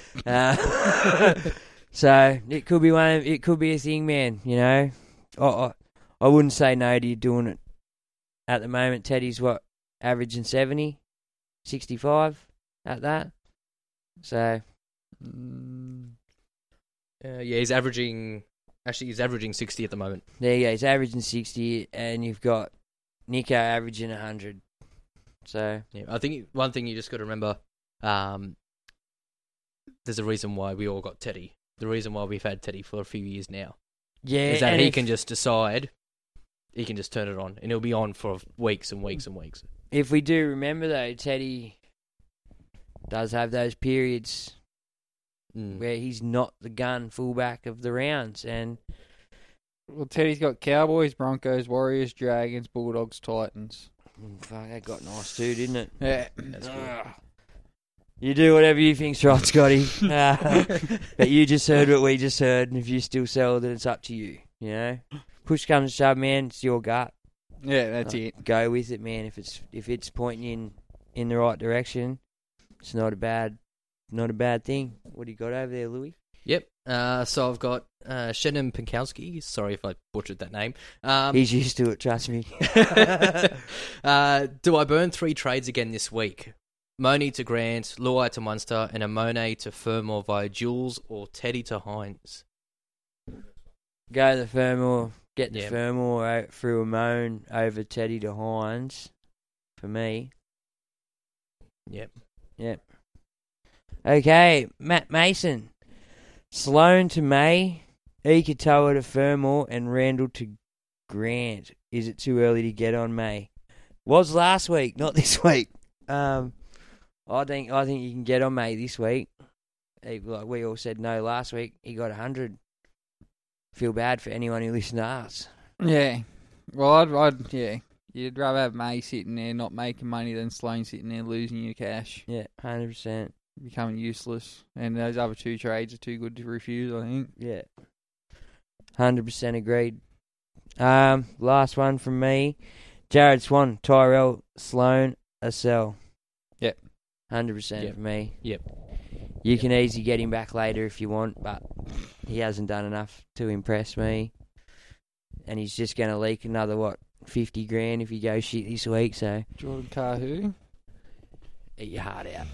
uh, so it could be one. Of, it could be a thing, man. You know, I, I, I wouldn't say no to you doing it at the moment. Teddy's what, averaging seventy, sixty-five at that. So, mm. uh, yeah, he's averaging. Actually, he's averaging sixty at the moment. There you go. He's averaging sixty, and you've got Nico averaging a hundred. So yeah, I think one thing you just got to remember. Um, there's a reason why we all got Teddy. The reason why we've had Teddy for a few years now. Yeah, is that and he if, can just decide. He can just turn it on, and it'll be on for weeks and weeks and weeks. If we do remember, though, Teddy does have those periods mm. where he's not the gun fullback of the rounds. And well, Teddy's got Cowboys, Broncos, Warriors, Dragons, Bulldogs, Titans. Fuck, that got nice too, didn't it? Yeah. That's good. You do whatever you think's right, Scotty. uh, but you just heard what we just heard, and if you still sell, then it's up to you. You know, push comes to shove, man. It's your gut. Yeah, that's like, it. Go with it, man. If it's if it's pointing in in the right direction, it's not a bad not a bad thing. What do you got over there, Louis? Yep. Uh, so I've got uh, Shannon Pinkowski. Sorry if I butchered that name. Um, He's used to it, trust me. uh, do I burn three trades again this week? Moni to Grant, Luai to Munster, and a Monet to Fermor via Jules or Teddy to Hines? Go the Fermor. Get the yeah. Fermor out through a moan over Teddy to Hines. For me. Yep. Yep. Okay, Matt Mason. Sloan to May, Ikatoa to Fermor, and Randall to Grant. Is it too early to get on May? Was last week, not this week. Um, I think I think you can get on May this week. Like we all said no last week. He got a hundred. Feel bad for anyone who listened to us. Yeah. Well, I'd, I'd yeah. You'd rather have May sitting there not making money than Sloan sitting there losing your cash. Yeah, one hundred percent. Becoming useless. And those other two trades are too good to refuse, I think. Yeah. one hundred percent agreed. Um, last one from me. Jared Swan, Tyrell, Sloan, a sell. Yep. one hundred percent yep. for me. Yep. You yep. can easily get him back later if you want, but he hasn't done enough to impress me. and he's just going to leak another, what, fifty grand if he goes shit this week, so... Jordan Kahu. Eat your heart out.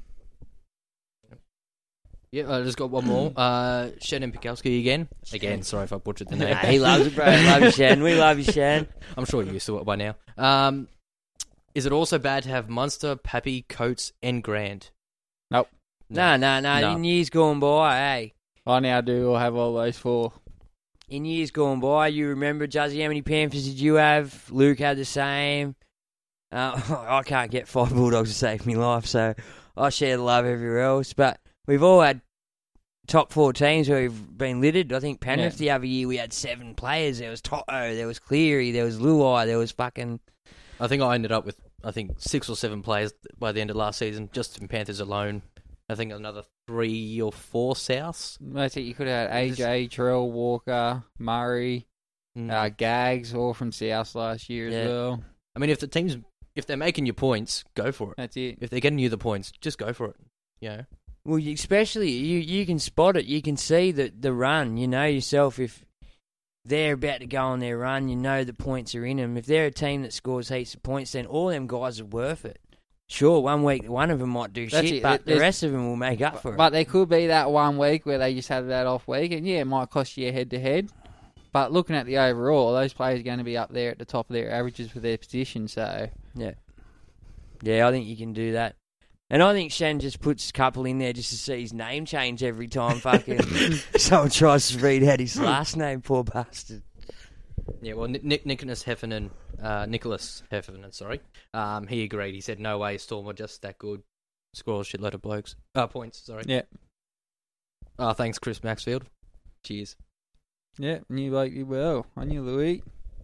Yeah, I just got one more. Uh, Shannon Pikowski again. Again, sorry if I butchered the name. Nah, he loves it, bro. Love you, Shan. We love you, Shan. I'm sure you're used to it by now. Um, is it also bad to have Munster, Pappy, Coates, and Grand? Nope. No, no, no. No. In years gone by, hey. I now do have all those four. In years gone by, you remember, Juzzy, how many Panthers did you have? Luke had the same. Uh, I can't get five Bulldogs to save me life, so I share the love everywhere else. But we've all had top four teams where we've been littered. I think Penrith Yeah. the other year we had seven players. There was Toto, there was Cleary, there was Luai, there was fucking... I think I ended up with, I think, six or seven players by the end of last season, just in Panthers alone. I think another three or four Souths. I think you could have had A J, Terrell Walker, Murray, Mm. uh, Gags, all from South last year Yeah. as well. I mean, if the team's, if they're making you points, go for it. That's it. If they're getting you the points, just go for it. Yeah. Well, you- especially, you, you can spot it. You can see the, the run. You know yourself if they're about to go on their run, you know the points are in them. If they're a team that scores heaps of points, then all them guys are worth it. Sure, one week one of them might do That's shit, it. but the There's- rest of them will make up for it. But there could be that one week where they just had that off week, and yeah, it might cost you a head-to-head. But looking at the overall, those players are going to be up there at the top of their averages for their position, so... Yeah. Yeah, I think you can do that. And I think Shan just puts a couple in there just to see his name change every time fucking someone tries to read out his last name, poor bastard. Yeah, well, Nick Nicholas Heffernan, uh, Nicholas Heffernan, sorry, um, he agreed. He said, "No way, Storm are just that good. Score a shitload of blokes, uh, points." Sorry. Yeah. Oh, thanks, Chris Maxfield. Cheers. Yeah, you like you well. On you, Louis.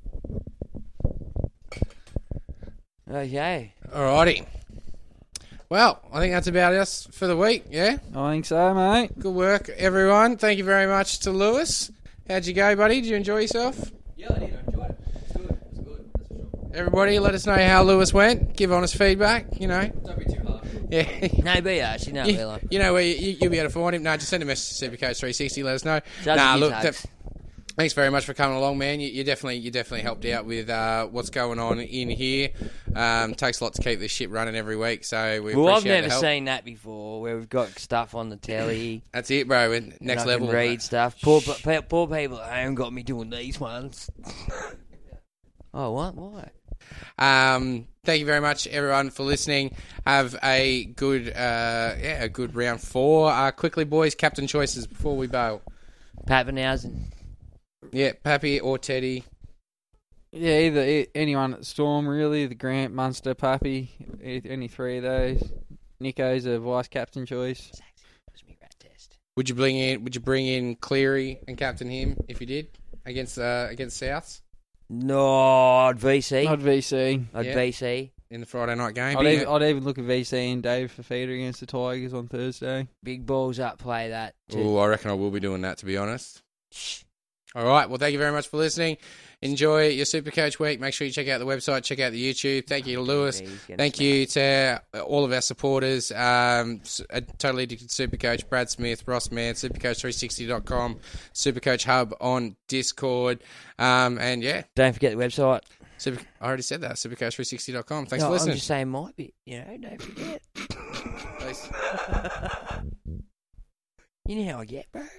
Okay. Alrighty. Well, I think that's about us for the week, yeah? I think so, mate. Good work, everyone. Thank you very much to Lewis. How'd you go, buddy? Did you enjoy yourself? Yeah, I did. I enjoyed it. It's good. It's good. That's for sure. Everybody, let us know how Lewis went. Give honest feedback, you know. Don't be too hard. Yeah. No, be harsh. You know you, well. you know where you, you'll be able to find him. No, just send a message to Supercoach three sixty. Let us know. Judge nah, his look, hugs. de- thanks very much for coming along, man. You, you definitely, you definitely helped out with uh, what's going on in here. Um, takes a lot to keep this shit running every week, so we Well, I've appreciate never the help. seen that before, where we've got stuff on the telly. That's it, bro. We're next and I level. can read stuff. Poor, poor, poor people at home got me doing these ones. Oh, what? Why? Um, thank you very much, everyone, for listening. Have a good, uh, yeah, a good round four. Uh, quickly, boys, captain choices before we bail. Pappenhausen. Yeah, Pappy or Teddy. Yeah, either e- anyone at Storm, really. The Grant, Munster, Pappy, e- any three of those. Nico's a vice captain choice. Would you bring in? Would you bring in Cleary and captain him if you did against uh, against Souths? No, I'd V C. I'd V C. I'd Yeah. V C. In the Friday night game. I'd Big- even, I'd even look at V C and Dave Fafita against the Tigers on Thursday. Big balls up, play that. too. Ooh, I reckon I will be doing that, to be honest. All right. Well, thank you very much for listening. Enjoy your Supercoach week. Make sure you check out the website, check out the YouTube. Thank you to Lewis. Thank you to all of our supporters. Um, s- uh, Totally Addicted Supercoach, Brad Smith, Ross Mann, supercoach three sixty dot com, Supercoach Hub on Discord. Um, and yeah. Don't forget the website. Super, I already said that, supercoach three sixty dot com. Thanks No, for listening. I'm just saying might be. You know, don't forget. Thanks. You know how I get, bro.